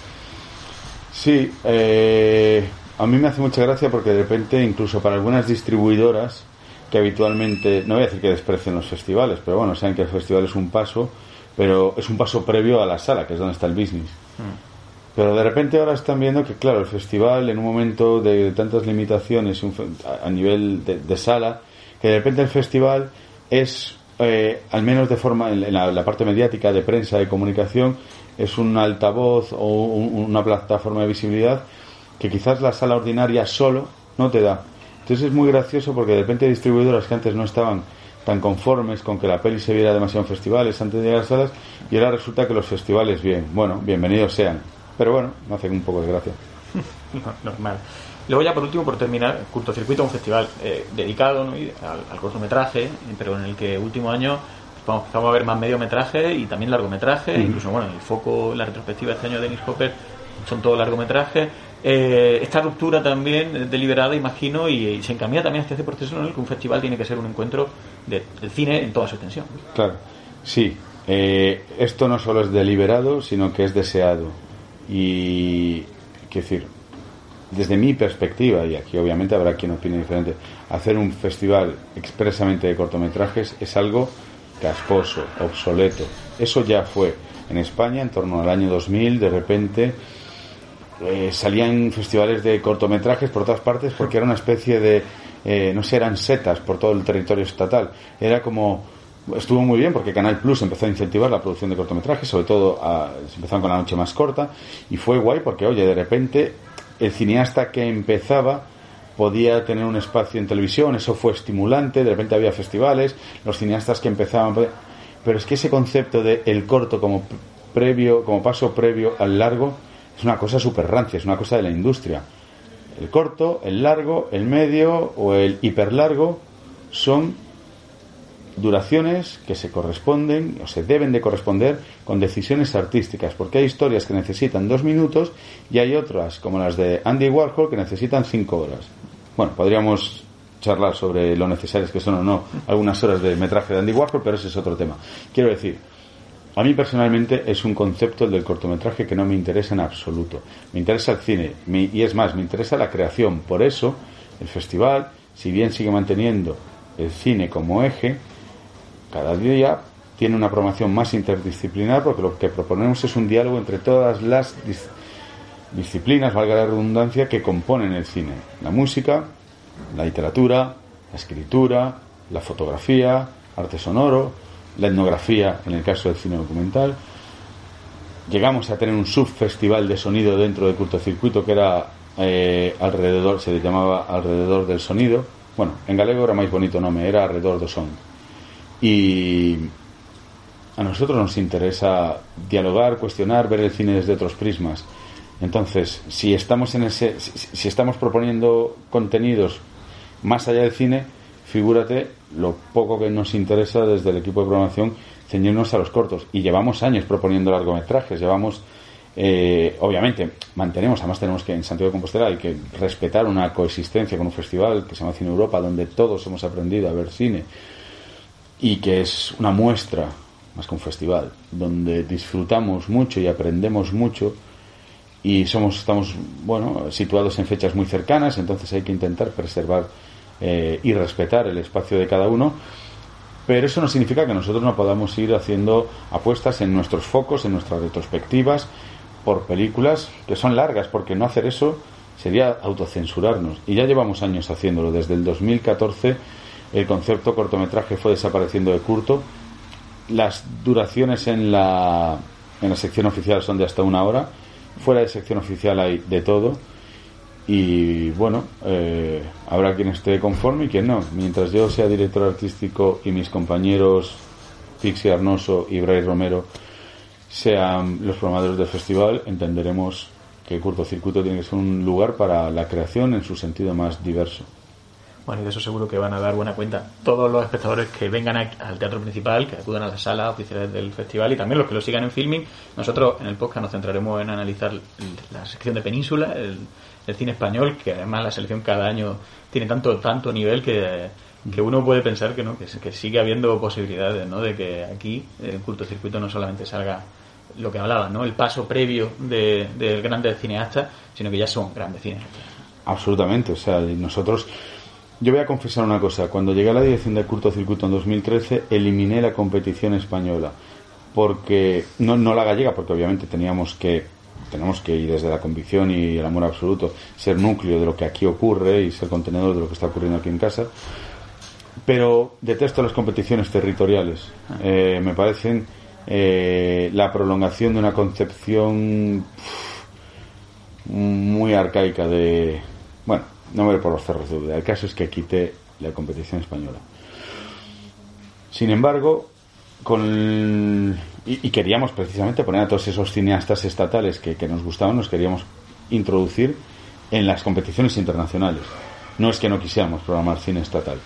Sí, eh, a mí me hace mucha gracia porque de repente incluso para algunas distribuidoras que habitualmente, no voy a decir que desprecien los festivales, pero bueno, saben que el festival es un paso, pero es un paso previo a la sala, que es donde está el business. Mm. Pero de repente ahora están viendo que, claro, el festival en un momento de tantas limitaciones a nivel de, de sala, que de repente el festival es, eh, al menos de forma, en la, la parte mediática, de prensa, de comunicación, es un altavoz o un, una plataforma de visibilidad que quizás la sala ordinaria solo no te da. Entonces es muy gracioso porque de repente distribuidoras que antes no estaban tan conformes con que la peli se viera demasiado en festivales antes de llegar a las salas, y ahora resulta que los festivales, bien, bueno, bienvenidos sean. Pero bueno, me hace un poco de gracia. Normal. Luego ya por último, por terminar, Curtocircuito, un festival eh, dedicado, ¿no?, al, al cortometraje, pero en el que último año vamos, vamos a ver más mediometraje y también largometraje, mm. incluso bueno, el foco, la retrospectiva de este año de Dennis Hopper son todos largometrajes. Eh, esta ruptura también deliberada, imagino, y, y se encamina también hacia este proceso en el que un festival tiene que ser un encuentro de, del cine en toda su extensión. Claro, sí. Eh, esto no solo es deliberado, sino que es deseado. Y, quiero decir, desde mi perspectiva, y aquí obviamente habrá quien opine diferente, hacer un festival expresamente de cortometrajes es algo casposo, obsoleto. Eso ya fue en España en torno al año dos mil, de repente eh, salían festivales de cortometrajes por todas partes porque era una especie de, eh, no sé, eran setas por todo el territorio estatal. Era como... Estuvo muy bien porque Canal Plus empezó a incentivar la producción de cortometrajes, sobre todo a, se empezaron con La noche más corta, y fue guay porque, oye, de repente el cineasta que empezaba podía tener un espacio en televisión, eso fue estimulante, de repente había festivales, los cineastas que empezaban, pero es que ese concepto de el corto como previo, como paso previo al largo es una cosa súper rancia, es una cosa de la industria. El corto, el largo, el medio o el hiperlargo son duraciones que se corresponden o se deben de corresponder con decisiones artísticas, porque hay historias que necesitan dos minutos y hay otras, como las de Andy Warhol, que necesitan cinco horas. Bueno, podríamos charlar sobre lo necesarias que son o no algunas horas de metraje de Andy Warhol, pero ese es otro tema. Quiero decir, a mí personalmente es un concepto el del cortometraje que no me interesa en absoluto. Me interesa el cine, me, y es más, me interesa la creación. Por eso, el festival, si bien sigue manteniendo el cine como eje, cada día tiene una programación más interdisciplinar, porque lo que proponemos es un diálogo entre todas las dis- disciplinas, valga la redundancia, que componen el cine. La música, la literatura, la escritura, la fotografía, arte sonoro, la etnografía, en el caso del cine documental. Llegamos a tener un subfestival de sonido dentro de Curtocircuito que era eh, alrededor, se le llamaba Alrededor del Sonido. Bueno, en galego era máis bonito nome, era Alrededor do Son. Y a nosotros nos interesa dialogar, cuestionar, ver el cine desde otros prismas. Entonces, si estamos en ese, si, si estamos proponiendo contenidos más allá del cine, figúrate lo poco que nos interesa desde el equipo de programación ceñirnos a los cortos. Y llevamos años proponiendo largometrajes, llevamos, eh, obviamente, mantenemos, además tenemos que en Santiago de Compostela hay que respetar una coexistencia con un festival que se llama Cine Europa, donde todos hemos aprendido a ver cine, y que es una muestra, más que un festival, donde disfrutamos mucho y aprendemos mucho, y somos estamos bueno situados en fechas muy cercanas, entonces hay que intentar preservar eh, y respetar el espacio de cada uno, pero eso no significa que nosotros no podamos ir haciendo apuestas en nuestros focos, en nuestras retrospectivas, por películas que son largas, porque no hacer eso sería autocensurarnos, y ya llevamos años haciéndolo. Desde el dos mil catorce el concepto cortometraje fue desapareciendo de Curto. Las duraciones en la en la sección oficial son de hasta una hora. Fuera de sección oficial hay de todo. Y bueno, eh, habrá quien esté conforme y quien no. Mientras yo sea director artístico y mis compañeros Pixi Arnoso y Bray Romero sean los programadores del festival, entenderemos que Curtocircuito tiene que ser un lugar para la creación en su sentido más diverso. Bueno, y de eso seguro que van a dar buena cuenta todos los espectadores que vengan a, al teatro principal, que acudan a las salas oficiales del festival y también los que lo sigan en Filmin. Nosotros en el podcast nos centraremos en analizar el, la sección de Península, el, el cine español, que además la selección cada año tiene tanto tanto nivel que, que uno puede pensar que no que, que sigue habiendo posibilidades, ¿no?, de que aquí el cortocircuito no solamente salga lo que hablaba, ¿no?, el paso previo de, de grandes cineastas, sino que ya son grandes cineastas. Absolutamente, o sea, nosotros... Yo voy a confesar una cosa. Cuando llegué a la dirección del cortocircuito en dos mil trece, eliminé la competición española. Porque, no, no la gallega, porque obviamente teníamos que, tenemos que ir desde la convicción y el amor absoluto, ser núcleo de lo que aquí ocurre y ser contenedor de lo que está ocurriendo aquí en casa. Pero detesto las competiciones territoriales. Eh, me parecen eh, la prolongación de una concepción pff, muy arcaica de... Bueno, no me voy por los cerros de duda. El caso es que quité la competición española. Sin embargo, con y, y queríamos precisamente poner a todos esos cineastas estatales que, que nos gustaban, nos queríamos introducir en las competiciones internacionales. No es que no quisiéramos programar cine estatal.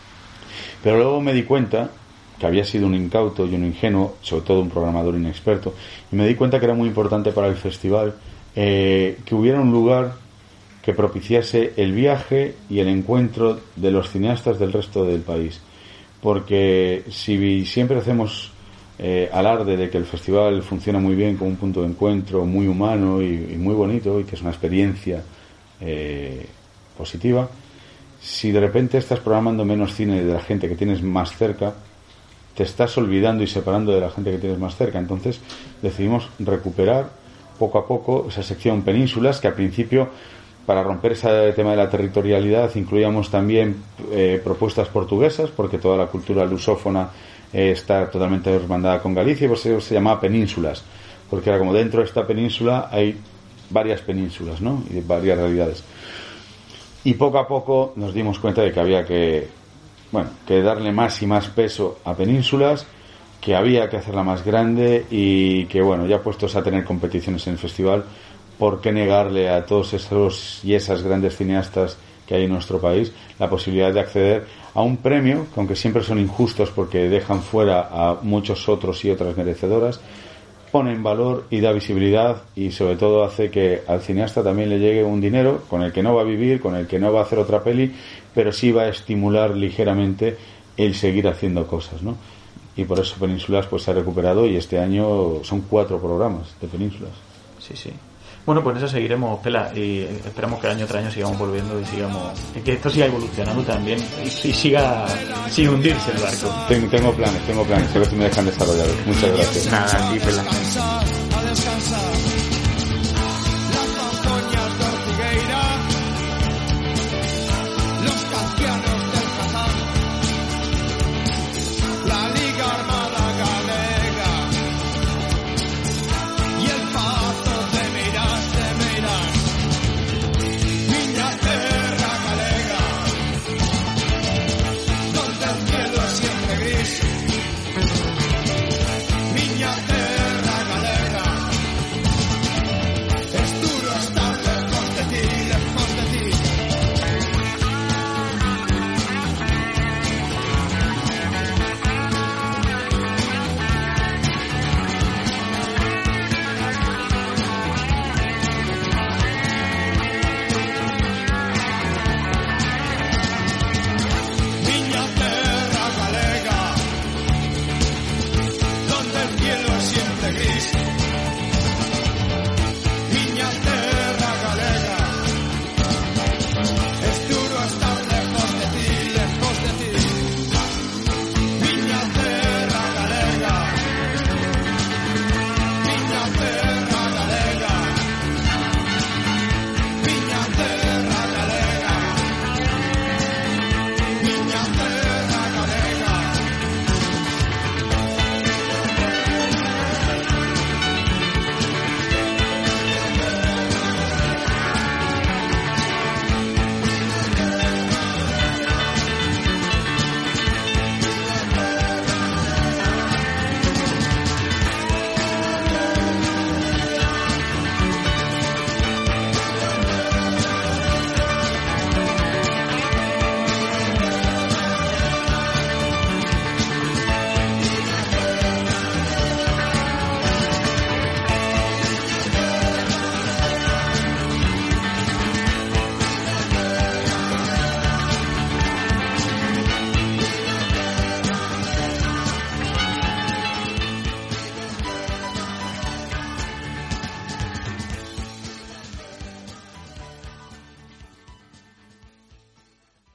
Pero luego me di cuenta que había sido un incauto y un ingenuo, sobre todo un programador inexperto, y me di cuenta que era muy importante para el festival eh, que hubiera un lugar que propiciase el viaje y el encuentro de los cineastas del resto del país. Porque si siempre hacemos eh, alarde de que el festival funciona muy bien como un punto de encuentro muy humano y, y muy bonito, y que es una experiencia eh, positiva, si de repente estás programando menos cine de la gente que tienes más cerca, te estás olvidando y separando de la gente que tienes más cerca. Entonces decidimos recuperar poco a poco esa sección Penínsulas, que al principio, para romper ese tema de la territorialidad, incluíamos también eh, propuestas portuguesas, porque toda la cultura lusófona eh, está totalmente hermandada con Galicia, y por eso se llamaba Penínsulas, porque era como dentro de esta península hay varias penínsulas, ¿no?, y varias realidades. Y poco a poco nos dimos cuenta de que había que, bueno, que darle más y más peso a Penínsulas, que había que hacerla más grande, y que, bueno, ya puestos a tener competiciones en el festival, ¿por qué negarle a todos esos y esas grandes cineastas que hay en nuestro país la posibilidad de acceder a un premio, que aunque siempre son injustos porque dejan fuera a muchos otros y otras merecedoras, pone en valor y da visibilidad, y sobre todo hace que al cineasta también le llegue un dinero con el que no va a vivir, con el que no va a hacer otra peli, pero sí va a estimular ligeramente el seguir haciendo cosas, ¿no? Y por eso Penínsulas pues se ha recuperado, y este año son cuatro programas de Penínsulas. Sí, sí. Bueno, pues eso seguiremos, Pela, y esperamos que año tras año sigamos volviendo y sigamos, y que esto siga evolucionando también y, y siga sin hundirse el barco. Tengo, tengo planes, tengo planes, a ver si me dejan desarrollar. Muchas gracias. Nada, sí, Pela.